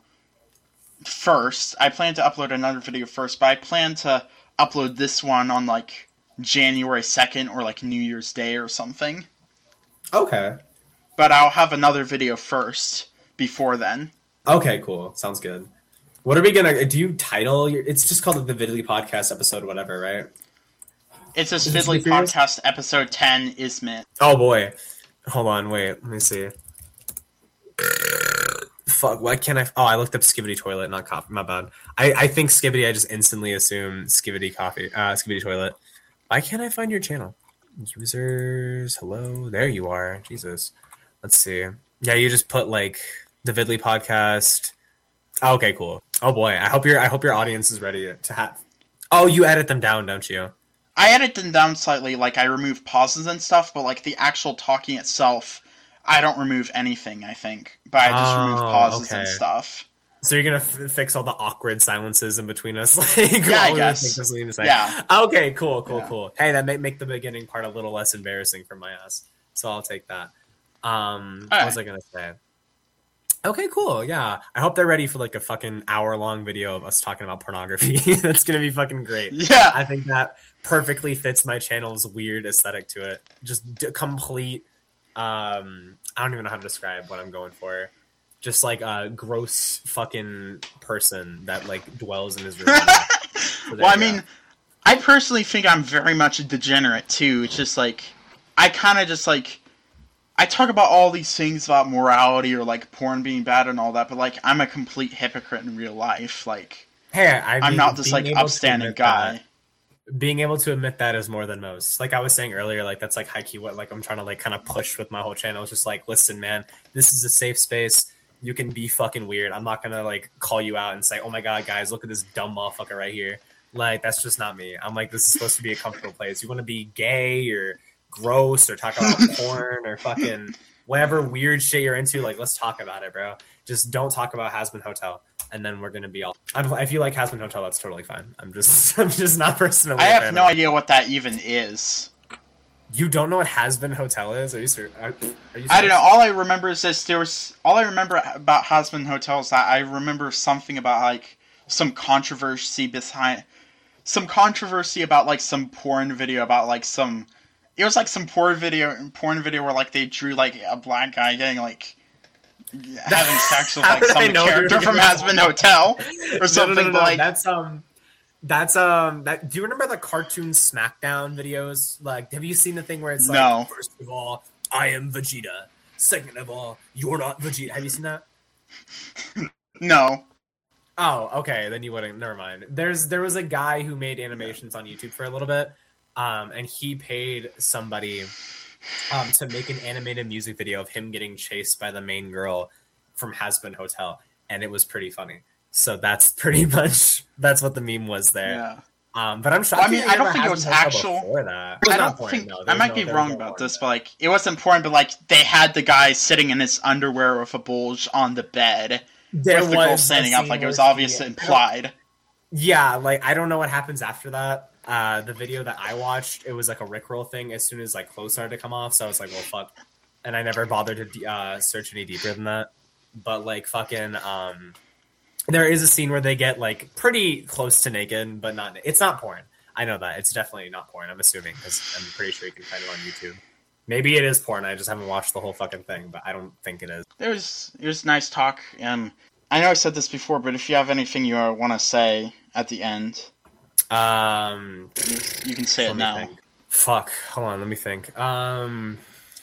first. I plan to upload another video first, but I plan to upload this one on, like, January second or, like, New Year's Day or something. Okay. But I'll have another video first before then. Okay, cool. Sounds good. What are we going to... Do you title... Your, it's just called the Vidly Podcast episode whatever, right? It's a Is this Fiddly good for you? Podcast episode ten, Ismit. Oh, boy. Hold on, wait. Let me see. Fuck, why can't I... Oh, I looked up Skibidi Toilet, not coffee. My bad. I, I think Skibidi, I just instantly assume Skibidi Coffee. Uh, Skibidi Toilet. Why can't I find your channel? Users, hello? There you are. Jesus. Let's see. Yeah, you just put, like, the Vidly Podcast... Oh, okay, cool. Oh, boy. I hope your I hope your audience is ready to have... Oh, you edit them down, don't you? I edit them down slightly, like, I remove pauses and stuff, but, like, the actual talking itself, I don't remove anything, I think. But I just remove Oh, pauses and okay. stuff. So you're gonna f- fix all the awkward silences in between us, like Yeah, I while we guess. think of something to say. Yeah. Okay. Cool. Cool. Yeah. Cool. Hey, that may make the beginning part a little less embarrassing for my ass. So I'll take that. Um, what was I gonna say? Okay. Cool. Yeah. I hope they're ready for like a fucking hour long video of us talking about pornography. That's gonna be fucking great. Yeah. I think that perfectly fits my channel's weird aesthetic to it. Just d- complete. Um, I don't even know how to describe what I'm going for. Just like a gross fucking person that like dwells in his room. So there Well, I you go. mean, I personally think I'm very much a degenerate, too. It's just, like, I kind of just, like, I talk about all these things about morality or, like, porn being bad and all that, but, like, I'm a complete hypocrite in real life. Like, hey, I I'm mean, not this, being like, able to upstanding admit guy. that- being able to admit that is more than most. Like I was saying earlier, like that's like high key what like I'm trying to like kind of push with my whole channel. It's just like, listen, man, this is a safe space. You can be fucking weird. I'm not gonna like call you out and say, oh my god, guys, look at this dumb motherfucker right here. Like that's just not me. I'm like, this is supposed to be a comfortable place. You want to be gay or gross or talk about porn or fucking whatever weird shit you're into, like let's talk about it, bro. Just don't talk about Hasbin Hotel, and then we're gonna be all. I'm, if you like Hasbin Hotel, that's totally fine. I'm just, I'm just not personally. I a have fan no of it. idea what that even is. You don't know what Hasbin Hotel is? Are you serious? Are, are you I don't know. serious? All I remember is this. There was all I remember about Hasbin Hotel is that I remember something about like some controversy behind some controversy about like some porn video about like some. It was like some porn video, porn video where like they drew like a black guy getting like having sex with How like did I some know you were character from gonna- Hasbin Hotel or No, something. no, no, no, But like, that's um, that's um, that. Do you remember the cartoon SmackDown videos? Like, have you seen the thing where it's like, No. first of all, I am Vegeta. Second of all, you're not Vegeta. Have you seen that? no. Oh, okay. Then you wouldn't. Never mind. There's there was a guy who made animations on YouTube for a little bit, um, and he paid somebody um to make an animated music video of him getting chased by the main girl from Hasbin Hotel, and it was pretty funny. So that's pretty much that's what the meme was there. Yeah. Um, but I'm shocked. Well, I mean, he I don't never think it has was been posted actual. before that. It was I not don't porn, think no, I there was might no- be there was wrong no about porn this, in but like it wasn't porn. But like they had the guy sitting in his underwear with a bulge on the bed, There with the girl was a standing up. scene Like it was where obvious he- implied. Yeah, like I don't know what happens after that. Uh, the video that I watched, it was like a Rickroll thing. As soon as like clothes started to come off, so I was like, "Well, fuck," and I never bothered to uh, search any deeper than that. But like fucking, um, there is a scene where they get like pretty close to naked, but not. It's not porn. I know that it's definitely not porn. I'm assuming because I'm pretty sure you can find it on YouTube. Maybe it is porn. I just haven't watched the whole fucking thing, but I don't think it is. There was it was nice talk. Um, I know I said this before, but if you have anything you want to say at the end, Um, you can say let it me now. think. Fuck. Hold on. Let me think. Um.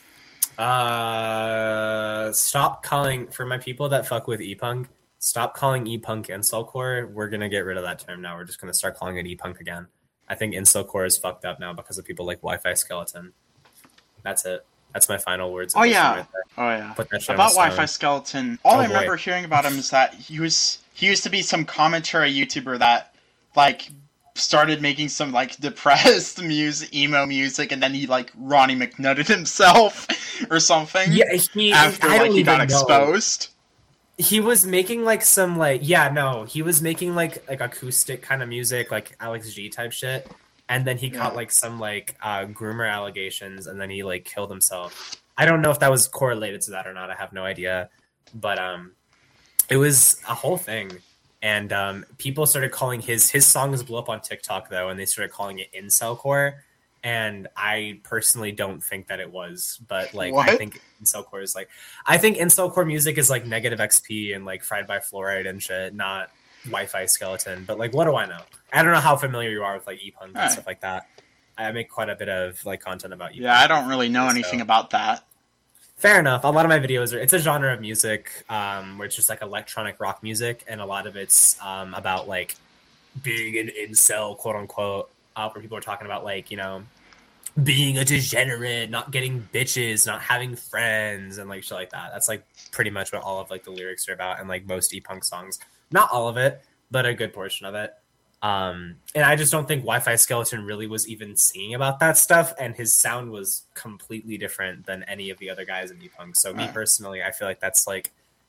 Uh. Stop calling for my people that fuck with e-punk. Stop calling e-punk insultcore. We're gonna get rid of that term now. We're just gonna start calling it e-punk again. I think insultcore is fucked up now because of people like Wi-Fi Skeleton. That's it. That's my final words. Oh of this yeah, right there. oh yeah. Put that shit on About the stone. Wi-Fi Skeleton, all Oh, I boy. remember hearing about him is that he was he used to be some commentary YouTuber that like started making some like depressed music, emo music, and then he like Ronnie McNutted himself or something. Yeah, he. after I like don't he got even know. exposed. He was making like some like yeah no he was making like like acoustic kind of music like Alex G type shit, and then he Yeah. caught like some like uh groomer allegations, and then he like killed himself. I don't know if that was correlated to that or not. I have no idea, but um it was a whole thing, and um people started calling his his songs blew up on TikTok though, and they started calling it incelcore. And I personally don't think that it was, but like What? I think incelcore is like I think incelcore music is like negative X P and like Fried by Fluoride and shit, not Wi-Fi Skeleton. But like, what do I know? I don't know how familiar you are with like e-punk and Alright. stuff like that. I make quite a bit of like content about e-punk. Yeah, I don't really know So- anything about that. Fair enough. A lot of my videos are it's a genre of music um, where it's just like electronic rock music, and a lot of it's um, about like being an incel, quote unquote, uh, where people are talking about like you know being a degenerate, not getting bitches, not having friends, and like shit like that. That's like pretty much what all of like the lyrics are about, and like most e-punk songs. Not all of it, but a good portion of it. Um, and I just don't think Wi-Fi Skeleton really was even singing about that stuff, and his sound was completely different than any of the other guys in e-punk. So me Right. personally, I feel like that's like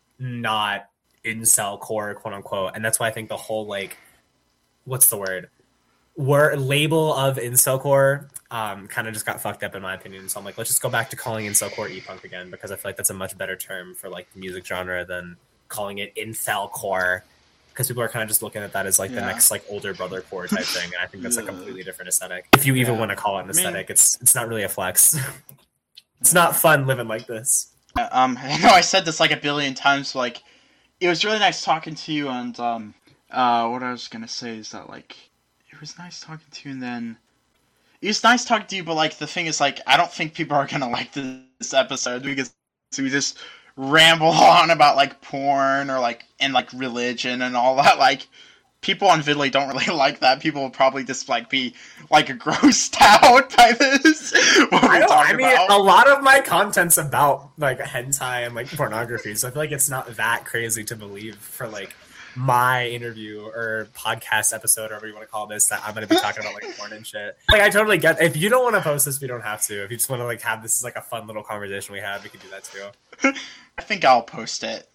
not incel core, quote unquote, and that's why I think the whole like what's the word word label of incelcore um, kind of just got fucked up in my opinion. So I'm like, let's just go back to calling incelcore e-punk again, because I feel like that's a much better term for like the music genre than calling it incelcore, because people are kind of just looking at that as like the Yeah. next like older brother core type thing, and I think that's a completely different aesthetic. If you even Yeah. want to call it an I mean- aesthetic, it's it's not really a flex. It's not fun living like this. Uh, Um, I know I said this like a billion times. But, like, it was really nice talking to you, and um, uh, what I was gonna say is that like, it was nice talking to you, and then it was nice talking to you. But like, the thing is, like, I don't think people are gonna like this, this episode because we just ramble on about like porn or like and like religion and all that. Like, people on Vidly don't really like that. People will probably just like be like grossed out by this. What we I, don't, talk I mean, about. a lot of my content's about like hentai and like pornography, so I feel like it's not that crazy to believe for like my interview or podcast episode, or whatever you want to call this, that I'm going to be talking about like porn and shit. Like, I totally get. If you don't want to post this, we don't have to. If you just want to like have this as like a fun little conversation we had, we can do that too. I think I'll post it.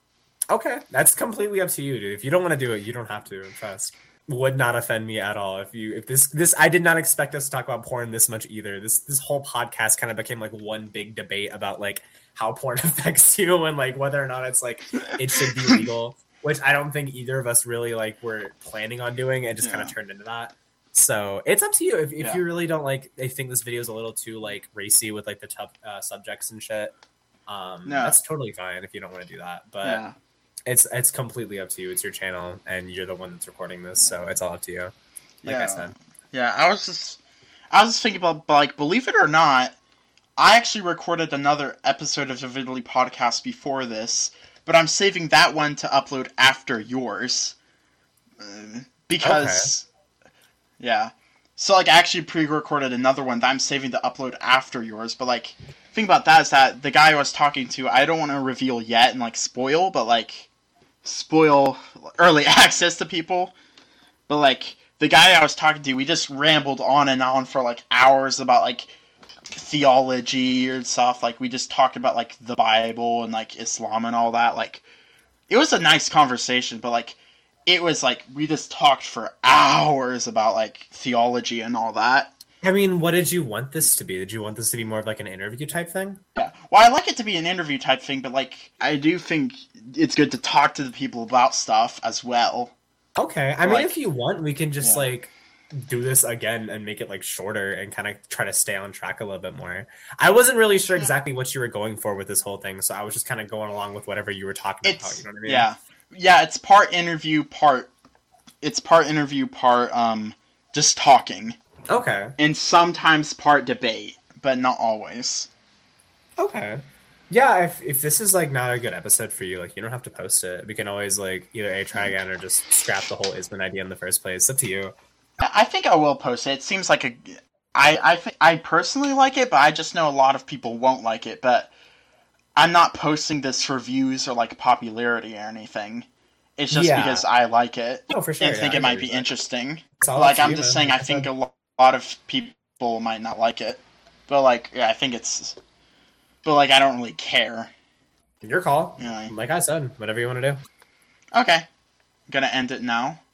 Okay, that's completely up to you, dude. If you don't want to do it, you don't have to. Trust. Would not offend me at all. If you, if this, this, I did not expect us to talk about porn this much either. This, this whole podcast kind of became like one big debate about like how porn affects you and like whether or not it's like it should be legal, which I don't think either of us really like were planning on doing. It just kind Yeah. of turned into that. So it's up to you. If, if Yeah. you really don't like, they think this video is a little too like racy with like the tough uh, subjects and shit. Um, No. that's totally fine if you don't want to do that. But Yeah. it's it's completely up to you. It's your channel, and you're the one that's recording this, so it's all up to you. Like yeah. I said, Yeah, I was just, I was just thinking about, like, believe it or not, I actually recorded another episode of the Vidly podcast before this, but I'm saving that one to upload after yours, Uh, because, yeah, so like I actually pre-recorded another one that I'm saving to upload after yours, but like, the thing about that is that the guy I was talking to, I don't want to reveal yet and like spoil, but like, spoil early access to people, but like, the guy I was talking to, we just rambled on and on for like hours about like theology and stuff. Like we just talked about like the Bible and like Islam and all that. Like it was a nice conversation, but like it was like we just talked for hours about like theology and all that. I mean, what did you want this to be? Did you want this to be more of like an interview type thing? Yeah. Well, I like it to be an interview type thing, but like I do think it's good to talk to the people about stuff as well. Okay. I like, mean, if you want, we can just yeah. like do this again and make it like shorter and kind of try to stay on track a little bit more. I wasn't really sure exactly what you were going for with this whole thing, so I was just kind of going along with whatever you were talking it's, about. You know what I mean? Yeah. Yeah, it's part interview, part it's part interview, part um just talking. Okay. And sometimes part debate, but not always. Okay. Yeah, if if this is like not a good episode for you, like you don't have to post it. We can always like either A, try again or just scrap the whole Isman idea in the first place. It's up to you. I think I will post it. It seems like a I I think I personally like it, but I just know a lot of people won't like it, but I'm not posting this for views or like popularity or anything. It's just Yeah. because I like it. Oh, for sure. And think yeah, it I might agree be with interesting. It's all Like up to I'm you, just man. saying, I Like I think said. a lo- lot of people might not like it, but like yeah, I think it's, but like I don't really care. Your call. You know? Like I said, whatever you want to do. Okay, I'm gonna end it now.